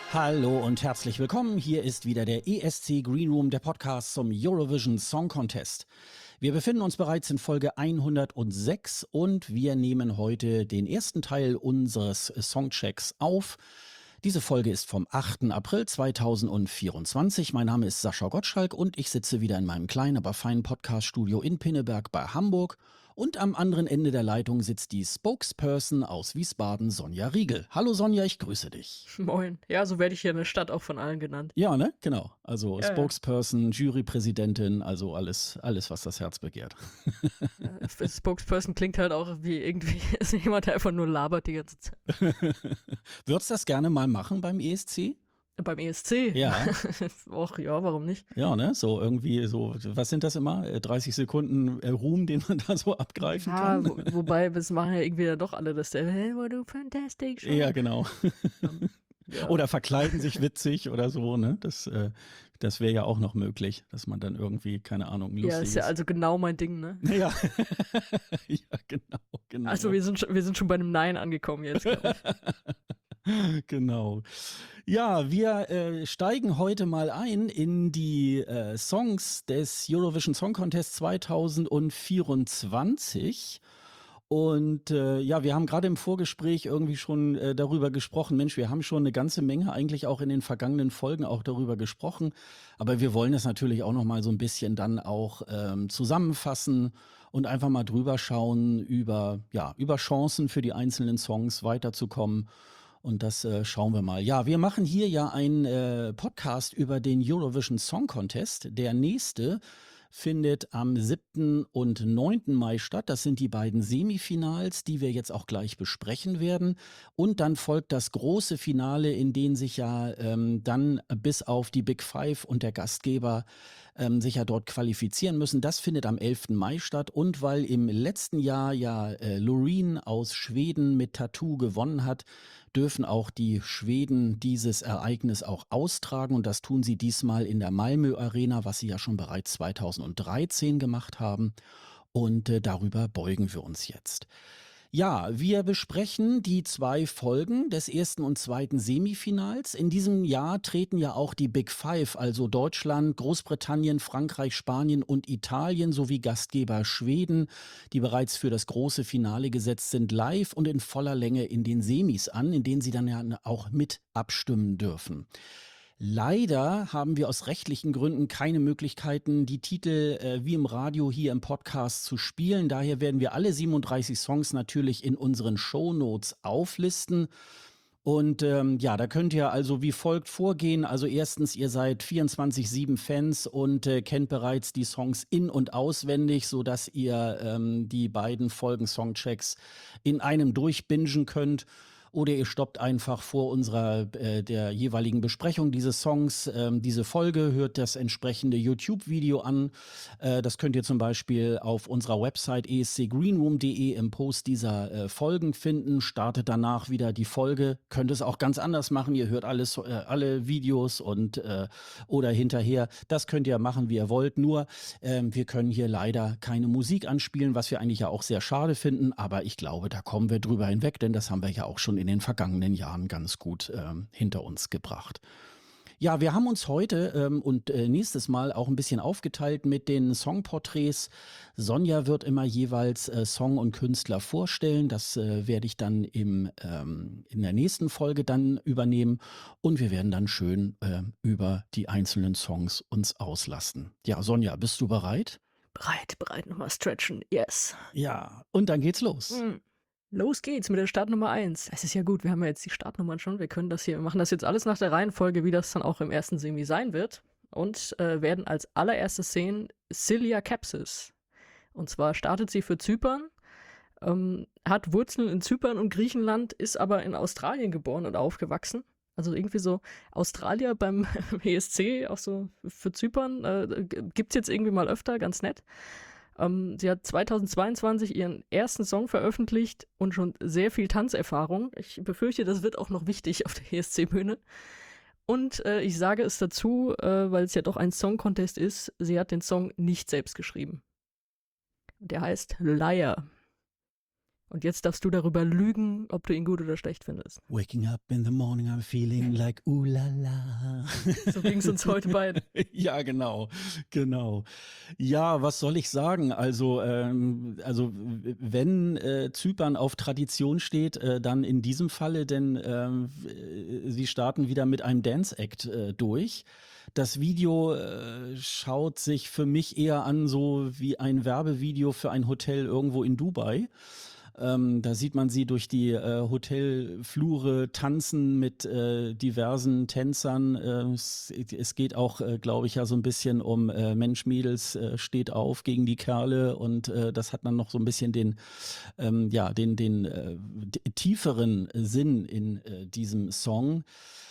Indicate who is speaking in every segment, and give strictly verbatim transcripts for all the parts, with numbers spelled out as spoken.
Speaker 1: Hallo und herzlich willkommen. Hier ist wieder der E S C Green Room, der Podcast zum Eurovision Song Contest. Wir befinden uns bereits in Folge hundertsechs und wir nehmen heute den ersten Teil unseres Songchecks auf. Diese Folge ist vom achten April zweitausendvierundzwanzig. Mein Name ist Sascha Gottschalk und ich sitze wieder in meinem kleinen, aber feinen Podcast-Studio in Pinneberg bei Hamburg. Und am anderen Ende der Leitung sitzt die Spokesperson aus Wiesbaden, Sonja Riegel. Hallo Sonja, ich grüße dich.
Speaker 2: Moin. Ja, so werde ich hier in der Stadt auch von allen genannt.
Speaker 1: Ja, ne? Genau. Also
Speaker 2: Ja,
Speaker 1: Spokesperson, ja. Jurypräsidentin, also alles, alles, was das Herz begehrt.
Speaker 2: Ja, Spokesperson klingt halt auch wie irgendwie ist jemand, der einfach nur labert die ganze Zeit.
Speaker 1: Würdest du das gerne mal machen beim E S C?
Speaker 2: Beim E S C?
Speaker 1: Ja.
Speaker 2: Och, ja, warum nicht?
Speaker 1: Ja, ne? So irgendwie so, was sind das immer? dreißig Sekunden Ruhm, den man da so abgreifen
Speaker 2: ja,
Speaker 1: kann?
Speaker 2: Wo, wobei, das machen ja irgendwie dann doch alle, dass der, hey, what a fantastic show.
Speaker 1: Ja, genau.
Speaker 2: Um, ja.
Speaker 1: Oder verkleiden sich witzig oder so, ne? Das, äh, das wäre ja auch noch möglich, dass man dann irgendwie, keine Ahnung, lustig ist.
Speaker 2: Ja, ist ja also genau mein Ding, ne?
Speaker 1: Ja, ja genau, genau.
Speaker 2: Also wir sind, schon, wir sind schon bei einem Nein angekommen jetzt, glaube ich.
Speaker 1: Genau. Ja, wir äh, steigen heute mal ein in die äh, Songs des Eurovision Song Contest zweitausendvierundzwanzig. Und äh, ja, wir haben gerade im Vorgespräch irgendwie schon äh, darüber gesprochen. Mensch, wir haben schon eine ganze Menge eigentlich auch in den vergangenen Folgen auch darüber gesprochen. Aber wir wollen es natürlich auch noch mal so ein bisschen dann auch ähm, zusammenfassen und einfach mal drüber schauen über, ja, über Chancen für die einzelnen Songs weiterzukommen. Und das äh, schauen wir mal. Ja, wir machen hier ja einen äh, Podcast über den Eurovision Song Contest. Der nächste findet am siebten und neunten Mai statt. Das sind die beiden Semifinals, die wir jetzt auch gleich besprechen werden. Und dann folgt das große Finale, in dem sich ja ähm, dann bis auf die Big Five und der Gastgeber ähm, sich ja dort qualifizieren müssen. Das findet am elften Mai statt. Und weil im letzten Jahr ja äh, Loreen aus Schweden mit Tattoo gewonnen hat, dürfen auch die Schweden dieses Ereignis auch austragen. Und das tun sie diesmal in der Malmö Arena, was sie ja schon bereits zweitausenddreizehn gemacht haben. Und äh, darüber beugen wir uns jetzt. Ja, wir besprechen die zwei Folgen des ersten und zweiten Semifinals. In diesem Jahr treten ja auch die Big Five, also Deutschland, Großbritannien, Frankreich, Spanien und Italien sowie Gastgeber Schweden, die bereits für das große Finale gesetzt sind, live und in voller Länge in den Semis an, in denen sie dann ja auch mit abstimmen dürfen. Leider haben wir aus rechtlichen Gründen keine Möglichkeiten, die Titel äh, wie im Radio hier im Podcast zu spielen. Daher werden wir alle siebenunddreißig Songs natürlich in unseren Shownotes auflisten. Und ähm, ja, da könnt ihr also wie folgt vorgehen. Also erstens, ihr seid vierundzwanzig sieben Fans und äh, kennt bereits die Songs in- und auswendig, sodass ihr ähm, die beiden Folgen Songchecks in einem durchbingen könnt. Oder ihr stoppt einfach vor unserer äh, der jeweiligen Besprechung dieses Songs ähm, diese Folge, hört das entsprechende YouTube-Video an. Äh, das könnt ihr zum Beispiel auf unserer Website e s c greenroom punkt de im Post dieser äh, Folgen finden. Startet danach wieder die Folge. Könnt es auch ganz anders machen. Ihr hört alles, äh, alle Videos und äh, oder hinterher. Das könnt ihr machen, wie ihr wollt. Nur äh, wir können hier leider keine Musik anspielen, was wir eigentlich ja auch sehr schade finden. Aber ich glaube, da kommen wir drüber hinweg, denn das haben wir ja auch schon in den vergangenen Jahren ganz gut ähm, hinter uns gebracht. Ja, wir haben uns heute ähm, und äh, nächstes Mal auch ein bisschen aufgeteilt mit den Songporträts. Sonja wird immer jeweils äh, Song und Künstler vorstellen. Das äh, werde ich dann im, ähm, in der nächsten Folge dann übernehmen. Und wir werden dann schön äh, über die einzelnen Songs uns auslassen. Ja, Sonja, bist du bereit?
Speaker 2: Bereit, bereit, nochmal stretchen, yes.
Speaker 1: Ja, und dann geht's los.
Speaker 2: Mhm. Los geht's mit der Startnummer eins. Es ist ja gut, wir haben ja jetzt die Startnummern schon. Wir können das hier, wir machen das jetzt alles nach der Reihenfolge, wie das dann auch im ersten Semi sein wird. Und äh, werden als allererstes sehen Silja Kapsis. Und zwar startet sie für Zypern, ähm, hat Wurzeln in Zypern und Griechenland, ist aber in Australien geboren und aufgewachsen. Also irgendwie so Australier beim E S C, auch so für Zypern, äh, gibt's jetzt irgendwie mal öfter, ganz nett. Ähm, sie hat zweitausendzweiundzwanzig ihren ersten Song veröffentlicht und schon sehr viel Tanzerfahrung. Ich befürchte, das wird auch noch wichtig auf der E S C-Bühne. Und äh, ich sage es dazu, äh, weil es ja doch ein Song-Contest ist, sie hat den Song nicht selbst geschrieben. Der heißt Liar. Und jetzt darfst du darüber lügen, ob du ihn gut oder schlecht findest.
Speaker 1: Waking up in the morning, I'm feeling like ooh la la.
Speaker 2: So ging es uns heute beiden.
Speaker 1: Ja, genau, genau. Ja, was soll ich sagen? Also, ähm, also w- wenn äh, Zypern auf Tradition steht, äh, dann in diesem Falle, denn ähm, äh, sie starten wieder mit einem Dance-Act äh, durch. Das Video äh, schaut sich für mich eher an so wie ein Werbevideo für ein Hotel irgendwo in Dubai. Ähm, da sieht man sie durch die äh, Hotelflure tanzen mit äh, diversen Tänzern. Äh, es, es geht auch, äh, glaube ich, ja so ein bisschen um äh, Mensch, Mädels, äh, steht auf gegen die Kerle und äh, das hat dann noch so ein bisschen den, ähm, ja, den, den äh, d- tieferen Sinn in äh, diesem Song.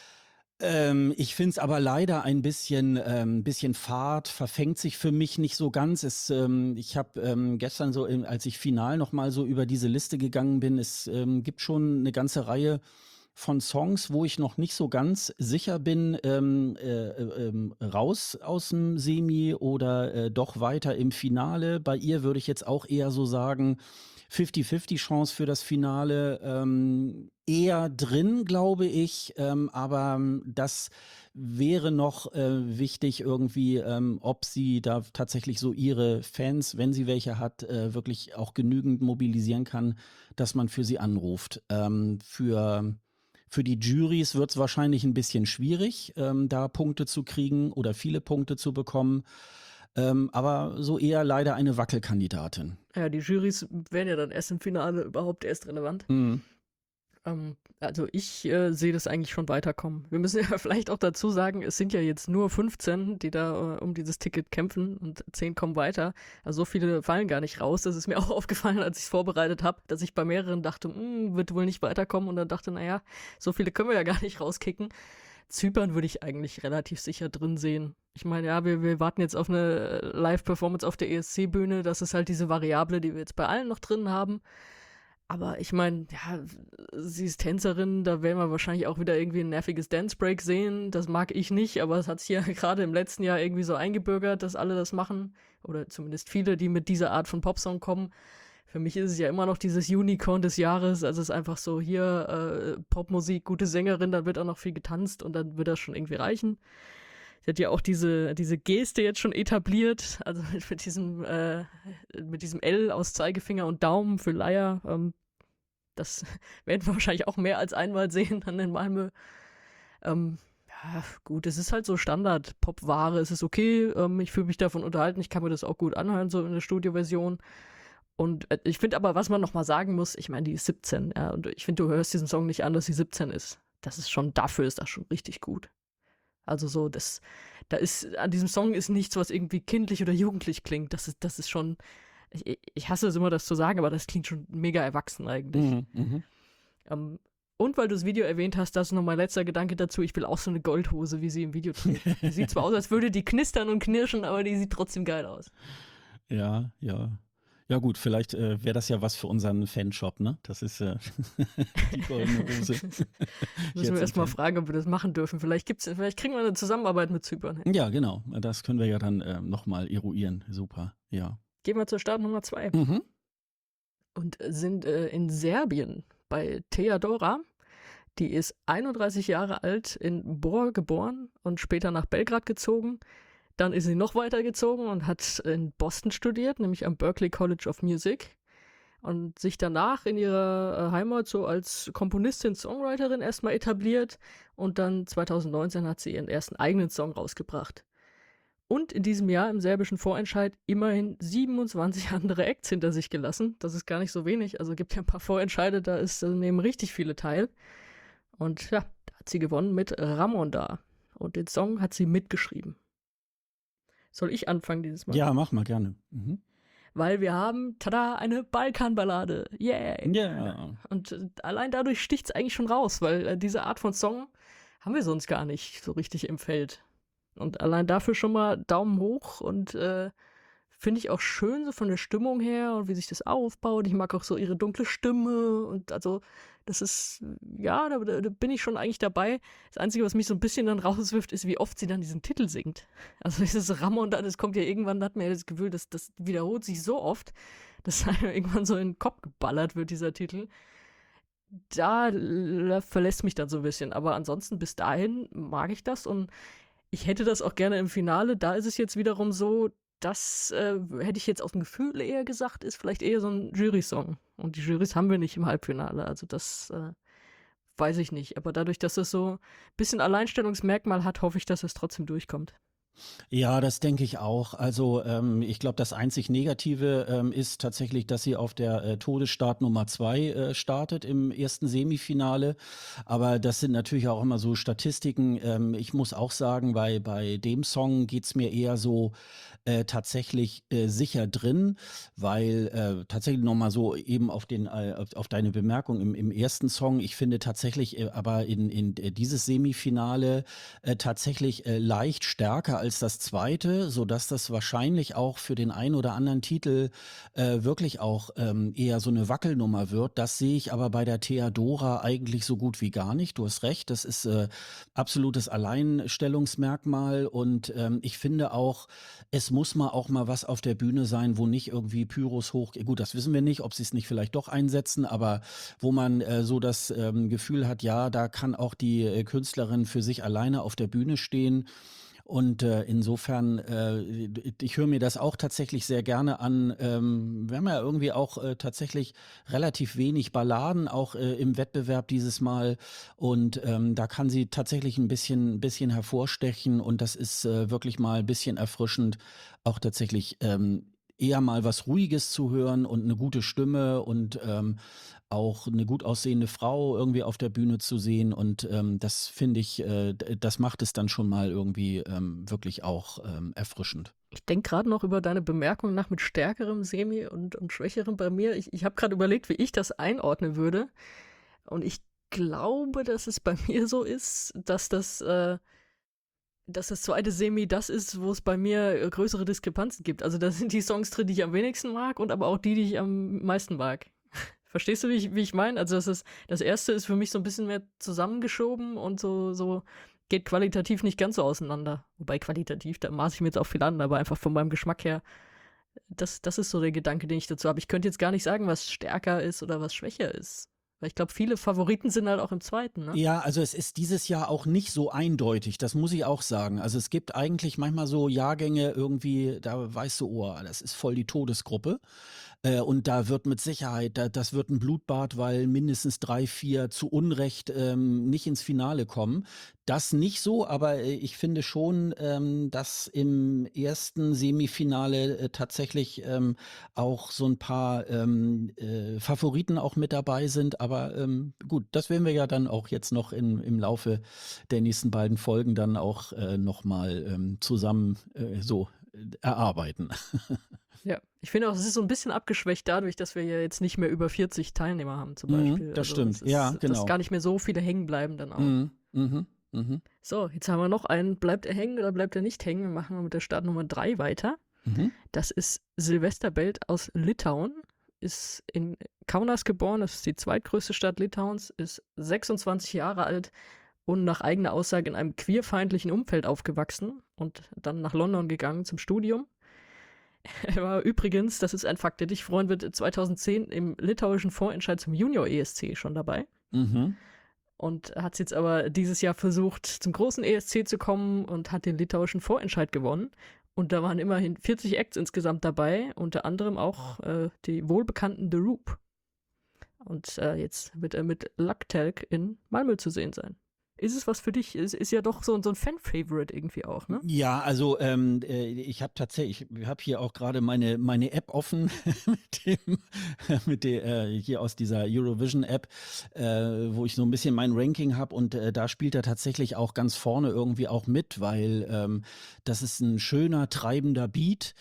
Speaker 1: Ähm, ich finde es aber leider ein bisschen, ähm, bisschen fad, verfängt sich für mich nicht so ganz. Es, ähm, ich habe ähm, gestern so, im- als ich final noch mal so über diese Liste gegangen bin, es ähm, gibt schon eine ganze Reihe von Songs, wo ich noch nicht so ganz sicher bin, ähm, äh, äh, ähm, raus aus dem Semi oder äh, doch weiter im Finale. Bei ihr würde ich jetzt auch eher so sagen, fünfzig fünfzig Chance für das Finale. Ähm, eher drin, glaube ich, ähm, aber ähm, das wäre noch äh, wichtig irgendwie, ähm, ob sie da tatsächlich so ihre Fans, wenn sie welche hat, äh, wirklich auch genügend mobilisieren kann, dass man für sie anruft. Ähm, für für die Juries wird es wahrscheinlich ein bisschen schwierig, ähm, da Punkte zu kriegen oder viele Punkte zu bekommen. Ähm, aber so eher leider eine Wackelkandidatin.
Speaker 2: Ja, die Jurys werden ja dann erst im Finale überhaupt erst relevant.
Speaker 1: Mhm.
Speaker 2: Ähm, also ich äh, sehe das eigentlich schon weiterkommen. Wir müssen ja vielleicht auch dazu sagen, es sind ja jetzt nur fünfzehn, die da äh, um dieses Ticket kämpfen und zehn kommen weiter. Also so viele fallen gar nicht raus. Das ist mir auch aufgefallen, als ich es vorbereitet habe, dass ich bei mehreren dachte, "Hm, wird wohl nicht weiterkommen" und dann dachte, naja, so viele können wir ja gar nicht rauskicken. Zypern würde ich eigentlich relativ sicher drin sehen. Ich meine, ja, wir, wir warten jetzt auf eine äh, Live-Performance auf der E S C-Bühne. Das ist halt diese Variable, die wir jetzt bei allen noch drin haben. Aber ich meine, ja, sie ist Tänzerin, da werden wir wahrscheinlich auch wieder irgendwie ein nerviges Dance-Break sehen. Das mag ich nicht, aber es hat sich ja gerade im letzten Jahr irgendwie so eingebürgert, dass alle das machen. Oder zumindest viele, die mit dieser Art von Popsong kommen. Für mich ist es ja immer noch dieses Unicorn des Jahres. Also es ist einfach so, hier äh, Popmusik, gute Sängerin, dann wird auch noch viel getanzt und dann wird das schon irgendwie reichen. Sie hat ja auch diese, diese Geste jetzt schon etabliert, also mit, mit diesem äh, mit diesem L aus Zeigefinger und Daumen für Leier. Ähm, das werden wir wahrscheinlich auch mehr als einmal sehen dann in Malmö. Ähm, ja, gut, es ist halt so Standard Popware, es ist okay, ähm, ich fühle mich davon unterhalten, ich kann mir das auch gut anhören, so in der Studioversion. Und äh, ich finde aber, was man nochmal sagen muss, ich meine, die ist siebzehn, ja, und ich finde, du hörst diesen Song nicht an, dass sie siebzehn ist. Das ist schon, dafür ist das schon richtig gut. Also so, das, da ist, an diesem Song ist nichts, was irgendwie kindlich oder jugendlich klingt. Das ist, das ist schon, ich, ich hasse es immer, das zu sagen, aber das klingt schon mega erwachsen eigentlich.
Speaker 1: Mhm, mhm.
Speaker 2: Ähm, und weil du das Video erwähnt hast, das ist noch mein letzter Gedanke dazu, ich will auch so eine Goldhose, wie sie im Video trägt. Die sieht zwar aus, als würde die knistern und knirschen, aber die sieht trotzdem geil aus.
Speaker 1: Ja, ja. Ja gut, vielleicht äh, wäre das ja was für unseren Fanshop, ne? Das ist äh, die goldene Hose.
Speaker 2: Müssen
Speaker 1: Jetzt
Speaker 2: wir erstmal
Speaker 1: im Fan-
Speaker 2: fragen, ob wir das machen dürfen. Vielleicht gibt's, vielleicht kriegen wir eine Zusammenarbeit mit Zypern hin.
Speaker 1: Ja, genau. Das können wir ja dann äh, nochmal eruieren. Super, ja.
Speaker 2: Gehen wir zur Startnummer zwei.
Speaker 1: Mhm.
Speaker 2: Und sind äh, in Serbien bei Teodora. Die ist einunddreißig Jahre alt, in Bor geboren und später nach Belgrad gezogen. Dann ist sie noch weiter gezogen und hat in Boston studiert, nämlich am Berklee College of Music. Und sich danach in ihrer äh, Heimat so als Komponistin, Songwriterin erstmal etabliert. Und dann zweitausendneunzehn hat sie ihren ersten eigenen Song rausgebracht. Und in diesem Jahr im serbischen Vorentscheid immerhin siebenundzwanzig andere Acts hinter sich gelassen. Das ist gar nicht so wenig. Also gibt ja ein paar Vorentscheide, da ist, da nehmen richtig viele teil. Und ja, da hat sie gewonnen mit Ramonda. Und den Song hat sie mitgeschrieben. Soll ich anfangen dieses Mal?
Speaker 1: Ja, mach mal gerne. Mhm.
Speaker 2: Weil wir haben, tada, eine Balkanballade. Yeah.
Speaker 1: Ja.
Speaker 2: Und äh, allein dadurch sticht es eigentlich schon raus, weil äh, diese Art von Song haben wir sonst gar nicht so richtig im Feld. Und allein dafür schon mal Daumen hoch und äh, finde ich auch schön so von der Stimmung her und wie sich das aufbaut. Ich mag auch so ihre dunkle Stimme und also Das ist, ja, da, da da bin ich schon eigentlich dabei. Das Einzige, was mich so ein bisschen dann rauswirft, ist, wie oft sie dann diesen Titel singt. Also dieses Ramon, da- das kommt ja irgendwann, da hat man ja das Gefühl, das, das wiederholt sich so oft, dass einem irgendwann so in den Kopf geballert wird, dieser Titel. Da äh, verlässt mich dann so ein bisschen. Aber ansonsten bis dahin mag ich das und ich hätte das auch gerne im Finale. Da ist es jetzt wiederum so, das äh, hätte ich jetzt aus dem Gefühl eher gesagt, ist vielleicht eher so ein Jury-Song. Und die Jurys haben wir nicht im Halbfinale. Also das äh, weiß ich nicht. Aber dadurch, dass es so ein bisschen Alleinstellungsmerkmal hat, hoffe ich, dass es trotzdem durchkommt.
Speaker 1: Ja, das denke ich auch. Also ähm, ich glaube, das einzig Negative ähm, ist tatsächlich, dass sie auf der äh, Todesstart Nummer zwei äh, startet im ersten Semifinale. Aber das sind natürlich auch immer so Statistiken. Ähm, ich muss auch sagen, bei, bei dem Song geht's mir eher so äh, tatsächlich äh, sicher drin, weil äh, tatsächlich nochmal so eben auf, den, äh, auf, auf deine Bemerkung im, im ersten Song, ich finde tatsächlich äh, aber in, in äh, dieses Semifinale äh, tatsächlich äh, leicht stärker als das zweite, sodass das wahrscheinlich auch für den einen oder anderen Titel äh, wirklich auch ähm, eher so eine Wackelnummer wird. Das sehe ich aber bei der Theodora eigentlich so gut wie gar nicht. Du hast recht, das ist äh, absolutes Alleinstellungsmerkmal und ähm, ich finde auch, es muss mal auch mal was auf der Bühne sein, wo nicht irgendwie Pyros hoch, gut, das wissen wir nicht, ob sie es nicht vielleicht doch einsetzen, aber wo man äh, so das ähm, Gefühl hat, ja, da kann auch die äh, Künstlerin für sich alleine auf der Bühne stehen. Und äh, insofern, äh, ich höre mir das auch tatsächlich sehr gerne an. Ähm, wir haben ja irgendwie auch äh, tatsächlich relativ wenig Balladen, auch äh, im Wettbewerb dieses Mal. Und ähm, da kann sie tatsächlich ein bisschen, ein bisschen hervorstechen. Und das ist äh, wirklich mal ein bisschen erfrischend, auch tatsächlich ähm, eher mal was Ruhiges zu hören und eine gute Stimme und ähm, auch eine gut aussehende Frau irgendwie auf der Bühne zu sehen. Und ähm, das finde ich, äh, d- das macht es dann schon mal irgendwie ähm, wirklich auch ähm, erfrischend.
Speaker 2: Ich denke gerade noch über deine Bemerkung nach mit stärkerem Semi und, und schwächerem bei mir. Ich, ich habe gerade überlegt, wie ich das einordnen würde. Und ich glaube, dass es bei mir so ist, dass das, äh, dass das zweite Semi das ist, wo es bei mir äh, größere Diskrepanzen gibt. Also da sind die Songs drin, die ich am wenigsten mag und aber auch die, die ich am meisten mag. Verstehst du, wie ich, wie ich meine? Also das ist, das erste ist für mich so ein bisschen mehr zusammengeschoben und so, so geht qualitativ nicht ganz so auseinander. Wobei qualitativ, da maße ich mir jetzt auch viel an, aber einfach von meinem Geschmack her, das, das ist so der Gedanke, den ich dazu habe. Ich könnte jetzt gar nicht sagen, was stärker ist oder was schwächer ist. Weil ich glaube, viele Favoriten sind halt auch im zweiten, ne?
Speaker 1: Ja, also es ist dieses Jahr auch nicht so eindeutig, das muss ich auch sagen. Also es gibt eigentlich manchmal so Jahrgänge irgendwie, da weißt du, oh, das ist voll die Todesgruppe. Äh, und da wird mit Sicherheit, da, das wird ein Blutbad, weil mindestens drei, vier zu Unrecht ähm, nicht ins Finale kommen. Das nicht so, aber äh, ich finde schon, ähm, dass im ersten Semifinale äh, tatsächlich ähm, auch so ein paar ähm, äh, Favoriten auch mit dabei sind. Aber ähm, gut, das werden wir ja dann auch jetzt noch in, im Laufe der nächsten beiden Folgen dann auch äh, nochmal ähm, zusammen äh, so äh, erarbeiten.
Speaker 2: Ja, ich finde auch, es ist so ein bisschen abgeschwächt dadurch, dass wir ja jetzt nicht mehr über vierzig Teilnehmer haben, zum
Speaker 1: Mhm,
Speaker 2: Beispiel.
Speaker 1: das
Speaker 2: Also es
Speaker 1: stimmt, ja,
Speaker 2: ist, dass
Speaker 1: genau.
Speaker 2: gar nicht mehr so viele hängen bleiben dann auch.
Speaker 1: Mhm, mhm, mhm,
Speaker 2: So, jetzt haben wir noch einen. Bleibt er hängen oder bleibt er nicht hängen? Wir machen mit der Startnummer drei weiter.
Speaker 1: mhm.
Speaker 2: Das ist Silvester Belt aus Litauen. Ist in Kaunas geboren, das ist die zweitgrößte Stadt Litauens, ist sechsundzwanzig Jahre alt und nach eigener Aussage in einem queerfeindlichen Umfeld aufgewachsen und dann nach London gegangen zum Studium. Er war übrigens, das ist ein Fakt, der dich freuen wird, zweitausendzehn im litauischen Vorentscheid zum Junior-E S C schon dabei.
Speaker 1: Mhm.
Speaker 2: Und hat es jetzt aber dieses Jahr versucht, zum großen E S C zu kommen und hat den litauischen Vorentscheid gewonnen. Und da waren immerhin vierzig Acts insgesamt dabei, unter anderem auch äh, die wohlbekannten The Roop. Und äh, jetzt wird er mit Lucktelk in Malmö zu sehen sein. Ist es was für dich? Ist, ist ja doch so, so ein Fan-Favorite irgendwie auch, ne?
Speaker 1: Ja, also ähm, äh, ich habe tatsächlich, ich habe hier auch gerade meine meine App offen mit dem mit der äh, hier aus dieser Eurovision App, äh, wo ich so ein bisschen mein Ranking habe und äh, da spielt er tatsächlich auch ganz vorne irgendwie auch mit, weil ähm, das ist ein schöner treibender Beat.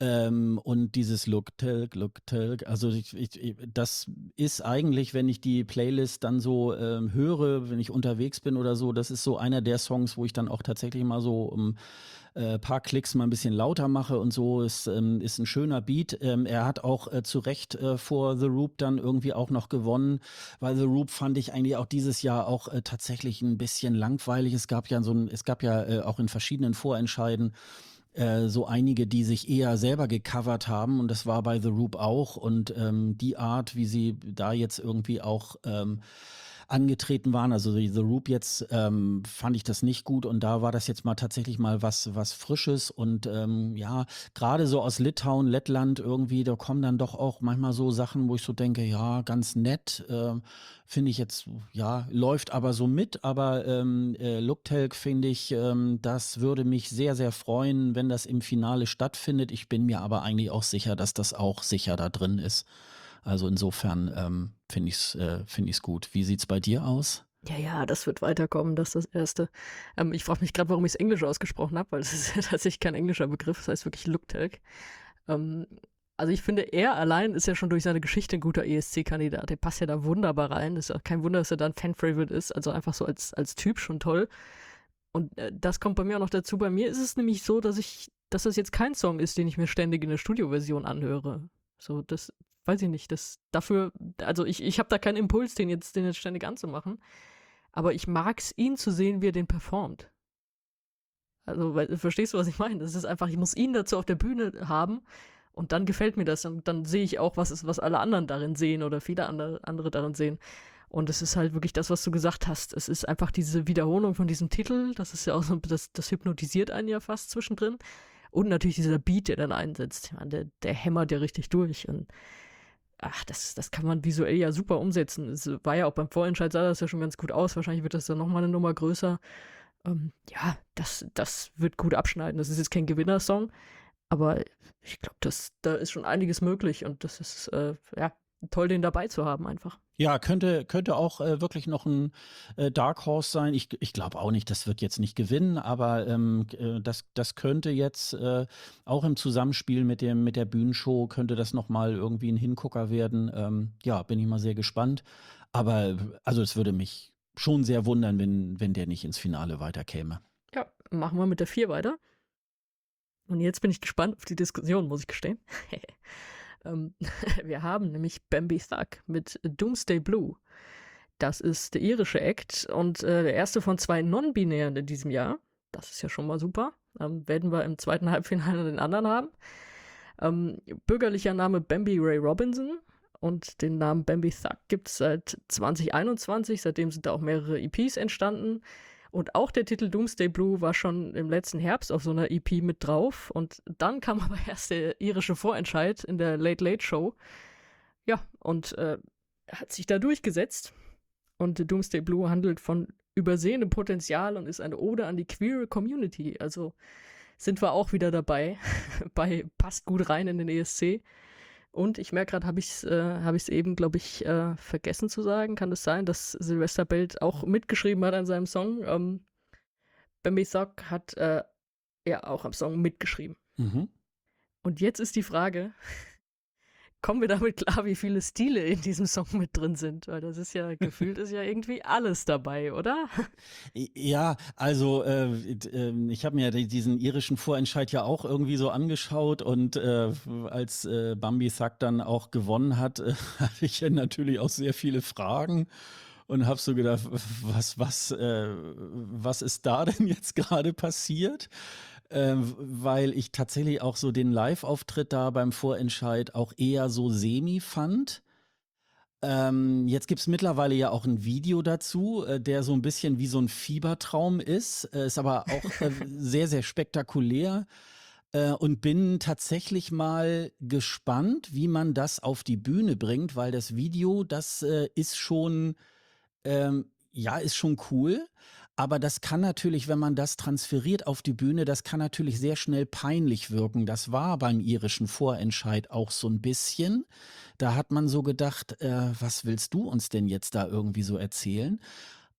Speaker 1: Ähm, und dieses Look Tilk, Look Tilk, also ich, ich, ich- das ist eigentlich, wenn ich die Playlist dann so ähm, höre, wenn ich unterwegs bin oder so, das ist so einer der Songs, wo ich dann auch tatsächlich mal so um äh, paar Klicks mal ein bisschen lauter mache und so. Ist, ähm, ist ein schöner Beat. Ähm, er hat auch äh, zu Recht äh, vor The Roop dann irgendwie auch noch gewonnen, weil The Roop fand ich eigentlich auch dieses Jahr auch äh, tatsächlich ein bisschen langweilig. Es gab ja so ein, es gab ja äh, auch in verschiedenen Vorentscheiden äh, so einige, die sich eher selber gecovert haben und das war bei The Roop auch und ähm, die Art, wie sie da jetzt irgendwie auch ähm, angetreten waren, also die The Roop jetzt, ähm, fand ich das nicht gut und da war das jetzt mal tatsächlich mal was, was Frisches und ähm, ja, gerade so aus Litauen, Lettland irgendwie, da kommen dann doch auch manchmal so Sachen, wo ich so denke, ja, ganz nett, ähm, finde ich jetzt, ja, läuft aber so mit, aber ähm, äh, Looktelk finde ich, ähm, das würde mich sehr, sehr freuen, wenn das im Finale stattfindet. Ich bin mir aber eigentlich auch sicher, dass das auch sicher da drin ist. Also insofern ähm, finde ich es äh, find ich's gut. Wie sieht's bei dir aus?
Speaker 2: Ja, ja, das wird weiterkommen, das ist das Erste. Ähm, ich frage mich gerade, warum ich es Englisch ausgesprochen habe, weil es ist ja tatsächlich kein englischer Begriff, das heißt wirklich Looktelk. Ähm, also ich finde, er allein ist ja schon durch seine Geschichte ein guter E S C-Kandidat. Der passt ja da wunderbar rein. Das ist auch kein Wunder, dass er da ein Fan-Favorite ist. Also einfach so als, als Typ schon toll. Und äh, das kommt bei mir auch noch dazu. Bei mir ist es nämlich so, dass ich, dass das jetzt kein Song ist, den ich mir ständig in der Studioversion anhöre. So, das weiß ich nicht. Das dafür, also ich, ich habe da keinen Impuls, den jetzt, den jetzt ständig anzumachen. Aber ich mag's, ihn zu sehen, wie er den performt. Also, weil, verstehst du, was ich meine? Das ist einfach, ich muss ihn dazu auf der Bühne haben und dann gefällt mir das und dann sehe ich auch, was ist, was alle anderen darin sehen oder viele andere, andere darin sehen. Und es ist halt wirklich das, was du gesagt hast. Es ist einfach diese Wiederholung von diesem Titel. Das ist ja auch so, das, das hypnotisiert einen ja fast zwischendrin. Und natürlich dieser Beat, der dann einsetzt. Ich meine, der, der hämmert ja richtig durch. Und ach, das, das kann man visuell ja super umsetzen. Es war ja auch beim Vorentscheid, sah das ja schon ganz gut aus. Wahrscheinlich wird das dann nochmal eine Nummer größer. Ähm, ja, das, das wird gut abschneiden. Das ist jetzt kein Gewinnersong, aber ich glaube, da ist schon einiges möglich und das ist äh, ja toll, den dabei zu haben einfach.
Speaker 1: Ja, könnte, könnte auch äh, wirklich noch ein äh, Dark Horse sein. Ich, ich glaube auch nicht, das wird jetzt nicht gewinnen, aber ähm, äh, das, das könnte jetzt äh, auch im Zusammenspiel mit dem, mit der Bühnenshow könnte das nochmal irgendwie ein Hingucker werden. Ähm, ja, bin ich mal sehr gespannt. Aber äh, also es würde mich schon sehr wundern, wenn, wenn der nicht ins Finale weiterkäme.
Speaker 2: Ja, machen wir mit der vier weiter. Und jetzt bin ich gespannt auf die Diskussion, muss ich gestehen. ähm, wir haben nämlich Bambi Thug mit Doomsday Blue. Das ist der irische Act und äh, der erste von zwei Non-Binären in diesem Jahr. Das ist ja schon mal super. Ähm, werden wir im zweiten Halbfinale den anderen haben. Ähm, bürgerlicher Name Bambi Ray Robinson und den Namen Bambi Thug gibt es seit zwanzig einundzwanzig. Seitdem sind da auch mehrere E Ps entstanden. Und auch der Titel Doomsday Blue war schon im letzten Herbst auf so einer E P mit drauf. Und dann kam aber erst der irische Vorentscheid in der Late Late Show. Ja, und äh, hat sich da durchgesetzt. Und Doomsday Blue handelt von übersehenem Potenzial und ist eine Ode an die queere Community. Also sind wir auch wieder dabei. bei passt gut rein in den E S C. Und ich merke gerade, habe ich es äh, hab eben, glaube ich, äh, vergessen zu sagen. Kann es das sein, dass Sylvester Belt auch mitgeschrieben hat an seinem Song? Ähm, Bambi Thug hat äh, ja auch am Song mitgeschrieben.
Speaker 1: Mhm.
Speaker 2: Und jetzt ist die Frage, kommen wir damit klar, wie viele Stile in diesem Song mit drin sind? Weil das ist ja, gefühlt ist ja irgendwie alles dabei, oder?
Speaker 1: Ja, also äh, äh, ich habe mir diesen irischen Vorentscheid ja auch irgendwie so angeschaut und äh, als äh, Bambi Thug dann auch gewonnen hat, äh, hatte ich ja natürlich auch sehr viele Fragen und habe so gedacht, was, was, äh, was ist da denn jetzt gerade passiert? Äh, weil ich tatsächlich auch so den Live-Auftritt da beim Vorentscheid auch eher so semi fand. Ähm, jetzt gibt's mittlerweile ja auch ein Video dazu, äh, der so ein bisschen wie so ein Fiebertraum ist, äh, ist aber auch äh, sehr, sehr spektakulär äh, und bin tatsächlich mal gespannt, wie man das auf die Bühne bringt, weil das Video, das äh, ist schon, ähm, ja, ist schon cool. Aber das kann natürlich, wenn man das transferiert auf die Bühne, das kann natürlich sehr schnell peinlich wirken. Das war beim irischen Vorentscheid auch so ein bisschen. Da hat man so gedacht, äh, was willst du uns denn jetzt da irgendwie so erzählen?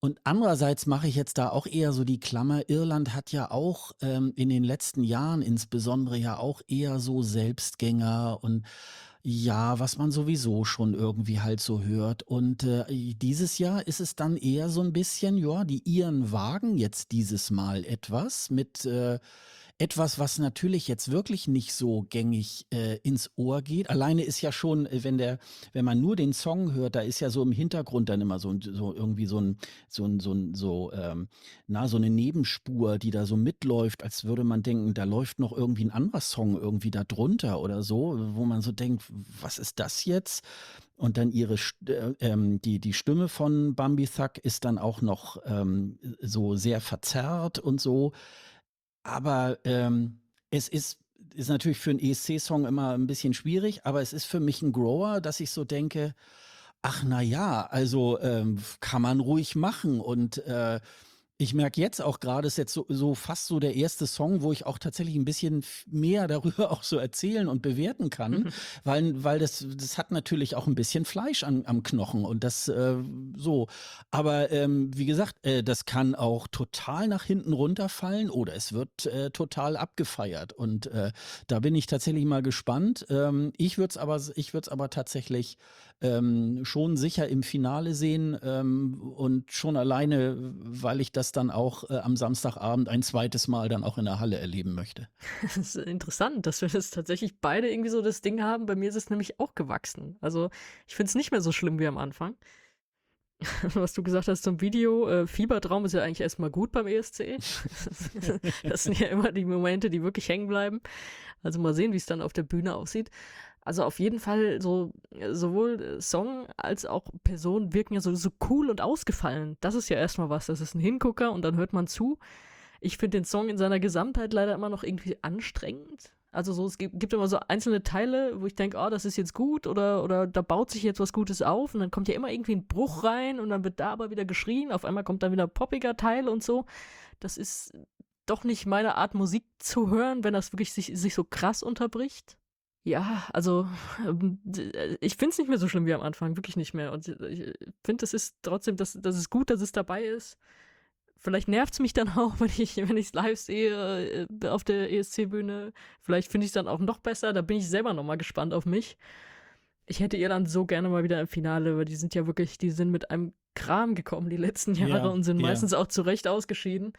Speaker 1: Und andererseits mache ich jetzt da auch eher so die Klammer, Irland hat ja auch, ähm, in den letzten Jahren insbesondere ja auch eher so Selbstgänger und ja, was man sowieso schon irgendwie halt so hört. Und, äh, i dieses Jahr ist es dann eher so ein bisschen, ja, die Iren wagen jetzt dieses Mal etwas mit, äh etwas, was natürlich jetzt wirklich nicht so gängig, äh, ins Ohr geht. Alleine ist ja schon, äh, wenn der wenn man nur den Song hört, da ist ja so im Hintergrund dann immer so 'n so irgendwie so ein so ein so 'n so, ähm na, so eine Nebenspur, die da so mitläuft, als würde man denken, da läuft noch irgendwie ein anderer Song irgendwie da drunter oder so, wo man so denkt: „Was ist das jetzt?“ Und dann ihre St äh, ähm, die die Stimme von Bambi Thug ist dann auch noch, ähm, so sehr verzerrt und so. Aber, ähm, es ist ist natürlich für 'n E S C-Song immer 'n bisschen schwierig, aber es ist für mich 'n Grower, dass ich so denke: „Ach na ja, also, ähm, kann man ruhig machen.“ Und, äh, ich merke jetzt auch grade, ist jetzt so so fast so der erste Song, wo ich auch tatsächlich 'n bisschen v mehr darüber auch so erzählen und bewerten kann, weil weil das das hat natürlich auch 'n bisschen Fleisch am am Knochen und das, äh, so. Aber, ähm, wie gesagt, äh, das kann auch total nach hinten runterfallen oder es wird, äh, total abgefeiert und, äh, da bin ich tatsächlich mal gespannt. Ähm, ich würde es aber s ich würde es aber tatsächlich, ähm, schon sicher im Finale sehen, ähm, und schon alleine, weil ich das dann auch, äh, am Samstagabend ein zweites Mal dann auch in der Halle erleben möchte.
Speaker 2: Das ist interessant, dass wir das tatsächlich beide irgendwie so das Ding haben. Bei mir ist es nämlich auch gewachsen. Also, ich finde es nicht mehr so schlimm wie am Anfang. Was du gesagt hast zum Video, äh, Fiebertraum ist ja eigentlich erstmal gut beim E S C. Das sind ja immer die Momente, die wirklich hängen bleiben. Also mal sehen, wie es dann auf der Bühne aussieht. Also auf jeden Fall so, äh, sowohl äh, Song als auch Person wirken ja so, so cool und ausgefallen. Das ist ja erstmal was. Das ist ein Hingucker und dann hört man zu. Ich finde den Song in seiner Gesamtheit leider immer noch irgendwie anstrengend. Also so, es gibt, gibt immer so einzelne Teile, wo ich denke, oh, das ist jetzt gut oder, oder da baut sich jetzt was Gutes auf und dann kommt ja immer irgendwie ein Bruch rein und dann wird da aber wieder geschrien, auf einmal kommt dann wieder ein poppiger Teil und so. Das ist doch nicht meine Art Musik zu hören, wenn das wirklich sich, sich so krass unterbricht. Ja, also ähm, d- ich finde es nicht mehr so schlimm wie am Anfang, wirklich nicht mehr. Und ich finde, es ist trotzdem, dass, dass es gut, dass es dabei ist. Vielleicht nervt es mich dann auch, wenn ich wenn ich's live sehe, äh, auf der E S C-Bühne. Vielleicht finde ich es dann auch noch besser. Da bin ich selber noch mal gespannt auf mich. Ich hätte Irland so gerne mal wieder im Finale, weil die sind ja wirklich, die sind mit einem Kram gekommen die letzten Jahre
Speaker 1: Ja,
Speaker 2: und sind
Speaker 1: ja.
Speaker 2: meistens auch zu Recht ausgeschieden.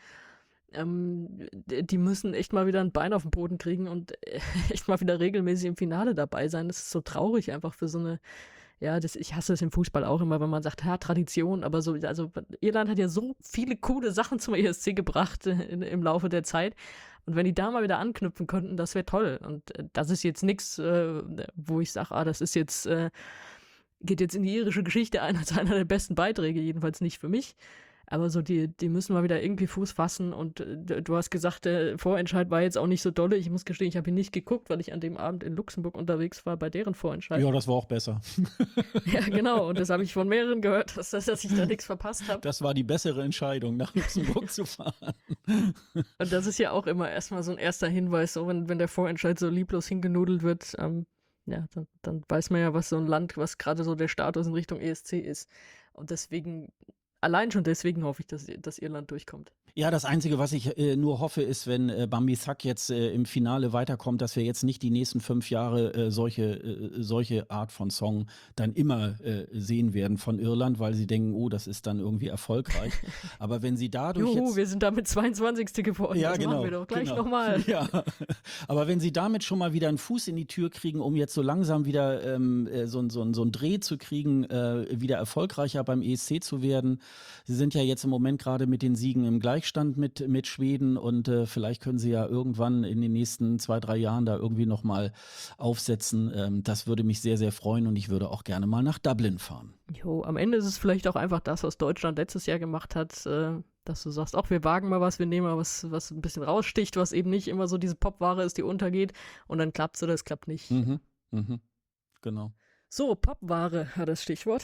Speaker 2: Ähm, d- die müssen echt mal wieder ein Bein auf den Boden kriegen und äh, echt mal wieder regelmäßig im Finale dabei sein. Das ist so traurig einfach für so eine, ja, das, ich hasse es im Fußball auch immer, wenn man sagt, ja, Tradition, aber so, also Irland hat ja so viele coole Sachen zum E S C gebracht äh, in, im Laufe der Zeit. Und wenn die da mal wieder anknüpfen könnten, das wäre toll. Und äh, das ist jetzt nichts, äh, wo ich sage, ah, das ist jetzt, äh, geht jetzt in die irische Geschichte ein als einer der besten Beiträge, jedenfalls nicht für mich. Aber so, die, die müssen mal wieder irgendwie Fuß fassen. Und äh, du hast gesagt, der Vorentscheid war jetzt auch nicht so dolle. Ich muss gestehen, ich habe ihn nicht geguckt, weil ich an dem Abend in Luxemburg unterwegs war bei deren Vorentscheid.
Speaker 1: Ja, das war auch besser.
Speaker 2: Ja, genau. Und das habe ich von mehreren gehört, dass, dass ich da nichts verpasst habe.
Speaker 1: Das war die bessere Entscheidung, nach Luxemburg zu fahren.
Speaker 2: Und das ist ja auch immer erstmal so ein erster Hinweis, so wenn, wenn der Vorentscheid so lieblos hingenudelt wird, ähm, ja, dann, dann weiß man ja, was so ein Land, was gerade so der Status in Richtung E S C ist. Und deswegen, allein schon deswegen hoffe ich, dass, dass Irland durchkommt.
Speaker 1: Ja, das Einzige, was ich äh, nur hoffe, ist, wenn äh, Bambi Thug jetzt äh, im Finale weiterkommt, dass wir jetzt nicht die nächsten fünf Jahre äh, solche, äh, solche Art von Song dann immer äh, sehen werden von Irland, weil sie denken, oh, das ist dann irgendwie erfolgreich. Aber wenn sie dadurch
Speaker 2: Juhu,
Speaker 1: jetzt
Speaker 2: wir sind damit zweiundzwanzigste geworden.
Speaker 1: ja,
Speaker 2: Das
Speaker 1: genau,
Speaker 2: machen wir doch gleich
Speaker 1: genau.
Speaker 2: nochmal.
Speaker 1: Ja, aber wenn sie damit schon mal wieder einen Fuß in die Tür kriegen, um jetzt so langsam wieder ähm, äh, so, 'n- so, 'n- so einen Dreh zu kriegen, äh, wieder erfolgreicher beim E S C zu werden. Sie sind ja jetzt im Moment gerade mit den Siegen im Gleichstand mit, mit Schweden und äh, vielleicht können sie ja irgendwann in den nächsten zwei, drei Jahren da irgendwie nochmal aufsetzen. Ähm, das würde mich sehr, sehr freuen und ich würde auch gerne mal nach Dublin fahren.
Speaker 2: Jo, am Ende ist es vielleicht auch einfach das, was Deutschland letztes Jahr gemacht hat, äh, dass du sagst, ach, wir wagen mal was, wir nehmen mal was, was ein bisschen raussticht, was eben nicht immer so diese Popware ist, die untergeht und dann klappt's oder es klappt nicht.
Speaker 1: Mhm, mhm, genau.
Speaker 2: So, Popware war das Stichwort.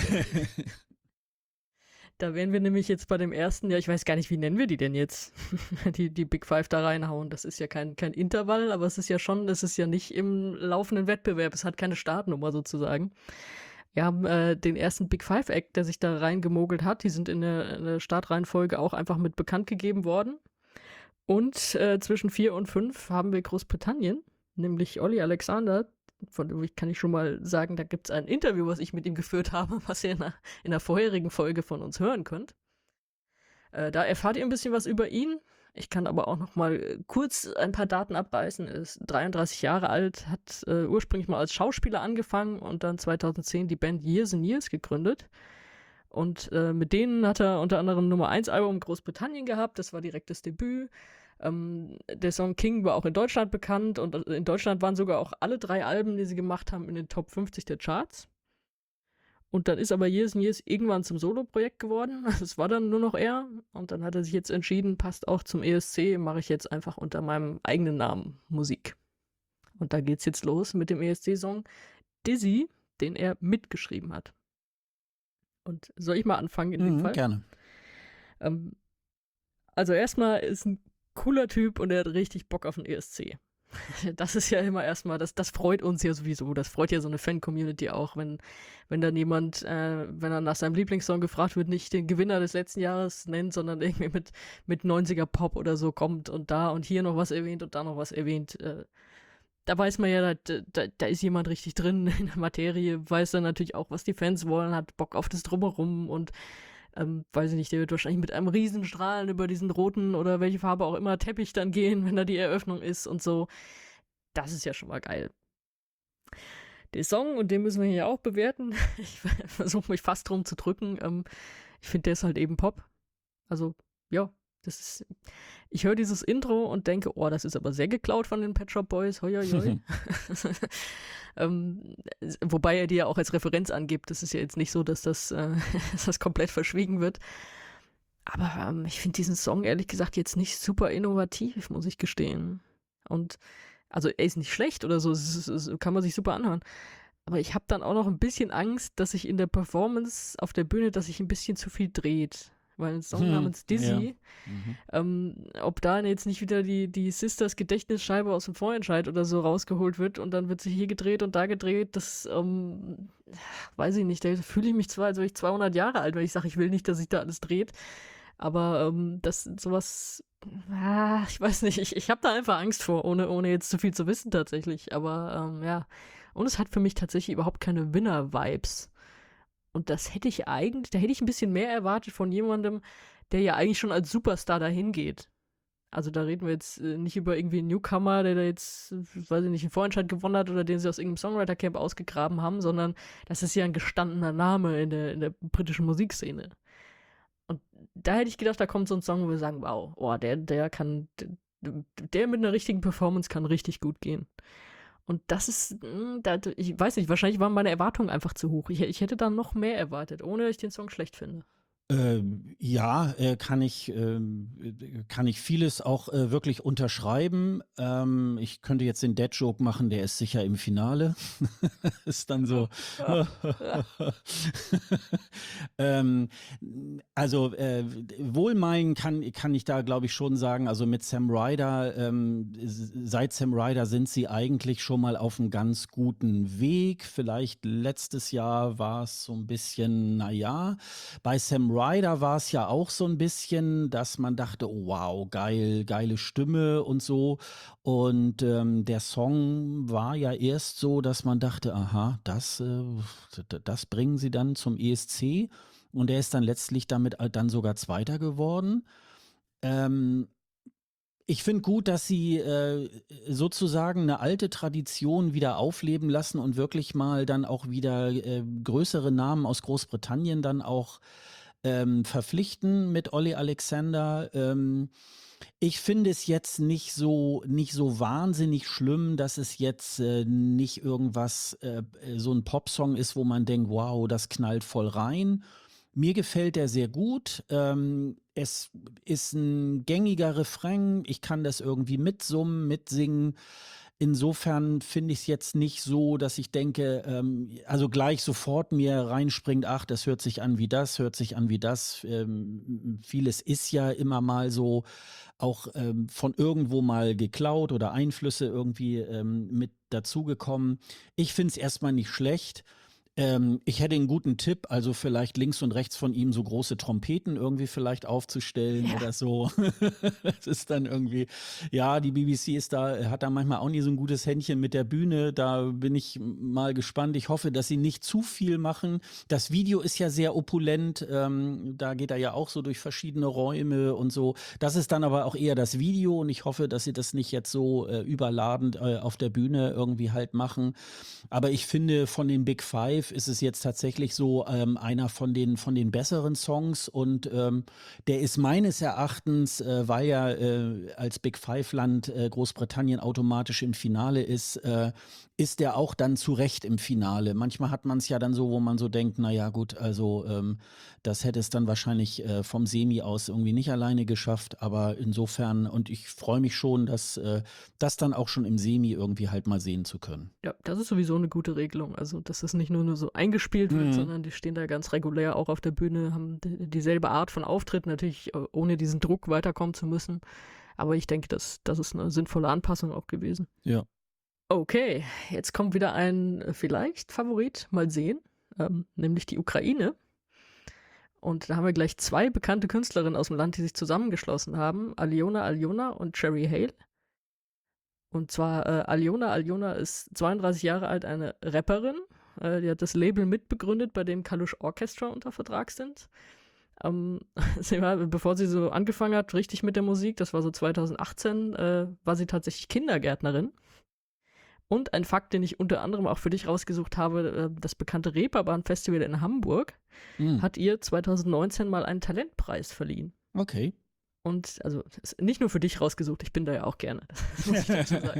Speaker 2: Da wären wir nämlich jetzt bei dem ersten, ja, ich weiß gar nicht, wie nennen wir die denn jetzt? die, die Big Five da reinhauen. Das ist ja kein, kein Intervall, aber es ist ja schon, es ist ja nicht im laufenden Wettbewerb. Es hat keine Startnummer sozusagen. Wir haben äh, den ersten Big Five Act, der sich da reingemogelt hat. Die sind in der, in der Startreihenfolge auch einfach mit bekannt gegeben worden. Und äh, zwischen vier und fünf haben wir Großbritannien, nämlich Olly Alexander. Von dem kann ich schon mal sagen, da gibt es ein Interview, was ich mit ihm geführt habe, was ihr in der, in der vorherigen Folge von uns hören könnt. Äh, da erfahrt ihr ein bisschen was über ihn. Ich kann aber auch noch mal kurz ein paar Daten abbeißen. Er ist dreiunddreißig Jahre alt, hat äh, ursprünglich mal als Schauspieler angefangen und dann zweitausendzehn die Band Years and Years gegründet. Und äh, mit denen hat er unter anderem Nummer eins Album in Großbritannien gehabt. Das war direkt das Debüt. Ähm, der Song King war auch in Deutschland bekannt und in Deutschland waren sogar auch alle drei Alben, die sie gemacht haben, in den Top fünfzig der Charts. Und dann ist aber Years and Years irgendwann zum Solo-Projekt geworden. Es war dann nur noch er. Und dann hat er sich jetzt entschieden, passt auch zum E S C, mache ich jetzt einfach unter meinem eigenen Namen Musik. Und da geht's jetzt los mit dem E S C-Song Dizzy, den er mitgeschrieben hat. Und soll ich mal anfangen in dem
Speaker 1: Mhm,
Speaker 2: Fall?
Speaker 1: gerne.
Speaker 2: Ähm, also erstmal ist ein cooler Typ und er hat richtig Bock auf den E S C. Das ist ja immer erstmal, das, das freut uns ja sowieso. Das freut ja so eine Fan-Community auch, wenn, wenn dann jemand, äh, wenn er nach seinem Lieblingssong gefragt wird, nicht den Gewinner des letzten Jahres nennt, sondern irgendwie mit, mit neunziger-Pop oder so kommt und da und hier noch was erwähnt und da noch was erwähnt. Äh, da weiß man ja, da, da, da ist jemand richtig drin in der Materie, weiß dann natürlich auch, was die Fans wollen, hat Bock auf das Drumherum und ähm, weiß ich nicht, der wird wahrscheinlich mit einem Riesenstrahlen über diesen roten oder welche Farbe auch immer Teppich dann gehen, wenn da die Eröffnung ist und so. Das ist ja schon mal geil. Der Song, und den müssen wir hier auch bewerten, ich versuche mich fast drum zu drücken, ähm, ich finde, der ist halt eben Pop. Also, ja, das ist, ich höre dieses Intro und denke, oh, das ist aber sehr geklaut von den Pet Shop Boys, hoi, hoi, hoi. ähm, wobei er die ja auch als Referenz angibt, das ist ja jetzt nicht so, dass das, äh, dass das komplett verschwiegen wird. Aber ähm, ich finde diesen Song ehrlich gesagt jetzt nicht super innovativ, muss ich gestehen. Und also er ist nicht schlecht oder so, es ist, es kann man sich super anhören. Aber ich habe dann auch noch ein bisschen Angst, dass sich in der Performance auf der Bühne, dass sich ein bisschen zu viel dreht. Weil ein Song
Speaker 1: Hm,
Speaker 2: namens Dizzy,
Speaker 1: ja. Mhm.
Speaker 2: ähm, ob da jetzt nicht wieder die, die Sisters Gedächtnisscheibe aus dem Vorentscheid oder so rausgeholt wird und dann wird sich hier gedreht und da gedreht, das, ähm, weiß ich nicht, da fühle ich mich zwar, als wäre ich zweihundert Jahre alt, wenn ich sage, ich will nicht, dass sich da alles dreht, aber ähm, das sowas, ah, ich weiß nicht, ich, ich habe da einfach Angst vor, ohne, ohne jetzt zu viel zu wissen tatsächlich, aber ähm, ja, und es hat für mich tatsächlich überhaupt keine Winner-Vibes. Und das hätte ich eigentlich, da hätte ich ein bisschen mehr erwartet von jemandem, der ja eigentlich schon als Superstar dahin geht. Also da reden wir jetzt äh, nicht über irgendwie einen Newcomer, der da jetzt, äh, weiß ich nicht, einen Vorentscheid gewonnen hat oder den sie aus irgendeinem Songwriter-Camp ausgegraben haben, sondern das ist ja ein gestandener Name in der, in der britischen Musikszene. Und da hätte ich gedacht, da kommt so ein Song, wo wir sagen, wow, oh, der, der kann, der, der mit einer richtigen Performance kann richtig gut gehen. Und das ist, mh, da, ich weiß nicht, wahrscheinlich waren meine Erwartungen einfach zu hoch. Ich, ich hätte da noch mehr erwartet, ohne dass ich den Song schlecht finde.
Speaker 1: Ähm, ja, äh, kann ich, ähm, äh, kann ich vieles auch äh, wirklich unterschreiben. Ähm, ich könnte jetzt den Dad-Joke machen, der ist sicher im Finale. Ist dann so. ähm, also äh, wohlmeinen kann, kann ich da, glaube ich, schon sagen. Also mit Sam Ryder, ähm, s- seit Sam Ryder sind sie eigentlich schon mal auf einem ganz guten Weg. Vielleicht letztes Jahr war es so ein bisschen, naja. Bei Sam Ryder war es ja auch so ein bisschen, dass man dachte, oh, wow, geil, geile Stimme und so. Und ähm, der Song war ja erst so, dass man dachte, aha, das, äh, d- das bringen sie dann zum E S C. Und er ist dann letztlich damit äh, dann sogar Zweiter geworden. Ähm, Ich finde gut, dass sie äh, sozusagen eine alte Tradition wieder aufleben lassen und wirklich mal dann auch wieder äh, größere Namen aus Großbritannien dann auch ähm, verpflichten mit Olly Alexander. Ähm, ich finde es jetzt nicht so nicht so wahnsinnig schlimm, dass es jetzt äh, nicht irgendwas äh, so ein Popsong ist, wo man denkt, wow, das knallt voll rein. Mir gefällt der sehr gut. Ähm, es ist ein gängiger Refrain. Ich kann das irgendwie mitsummen, mitsingen. Insofern finde ich es jetzt nicht so, dass ich denke, ähm, also gleich sofort mir reinspringt, ach, das hört sich an wie das, hört sich an wie das. Ähm, vieles ist ja immer mal so auch ähm, von irgendwo mal geklaut oder Einflüsse irgendwie ähm, mit dazugekommen. Ich finde es erstmal nicht schlecht. Ähm, ich hätte einen guten Tipp, also vielleicht links und rechts von ihm so große Trompeten irgendwie vielleicht aufzustellen
Speaker 2: Ja.
Speaker 1: oder so. Das ist dann irgendwie ja, die B B C ist da hat da manchmal auch nie so ein gutes Händchen mit der Bühne. Da bin ich mal gespannt. Ich hoffe, dass sie nicht zu viel machen. Das Video ist ja sehr opulent, ähm, da geht er ja auch so durch verschiedene Räume und so. Das ist dann aber auch eher das Video und ich hoffe, dass sie das nicht jetzt so, äh, überladend, äh, auf der Bühne irgendwie halt machen. Aber ich finde, von den Big Five ist es jetzt tatsächlich so, ähm, einer von den von den besseren Songs und, ähm, der ist meines Erachtens, äh, weil ja, äh, als Big Five-Land, äh, Großbritannien automatisch im Finale ist, äh, ist der auch dann zu Recht im Finale. Manchmal hat man es ja dann so, wo man so denkt: „Na ja, gut, also, ähm, das hätte es dann wahrscheinlich, äh, vom Semi aus irgendwie nicht alleine geschafft." Aber insofern und ich freue mich schon, dass, äh, das dann auch schon im Semi irgendwie halt mal sehen zu können.
Speaker 2: Ja, das ist sowieso eine gute Regelung. Also, dass es nicht nur nur so eingespielt wird,
Speaker 1: Mhm.
Speaker 2: sondern die stehen da ganz regulär auch auf der Bühne, haben d dieselbe Art von Auftritt, natürlich, äh, ohne diesen Druck weiterkommen zu müssen. Aber ich denke, das das ist eine sinnvolle Anpassung auch gewesen.
Speaker 1: Ja.
Speaker 2: Okay, jetzt kommt wieder ein, äh, vielleicht Favorit, mal sehen, ähm, nämlich die Ukraine. Und da haben wir gleich zwei bekannte Künstlerinnen aus dem Land, die sich zusammengeschlossen haben, Alyona Alyona und Cherry Hale. Und zwar, äh, Alyona Alyona ist zweiunddreißig Jahre alt, eine Rapperin. Äh, die hat das Label mitbegründet, bei dem Kalush Orchestra unter Vertrag sind. Ähm, sie war, bevor sie so angefangen hat, richtig mit der Musik, das war so zweitausendachtzehn, äh, war sie tatsächlich Kindergärtnerin. Und ein Fakt, den ich unter anderem auch für dich rausgesucht habe, äh, das bekannte Reeperbahn-Festival in Hamburg
Speaker 1: Mhm.
Speaker 2: hat ihr zweitausendneunzehn mal einen Talentpreis verliehen.
Speaker 1: Okay.
Speaker 2: Und also ist nicht nur für dich rausgesucht, ich bin da ja auch gerne, das muss ich dazu sagen.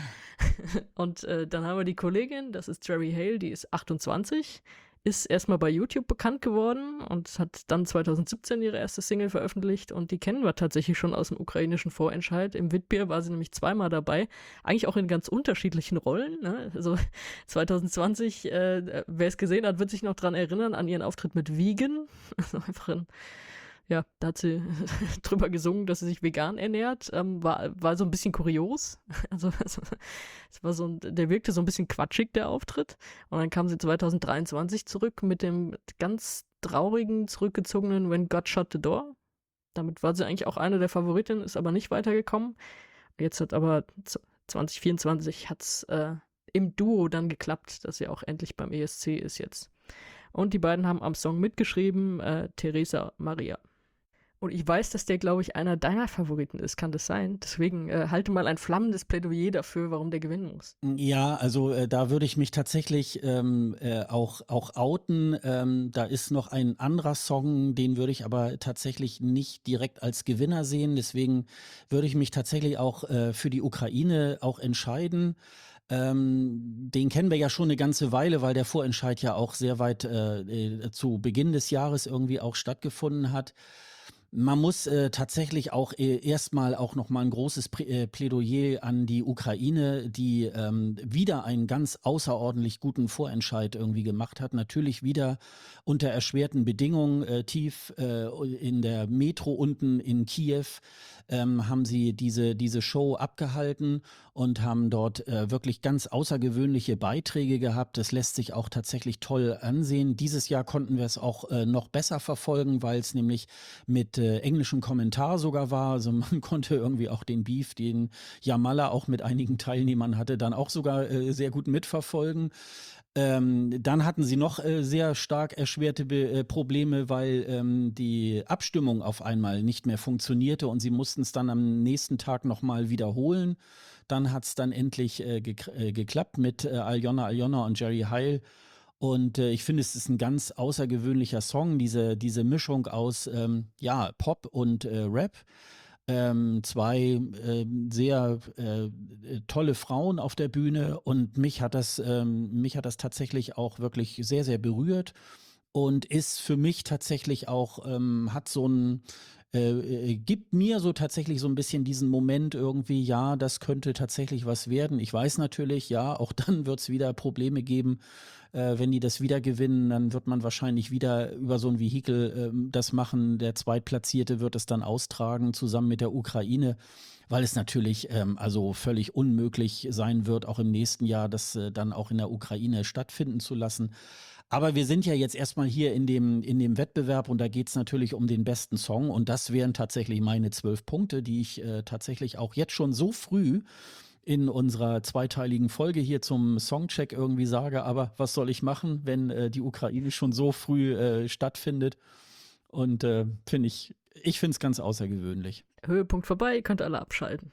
Speaker 2: Und äh, dann haben wir die Kollegin, das ist Cherry Hale, die ist achtundzwanzig, ist erstmal bei YouTube bekannt geworden und hat dann zweitausendsiebzehn ihre erste Single veröffentlicht und die kennen wir tatsächlich schon aus dem ukrainischen Vorentscheid. Im Witbier war sie nämlich zweimal dabei, eigentlich auch in ganz unterschiedlichen Rollen. Ne? Also zweitausendzwanzig, äh, wer es gesehen hat, wird sich noch dran erinnern an ihren Auftritt mit Vegan. Also einfach ein ja, da hat sie drüber gesungen, dass sie sich vegan ernährt. Ähm, war, war so ein bisschen kurios. Also, also es war so ein, der wirkte so ein bisschen quatschig, der Auftritt. Und dann kam sie zweitausenddreiundzwanzig zurück mit dem ganz traurigen, zurückgezogenen When God Shut the Door. Damit war sie eigentlich auch eine der Favoritinnen, ist aber nicht weitergekommen. Jetzt hat aber zwanzig vierundzwanzig hat's äh, im Duo dann geklappt, dass sie auch endlich beim E S C ist jetzt. Und die beiden haben am Song mitgeschrieben, äh, Teresa Maria. Und ich weiß, dass der, glaube ich, einer deiner Favoriten ist. Kann das sein? Deswegen äh, halte mal ein flammendes Plädoyer dafür, warum der gewinnen muss.
Speaker 1: Ja, also äh, da würde ich mich tatsächlich ähm, äh, auch, auch outen. Ähm, da ist noch ein anderer Song, den würde ich aber tatsächlich nicht direkt als Gewinner sehen. Deswegen würde ich mich tatsächlich auch äh, für die Ukraine auch entscheiden. Ähm, den kennen wir ja schon eine ganze Weile, weil der Vorentscheid ja auch sehr weit äh, äh, zu Beginn des Jahres irgendwie auch stattgefunden hat. Man muss äh, tatsächlich auch äh, erstmal auch noch mal ein großes Prä äh, Plädoyer an die Ukraine, die ähm, wieder einen ganz außerordentlich guten Vorentscheid irgendwie gemacht hat. Natürlich wieder unter erschwerten Bedingungen, äh, tief äh, in der Metro unten in Kiew ähm, haben sie diese, diese Show abgehalten und haben dort äh, wirklich ganz außergewöhnliche Beiträge gehabt. Das lässt sich auch tatsächlich toll ansehen. Dieses Jahr konnten wir es auch äh, noch besser verfolgen, weil es nämlich mit äh, englischem Kommentar sogar war. Also man konnte irgendwie auch den Beef, den Jamala auch mit einigen Teilnehmern hatte, dann auch sogar äh, sehr gut mitverfolgen. Ähm, dann hatten sie noch äh, sehr stark erschwerte Be äh, Probleme, weil ähm, die Abstimmung auf einmal nicht mehr funktionierte und sie mussten es dann am nächsten Tag nochmal wiederholen. Dann hat es dann endlich äh, gek äh, geklappt mit äh, Alyona Alyona und Jerry Heil. Und äh, ich finde, es ist ein ganz außergewöhnlicher Song, diese, diese Mischung aus ähm, ja, Pop und äh, Rap. Ähm, zwei ähm, sehr äh, tolle Frauen auf der Bühne und mich hat das, ähm, mich hat das tatsächlich auch wirklich sehr, sehr berührt und ist für mich tatsächlich auch, ähm, hat so ein, äh, äh, gibt mir so tatsächlich so ein bisschen diesen Moment irgendwie, ja, das könnte tatsächlich was werden. Ich weiß natürlich, ja, auch dann wird es wieder Probleme geben, äh, wenn die das wieder gewinnen, dann wird man wahrscheinlich wieder über so ein Vehikel ähm, das machen. Der Zweitplatzierte wird es dann austragen, zusammen mit der Ukraine, weil es natürlich ähm, also völlig unmöglich sein wird, auch im nächsten Jahr das äh, dann auch in der Ukraine stattfinden zu lassen. Aber wir sind ja jetzt erstmal hier in dem, in dem Wettbewerb und da geht es natürlich um den besten Song und das wären tatsächlich meine zwölf Punkte, die ich äh, tatsächlich auch jetzt schon so früh in unserer zweiteiligen Folge hier zum Songcheck irgendwie sage. Aber was soll ich machen, wenn äh, die Ukraine schon so früh äh, stattfindet? Und äh, finde ich, ich finde es ganz außergewöhnlich.
Speaker 2: Höhepunkt vorbei, ihr könnt alle abschalten.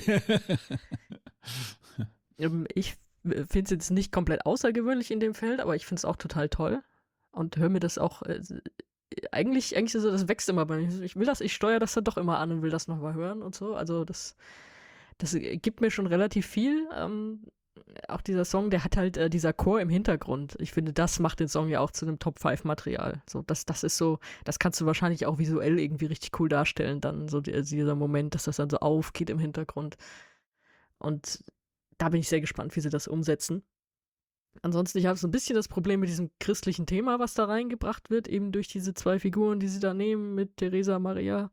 Speaker 2: Ähm, Ich finde es jetzt nicht komplett außergewöhnlich in dem Feld, aber ich finde es auch total toll und höre mir das auch. Äh, eigentlich, eigentlich ist so, das wächst immer bei mir. Ich will das, ich steuere das dann doch immer an und will das nochmal hören und so. Also das, das gibt mir schon relativ viel. Ähm, auch dieser Song, der hat halt äh, dieser Chor im Hintergrund. Ich finde, das macht den Song ja auch zu einem Top fünf Material. So, das, das ist so, das kannst du wahrscheinlich auch visuell irgendwie richtig cool darstellen, dann so die, dieser Moment, dass das dann so aufgeht im Hintergrund. Und da bin ich sehr gespannt, wie sie das umsetzen. Ansonsten, ich habe so ein bisschen das Problem mit diesem christlichen Thema, was da reingebracht wird, eben durch diese zwei Figuren, die sie da nehmen mit Teresa Maria.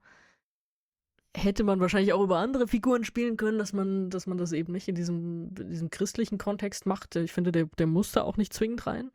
Speaker 2: Hätte man wahrscheinlich auch über andere Figuren spielen können, dass man, dass man das eben nicht in diesem, in diesem christlichen Kontext macht. Ich finde, der, der muss da auch nicht zwingend rein.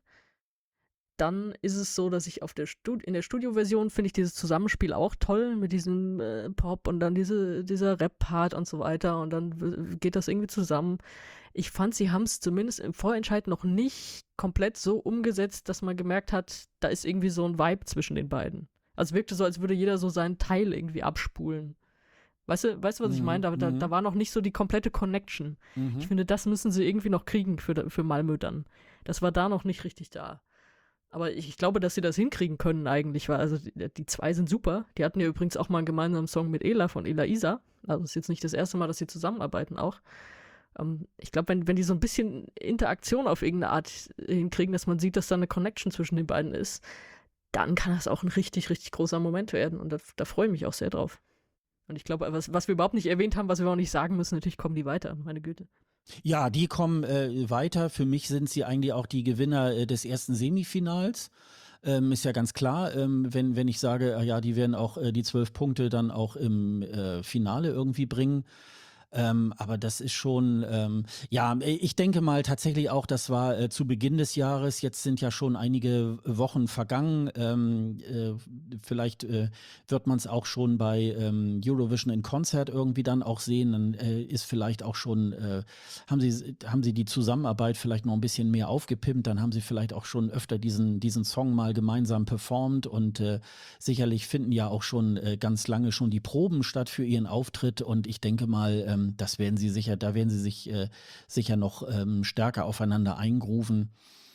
Speaker 2: Dann ist es so, dass ich auf der Stud- in der Studioversion finde ich dieses Zusammenspiel auch toll mit diesem äh, Pop und dann diese, dieser Rap-Part und so weiter und dann w- geht das irgendwie zusammen. Ich fand, sie haben es zumindest im Vorentscheid noch nicht komplett so umgesetzt, dass man gemerkt hat, da ist irgendwie so ein Vibe zwischen den beiden. Also es wirkte so, als würde jeder so seinen Teil irgendwie abspulen. Weißt du, weißt du, was ich
Speaker 1: Mhm,
Speaker 2: meine? Da, da,
Speaker 1: mhm,
Speaker 2: da war noch nicht so die komplette Connection. Ich
Speaker 1: mhm.
Speaker 2: finde, das müssen sie irgendwie noch kriegen für, für Malmö dann. Das war da noch nicht richtig da. Aber ich, ich glaube, dass sie das hinkriegen können eigentlich, weil also die, die zwei sind super. Die hatten ja übrigens auch mal einen gemeinsamen Song mit Ela von Ela Isa. Also es ist jetzt nicht das erste Mal, dass sie zusammenarbeiten auch. Ähm, ich glaube, wenn, wenn die so ein bisschen Interaktion auf irgendeine Art hinkriegen, dass man sieht, dass da eine Connection zwischen den beiden ist, dann kann das auch ein richtig, richtig großer Moment werden. Und da, da freue ich mich auch sehr drauf. Und ich glaube, was, was wir überhaupt nicht erwähnt haben, was wir auch nicht sagen müssen, natürlich kommen die weiter, meine Güte.
Speaker 1: Ja, die kommen äh, weiter. Für mich sind sie eigentlich auch die Gewinner äh, des ersten Semifinals. Ähm, ist ja ganz klar, ähm, wenn, wenn ich sage, äh, ja, die werden auch äh, die zwölf Punkte dann auch im äh, Finale irgendwie bringen. Ähm, aber das ist schon, ähm, ja, ich denke mal tatsächlich auch, das war äh, zu Beginn des Jahres. Jetzt sind ja schon einige Wochen vergangen. Ähm, äh, vielleicht äh, wird man es auch schon bei ähm, Eurovision in Concert irgendwie dann auch sehen. Dann äh, ist vielleicht auch schon, äh, haben sie, haben sie die Zusammenarbeit vielleicht noch ein bisschen mehr aufgepimpt. Dann haben sie vielleicht auch schon öfter diesen, diesen Song mal gemeinsam performt und äh, sicherlich finden ja auch schon äh, ganz lange schon die Proben statt für ihren Auftritt. Und ich denke mal, ähm, das werden sie sicher, da werden sie sich äh, sicher noch ähm, stärker aufeinander eingrooven.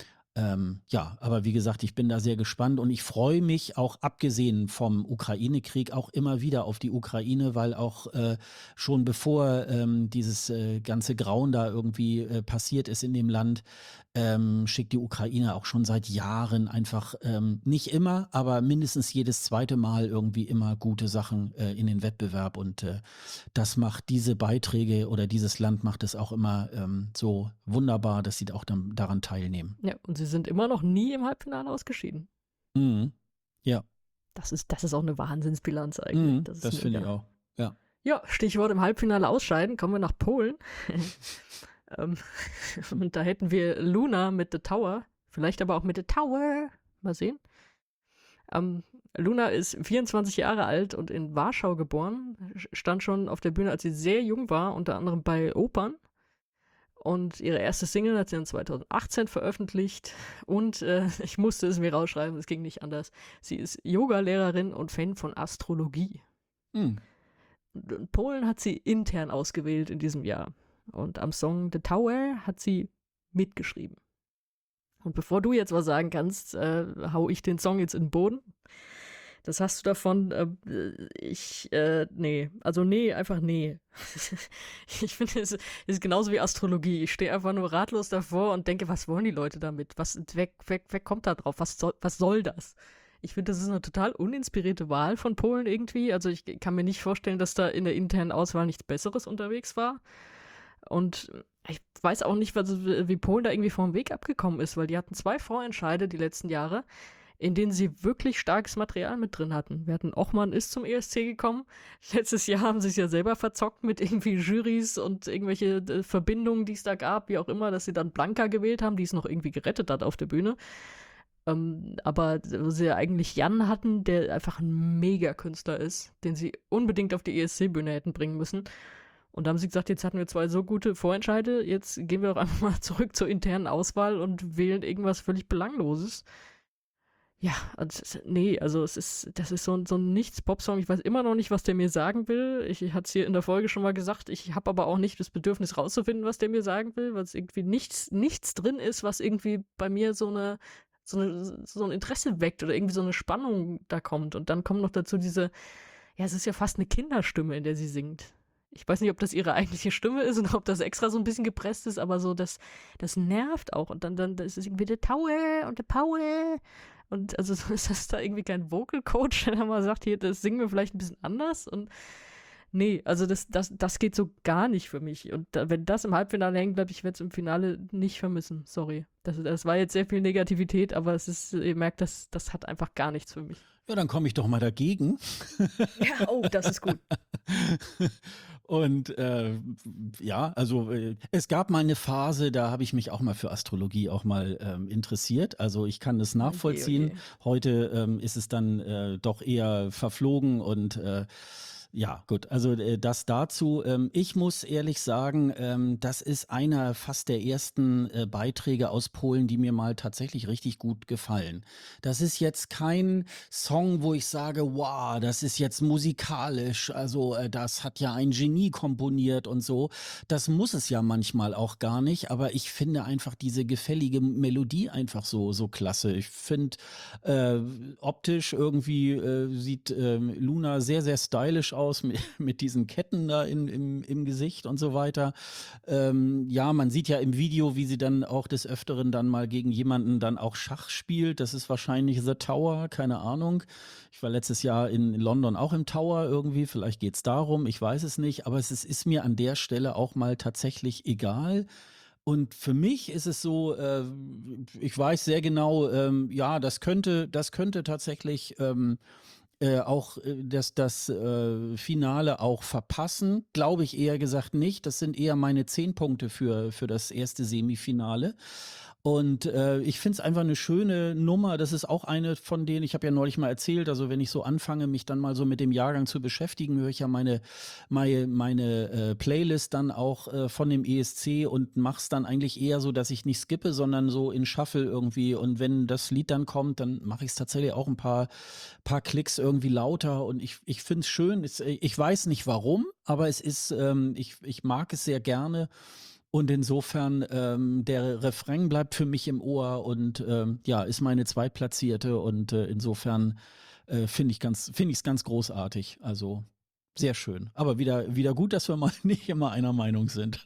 Speaker 1: Ähm, ja, aber wie gesagt, ich bin da sehr gespannt und ich freue mich auch abgesehen vom Ukraine-Krieg auch immer wieder auf die Ukraine, weil auch äh, schon bevor ähm, dieses äh, ganze Grauen da irgendwie äh, passiert ist in dem Land, ähm, schickt die Ukraine auch schon seit Jahren einfach ähm, nicht immer, aber mindestens jedes zweite Mal irgendwie immer gute Sachen äh, in den Wettbewerb und äh, das macht diese Beiträge oder dieses Land macht es auch immer ähm, so wunderbar, dass sie auch dann daran teilnehmen.
Speaker 2: Ja, und sie sind immer noch nie im Halbfinale ausgeschieden.
Speaker 1: Mhm. Ja,
Speaker 2: Das ist, das ist auch eine Wahnsinnsbilanz eigentlich.
Speaker 1: mhm,
Speaker 2: Das ist
Speaker 1: das finde ich
Speaker 2: mega.
Speaker 1: auch. Ja.
Speaker 2: Ja, Stichwort im Halbfinale ausscheiden, kommen wir nach Polen. ähm, und da hätten wir Luna mit The Tower, vielleicht aber auch mit The Tower. Mal sehen. Ähm, Luna ist vierundzwanzig Jahre alt und in Warschau geboren, stand schon auf der Bühne, als sie sehr jung war, unter anderem bei Opern. Und ihre erste Single hat sie dann zweitausendachtzehn veröffentlicht. Und äh, ich musste es mir rausschreiben, es ging nicht anders. Sie ist Yoga-Lehrerin und Fan von Astrologie.
Speaker 1: Mhm.
Speaker 2: Und Polen hat sie intern ausgewählt in diesem Jahr. Und am Song The Tower hat sie mitgeschrieben. Und bevor du jetzt was sagen kannst, äh, hau ich den Song jetzt in den Boden. Das hast du davon, äh, ich, äh, nee, also nee, einfach nee. Ich finde, es ist genauso wie Astrologie. Ich stehe einfach nur ratlos davor und denke, was wollen die Leute damit? Was, wer, wer, wer kommt da drauf? Was soll, was soll das? Ich finde, das ist eine total uninspirierte Wahl von Polen irgendwie. Also ich kann mir nicht vorstellen, dass da in der internen Auswahl nichts Besseres unterwegs war. Und ich weiß auch nicht, was, wie Polen da irgendwie vom Weg abgekommen ist, weil die hatten zwei Vorentscheide die letzten Jahre, in denen sie wirklich starkes Material mit drin hatten. Wir hatten Ochmann ist zum E S C gekommen. Letztes Jahr haben sie es ja selber verzockt mit irgendwie Jurys und irgendwelche äh, Verbindungen, die es da gab, wie auch immer, dass sie dann Blanka gewählt haben, die es noch irgendwie gerettet hat auf der Bühne. Ähm, aber wo sie ja eigentlich Jan hatten, der einfach ein Mega-Künstler ist, den sie unbedingt auf die E S C-Bühne hätten bringen müssen. Und da haben sie gesagt, jetzt hatten wir zwei so gute Vorentscheide, jetzt gehen wir doch einfach mal zurück zur internen Auswahl und wählen irgendwas völlig Belangloses. Ja, und es- nee, also es ist, das ist so ein, so ein Nichts-Pop-Song. Ich weiß immer noch nicht, was der mir sagen will. Ich, ich hatte es hier in der Folge schon mal gesagt. Ich habe aber auch nicht das Bedürfnis rauszufinden, was der mir sagen will, weil es irgendwie nichts, nichts drin ist, was irgendwie bei mir so eine, so eine, so ein Interesse weckt oder irgendwie so eine Spannung da kommt. Und dann kommt noch dazu diese, ja, es ist ja fast eine Kinderstimme, in der sie singt. Ich weiß nicht, ob das ihre eigentliche Stimme ist und ob das extra so ein bisschen gepresst ist, aber so, das, das nervt auch. Und dann, dann das ist irgendwie der Taue und der Paue. Und also so ist das da irgendwie kein Vocal Coach, der mal sagt, hier, das singen wir vielleicht ein bisschen anders. Und nee, also das, das, das geht so gar nicht für mich. Und da, wenn das im Halbfinale hängen bleibt, ich werde es im Finale nicht vermissen. Sorry. Das, das war jetzt sehr viel Negativität, aber es ist, ihr merkt, das, das hat einfach gar nichts für mich.
Speaker 1: Ja, dann komme ich doch mal dagegen.
Speaker 2: Ja, oh, das ist gut.
Speaker 1: Und äh, ja, also äh, es gab mal eine Phase, da habe ich mich auch mal für Astrologie auch mal ähm, interessiert. Also ich kann das nachvollziehen.
Speaker 2: Oje, oje.
Speaker 1: Heute ähm, ist es dann äh, doch eher verflogen und äh, ja, gut, also äh, das dazu. Ähm, ich muss ehrlich sagen, ähm, das ist einer fast der ersten äh, Beiträge aus Polen, die mir mal tatsächlich richtig gut gefallen. Das ist jetzt kein Song, wo ich sage, wow, das ist jetzt musikalisch, also äh, das hat ja ein Genie komponiert und so. Das muss es ja manchmal auch gar nicht, aber ich finde einfach diese gefällige Melodie einfach so, so klasse. Ich finde äh, optisch irgendwie äh, sieht äh, Luna sehr, sehr stylisch aus mit, mit diesen Ketten da in, im, im Gesicht und so weiter. Ähm, ja, man sieht ja im Video, wie sie dann auch des Öfteren dann mal gegen jemanden dann auch Schach spielt. Das ist wahrscheinlich The Tower, keine Ahnung. Ich war letztes Jahr in London auch im Tower irgendwie. Vielleicht geht es darum, ich weiß es nicht. Aber es ist, ist mir an der Stelle auch mal tatsächlich egal. Und für mich ist es so, äh, ich weiß sehr genau, ähm, ja, das könnte, das könnte tatsächlich ähm, äh, auch äh, das, das äh, Finale auch verpassen. Glaube ich eher gesagt nicht. Das sind eher meine zehn Punkte für, für das erste Semifinale. Und äh, ich finde es einfach eine schöne Nummer. Das ist auch eine von denen, ich habe ja neulich mal erzählt, also wenn ich so anfange, mich dann mal so mit dem Jahrgang zu beschäftigen, höre ich ja meine, meine, meine äh, Playlist dann auch äh, von dem E S C und mache es dann eigentlich eher so, dass ich nicht skippe, sondern so in Shuffle irgendwie. Und wenn das Lied dann kommt, dann mache ich es tatsächlich auch ein paar, paar Klicks irgendwie lauter. Und ich, ich finde es schön. Es, ich weiß nicht warum, aber es ist, ähm, ich, ich mag es sehr gerne. Und insofern, ähm, der Refrain bleibt für mich im Ohr und ähm, ja, ist meine Zweitplatzierte und äh, insofern äh, finde ich ganz, finde ich es ganz großartig. Also sehr schön. Aber wieder, wieder gut, dass wir mal nicht immer einer Meinung sind.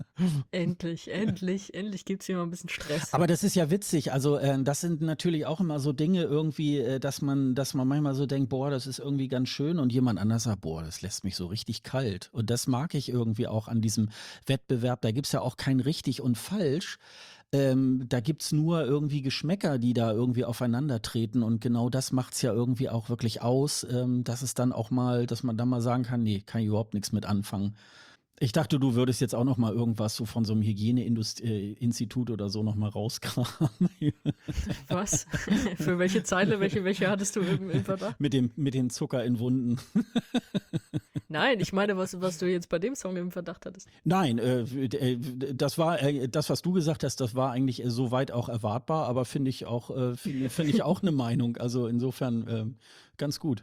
Speaker 2: Endlich, endlich, endlich gibt es hier mal ein bisschen Stress.
Speaker 1: Aber das ist ja witzig. Also äh, das sind natürlich auch immer so Dinge irgendwie, äh, dass man, dass man manchmal so denkt, boah, das ist irgendwie ganz schön und jemand anders sagt, boah, das lässt mich so richtig kalt. Und das mag ich irgendwie auch an diesem Wettbewerb. Da gibt es ja auch kein richtig und falsch. Ähm, da gibt es nur irgendwie Geschmäcker, die da irgendwie aufeinandertreten. Und genau das macht es ja irgendwie auch wirklich aus, ähm, dass es dann auch mal, dass man dann mal sagen kann, nee, kann ich überhaupt nichts mit anfangen. Ich dachte, du würdest jetzt auch noch mal irgendwas so von so einem Hygieneinstitut oder so noch mal rauskramen.
Speaker 2: Was? Für welche Zeile, welche, welche hattest du im, im Verdacht?
Speaker 1: mit dem, mit dem Zucker in Wunden.
Speaker 2: Nein, ich meine, was, was du jetzt bei dem Song im Verdacht hattest.
Speaker 1: Nein, äh, äh, das war äh, das, was du gesagt hast, das war eigentlich äh, soweit auch erwartbar, aber finde ich auch, äh, finde find ich auch eine Meinung. Also insofern äh, ganz gut.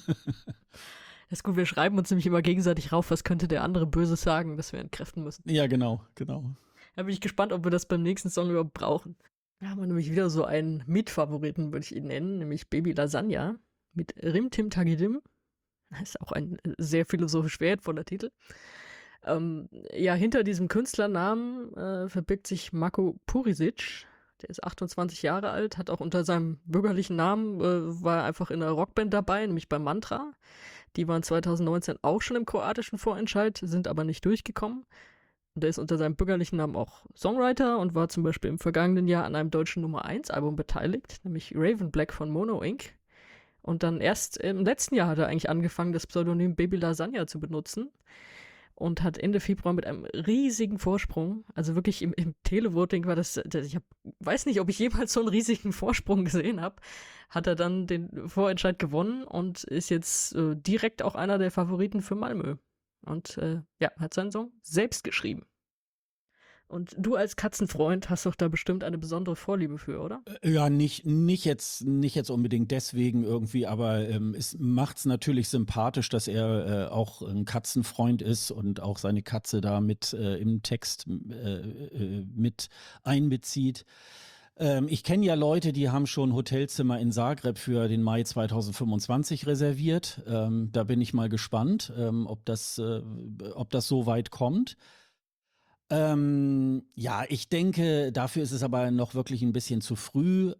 Speaker 2: Das ist gut, wir schreiben uns nämlich immer gegenseitig rauf, was könnte der andere Böses sagen, dass wir entkräften müssen.
Speaker 1: Ja, genau, genau.
Speaker 2: Da bin ich gespannt, ob wir das beim nächsten Song überhaupt brauchen. Da haben wir nämlich wieder so einen Mitfavoriten, würde ich ihn nennen, nämlich Baby Lasagna mit Rim Tim Tagidim. Das ist auch ein sehr philosophisch wertvoller Titel. Ähm, ja, hinter diesem Künstlernamen äh, verbirgt sich Marko Purisic. Der ist achtundzwanzig Jahre alt, hat auch unter seinem bürgerlichen Namen, äh, war einfach in einer Rockband dabei, nämlich bei Mantra. Die waren zwanzig neunzehn auch schon im kroatischen Vorentscheid, sind aber nicht durchgekommen. Und er ist unter seinem bürgerlichen Namen auch Songwriter und war zum Beispiel im vergangenen Jahr an einem deutschen Nummer eins Album beteiligt, nämlich Raven Black von Mono Incorporated. Und dann erst im letzten Jahr hat er eigentlich angefangen, das Pseudonym Baby Lasagna zu benutzen. und hat Ende Februar mit einem riesigen Vorsprung, also wirklich im, im Televoting war das, das ich hab, weiß nicht, ob ich jemals so einen riesigen Vorsprung gesehen habe, hat er dann den Vorentscheid gewonnen und ist jetzt äh, direkt auch einer der Favoriten für Malmö. Und äh, ja, hat seinen Song selbst geschrieben. Und du als Katzenfreund hast doch da bestimmt eine besondere Vorliebe für, oder?
Speaker 1: Ja, nicht, nicht jetzt, nicht jetzt unbedingt deswegen irgendwie, aber ähm, es macht's natürlich sympathisch, dass er äh, auch ein Katzenfreund ist und auch seine Katze da mit äh, im Text äh, äh, mit einbezieht. Ähm, ich kenne ja Leute, die haben schon Hotelzimmer in Zagreb für den Mai zweitausendfünfundzwanzig reserviert. Ähm, da bin ich mal gespannt, ähm, ob das, äh, ob das so weit kommt. Ähm, ja, ich denke, dafür ist es aber noch wirklich ein bisschen zu früh.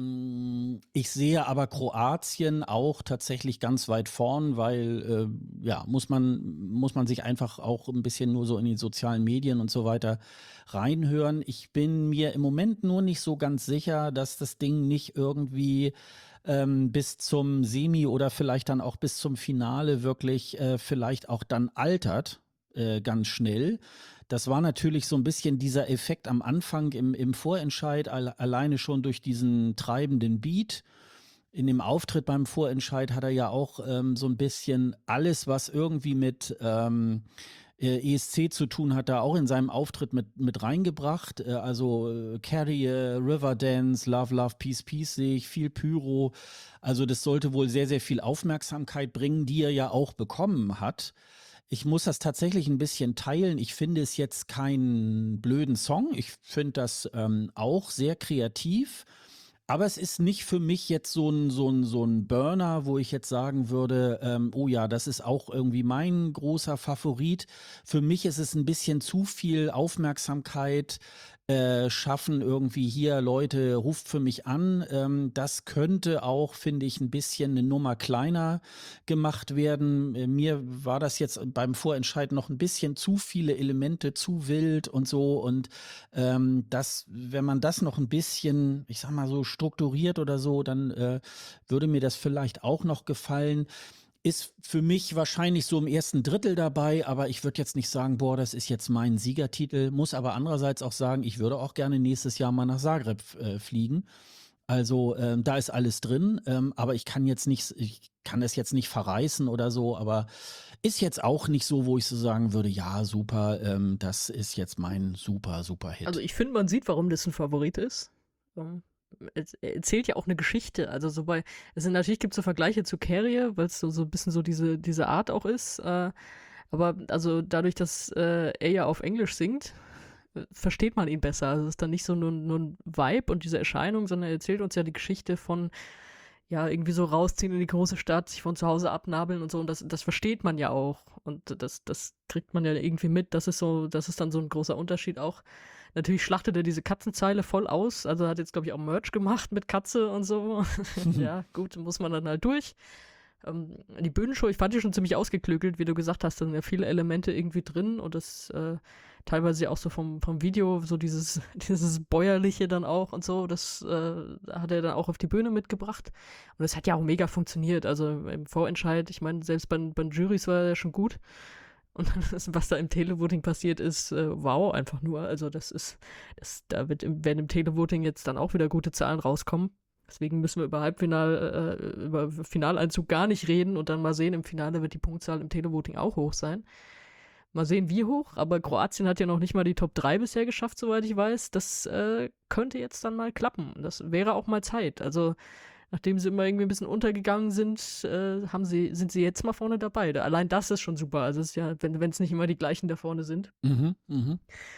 Speaker 1: Ähm, ich sehe aber Kroatien auch tatsächlich ganz weit vorn, weil, äh, ja, muss man, muss man sich einfach auch ein bisschen nur so in die sozialen Medien und so weiter reinhören. Ich bin mir im Moment nur nicht so ganz sicher, dass das Ding nicht irgendwie ähm, bis zum Semi oder vielleicht dann auch bis zum Finale wirklich äh, vielleicht auch dann altert, äh, ganz schnell. Das war natürlich so ein bisschen dieser Effekt am Anfang im, im Vorentscheid, alle, alleine schon durch diesen treibenden Beat. In dem Auftritt beim Vorentscheid hat er ja auch ähm, so ein bisschen alles, was irgendwie mit ähm, äh, E S C zu tun hat, da auch in seinem Auftritt mit, mit reingebracht. Äh, also äh, Carrie, äh, Riverdance, Love, Love, Peace, Peace sehe ich, viel Pyro. Also das sollte wohl sehr, sehr viel Aufmerksamkeit bringen, die er ja auch bekommen hat. Ich muss das tatsächlich ein bisschen teilen. Ich finde es jetzt keinen blöden Song. Ich finde das ähm, auch sehr kreativ. Aber es ist nicht für mich jetzt so ein, so ein, so ein Burner, wo ich jetzt sagen würde, ähm, oh ja, das ist auch irgendwie mein großer Favorit. Für mich ist es ein bisschen zu viel Aufmerksamkeit äh, schaffen, irgendwie hier, Leute, ruft für mich an. Ähm, das könnte auch, finde ich, ein bisschen eine Nummer kleiner gemacht werden. Äh, Mir war das jetzt beim Vorentscheid noch ein bisschen zu viele Elemente, zu wild und so. Und ähm, das, wenn man das noch ein bisschen, ich sag mal so, strukturiert oder so, dann äh, würde mir das vielleicht auch noch gefallen. Ist für mich wahrscheinlich so im ersten Drittel dabei, aber ich würde jetzt nicht sagen, boah, das ist jetzt mein Siegertitel, muss aber andererseits auch sagen, ich würde auch gerne nächstes Jahr mal nach Zagreb äh, fliegen. Also ähm, da ist alles drin, ähm, aber ich kann jetzt nicht, ich kann es jetzt nicht verreißen oder so, aber ist jetzt auch nicht so, wo ich so sagen würde, ja, super, ähm, das ist jetzt mein super, super
Speaker 2: Also
Speaker 1: Hit.
Speaker 2: ich finde, man sieht, warum das ein Favorit ist. Ähm, es erzählt ja auch eine Geschichte. Also so bei, es sind natürlich gibt es so Vergleiche zu Carrie, weil es so, so ein bisschen so diese, diese Art auch ist. Äh, aber also dadurch, dass äh, er ja auf Englisch singt, äh, versteht man ihn besser. Also es ist dann nicht so nur, nur ein Vibe und diese Erscheinung, sondern er erzählt uns ja die Geschichte von ja, irgendwie so rausziehen in die große Stadt, sich von zu Hause abnabeln und so. Und das, das versteht man ja auch. Und das, das kriegt man ja irgendwie mit. Das ist so, das ist dann so ein großer Unterschied auch. Natürlich schlachtet er diese Katzenzeile voll aus. Also hat jetzt, glaube ich, auch Merch gemacht mit Katze und so. Ja, gut, muss man dann halt durch. Ähm, die Bühnenshow, ich fand die schon ziemlich ausgeklügelt, wie du gesagt hast, da sind ja viele Elemente irgendwie drin und das äh, teilweise ja auch so vom, vom Video, so dieses, dieses Bäuerliche dann auch und so, das äh, hat er dann auch auf die Bühne mitgebracht. Und das hat ja auch mega funktioniert. Also im Vorentscheid, ich meine, selbst bei, bei den Jurys war er ja schon gut. Und das, was da im Televoting passiert ist, äh, wow, einfach nur. Also das ist, das, da wird im, werden im Televoting jetzt dann auch wieder gute Zahlen rauskommen. Deswegen müssen wir über Halbfinal, äh, über Finaleinzug gar nicht reden und dann mal sehen, im Finale wird die Punktzahl im Televoting auch hoch sein. Mal sehen, wie hoch, aber Kroatien hat ja noch nicht mal die Top drei bisher geschafft, soweit ich weiß. Das äh, könnte jetzt dann mal klappen. Das wäre auch mal Zeit. Also, nachdem sie immer irgendwie ein bisschen untergegangen sind, äh, haben sie, sind sie jetzt mal vorne dabei. Allein das ist schon super. Also, es ist ja, wenn es nicht immer die gleichen da vorne sind.
Speaker 1: Mhm, mhm.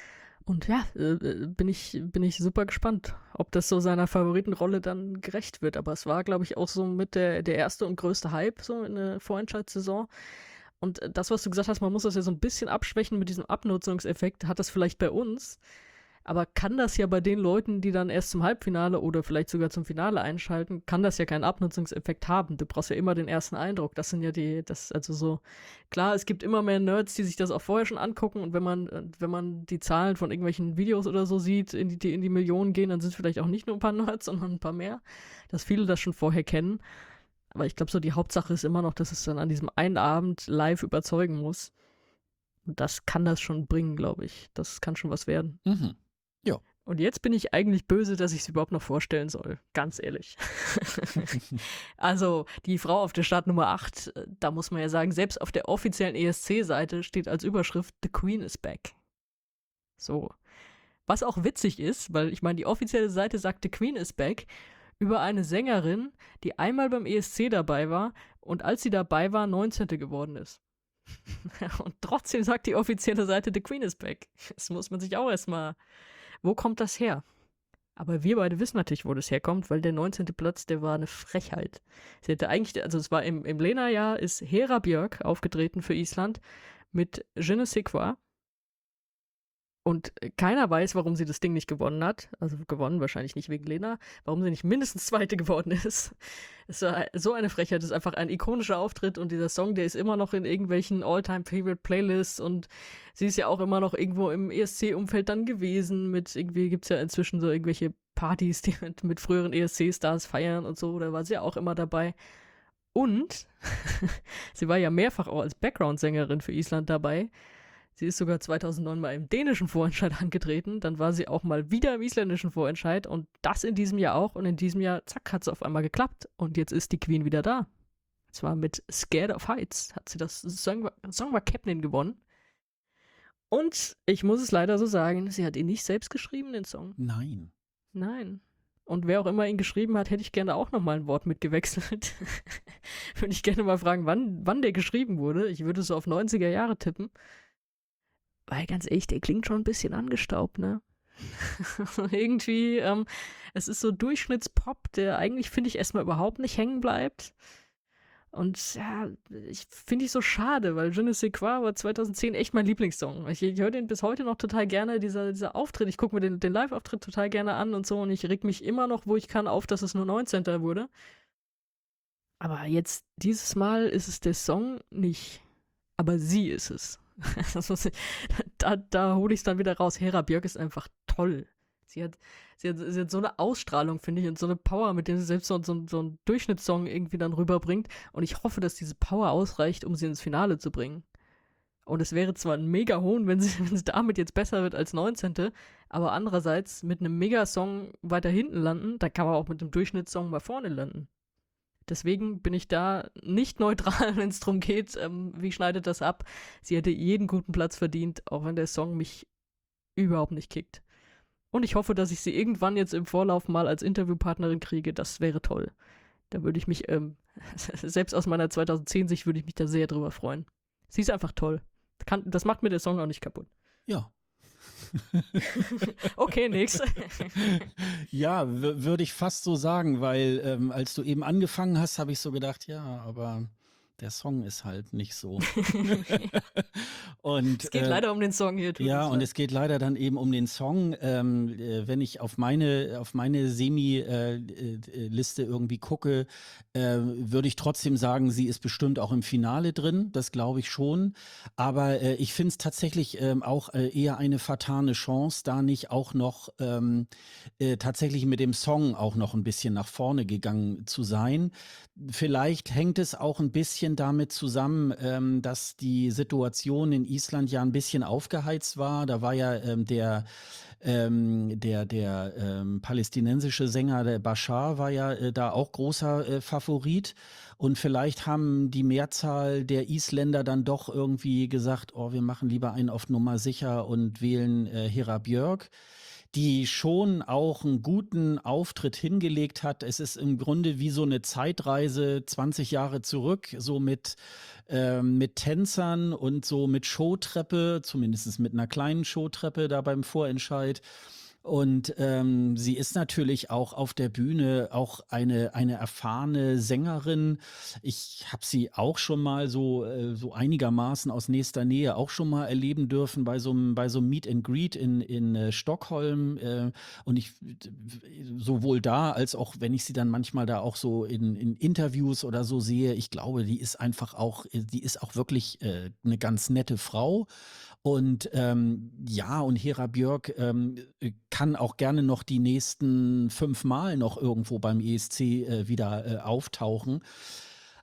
Speaker 2: Und ja, äh, bin ich, bin ich super gespannt, ob das so seiner Favoritenrolle dann gerecht wird. Aber es war, glaube ich, auch so mit der, der erste und größte Hype so in der Vorentscheidssaison. Und das, was du gesagt hast, man muss das ja so ein bisschen abschwächen mit diesem Abnutzungseffekt, hat das vielleicht bei uns. Aber kann das ja bei den Leuten, die dann erst zum Halbfinale oder vielleicht sogar zum Finale einschalten, kann das ja keinen Abnutzungseffekt haben. Du brauchst ja immer den ersten Eindruck. Das sind ja die, das, also so, klar, es gibt immer mehr Nerds, die sich das auch vorher schon angucken und wenn man, wenn man die Zahlen von irgendwelchen Videos oder so sieht, in die, die in die Millionen gehen, dann sind es vielleicht auch nicht nur ein paar Nerds, sondern ein paar mehr, dass viele das schon vorher kennen. Aber ich glaube, so die Hauptsache ist immer noch, dass es dann an diesem einen Abend live überzeugen muss. Und das kann das schon bringen, glaube ich. Das kann schon was werden.
Speaker 1: Mhm. Ja.
Speaker 2: Und jetzt bin ich eigentlich böse, dass ich es überhaupt noch vorstellen soll. Ganz ehrlich. Also, die Frau auf der Startnummer acht, äh, da muss man ja sagen, selbst auf der offiziellen E S C-Seite steht als Überschrift The Queen is back. So. Was auch witzig ist, weil ich meine, die offizielle Seite sagt The Queen is back über eine Sängerin, die einmal beim E S C dabei war und als sie dabei war, neunzehnte geworden ist. Und trotzdem sagt die offizielle Seite The Queen is back. Das muss man sich auch erstmal. Wo kommt das her? Aber wir beide wissen natürlich, wo das herkommt, weil der neunzehnte Platz, der war eine Frechheit. Sie hätte eigentlich, also es war im, im Lena-Jahr, ist Hera Björk aufgetreten für Island mit Je ne sais quoi. Und keiner weiß, warum sie das Ding nicht gewonnen hat. Also gewonnen wahrscheinlich nicht wegen Lena. Warum sie nicht mindestens Zweite geworden ist. Es war so eine Frechheit. Es ist einfach ein ikonischer Auftritt. Und dieser Song, der ist immer noch in irgendwelchen All-Time-Favorite-Playlists. Und sie ist ja auch immer noch irgendwo im E S C-Umfeld dann gewesen. Mit irgendwie gibt es ja inzwischen so irgendwelche Partys, die mit, mit früheren E S C-Stars feiern und so. Da war sie ja auch immer dabei. Und sie war ja mehrfach auch als Background-Sängerin für Island dabei. Sie ist sogar zweitausendneun mal im dänischen Vorentscheid angetreten. Dann war sie auch mal wieder im isländischen Vorentscheid. Und das in diesem Jahr auch. Und in diesem Jahr, zack, hat es auf einmal geklappt. Und jetzt ist die Queen wieder da. Und zwar mit Scared of Heights hat sie das Song, Song war Captain gewonnen. Und ich muss es leider so sagen, sie hat ihn nicht selbst geschrieben, den Song.
Speaker 1: Nein.
Speaker 2: Nein. Und wer auch immer ihn geschrieben hat, hätte ich gerne auch nochmal ein Wort mitgewechselt. Würde ich gerne mal fragen, wann, wann der geschrieben wurde. Ich würde so auf neunziger Jahre tippen. Weil ganz ehrlich, der klingt schon ein bisschen angestaubt, ne? Irgendwie, ähm, es ist so Durchschnittspop, der eigentlich, finde ich, erstmal überhaupt nicht hängen bleibt. Und ja, ich finde ich so schade, weil Je ne sais quoi war zweitausendzehn echt mein Lieblingssong. Ich, ich höre den bis heute noch total gerne, dieser, dieser Auftritt. Ich gucke mir den, den Live-Auftritt total gerne an und so. Und ich reg mich immer noch, wo ich kann, auf, dass es nur neunzehnter wurde. Aber jetzt, dieses Mal ist es der Song nicht. Aber sie ist es. da da hole ich es dann wieder raus. Hera Björk ist einfach toll. Sie hat, sie hat, sie hat so eine Ausstrahlung, finde ich, und so eine Power, mit der sie selbst so, so, so einen Durchschnittssong irgendwie dann rüberbringt. Und ich hoffe, dass diese Power ausreicht, um sie ins Finale zu bringen. Und es wäre zwar ein mega Hohn, wenn sie, wenn sie damit jetzt besser wird als neunzehnte, aber andererseits mit einem Megasong weiter hinten landen, da kann man auch mit einem Durchschnittssong mal vorne landen. Deswegen bin ich da nicht neutral, wenn es darum geht, ähm, wie schneidet das ab. Sie hätte jeden guten Platz verdient, auch wenn der Song mich überhaupt nicht kickt. Und ich hoffe, dass ich sie irgendwann jetzt im Vorlauf mal als Interviewpartnerin kriege. Das wäre toll. Da würde ich mich, ähm, selbst aus meiner zweitausendzehn-Sicht würde ich mich da sehr drüber freuen. Sie ist einfach toll. Kann, das macht mir der Song auch nicht kaputt.
Speaker 1: Ja.
Speaker 2: Okay, nix.
Speaker 1: Ja, w- würde ich fast so sagen, weil ähm, als du eben angefangen hast, habe ich so gedacht, ja, aber der Song ist halt nicht so. Und
Speaker 2: Es geht
Speaker 1: äh,
Speaker 2: leider um den Song hier. Tut
Speaker 1: ja,
Speaker 2: uns
Speaker 1: und
Speaker 2: leid.
Speaker 1: es geht leider dann eben um den Song. Ähm, äh, wenn ich auf meine, auf meine Semi-Liste irgendwie gucke, äh, würde ich trotzdem sagen, sie ist bestimmt auch im Finale drin. Das glaube ich schon. Aber äh, ich finde es tatsächlich ähm, auch äh, eher eine vertane Chance, da nicht auch noch ähm, äh, tatsächlich mit dem Song auch noch ein bisschen nach vorne gegangen zu sein. Vielleicht hängt es auch ein bisschen damit zusammen, ähm, dass die Situation in Island ja ein bisschen aufgeheizt war. Da war ja ähm, der, ähm, der, der ähm, palästinensische Sänger, der Bashar, war ja äh, da auch großer äh, Favorit. Und vielleicht haben die Mehrzahl der Isländer dann doch irgendwie gesagt, oh, wir machen lieber einen auf Nummer sicher und wählen äh, Hera Björk, die schon auch einen guten Auftritt hingelegt hat. Es ist im Grunde wie so eine Zeitreise zwanzig Jahre zurück, so mit, ähm, mit Tänzern und so mit Showtreppe, zumindest mit einer kleinen Showtreppe da beim Vorentscheid. Und ähm, sie ist natürlich auch auf der Bühne auch eine, eine erfahrene Sängerin. Ich habe sie auch schon mal so, äh, so einigermaßen aus nächster Nähe auch schon mal erleben dürfen bei so einem bei so einem Meet and Greet in, in äh, Stockholm. Äh, und ich sowohl da als auch, wenn ich sie dann manchmal da auch so in, in Interviews oder so sehe, ich glaube, die ist einfach auch, die ist auch wirklich äh, eine ganz nette Frau. Und ähm, ja, und Hera Björk ähm, kann auch gerne noch die nächsten fünf Mal noch irgendwo beim E S C äh, wieder äh, auftauchen.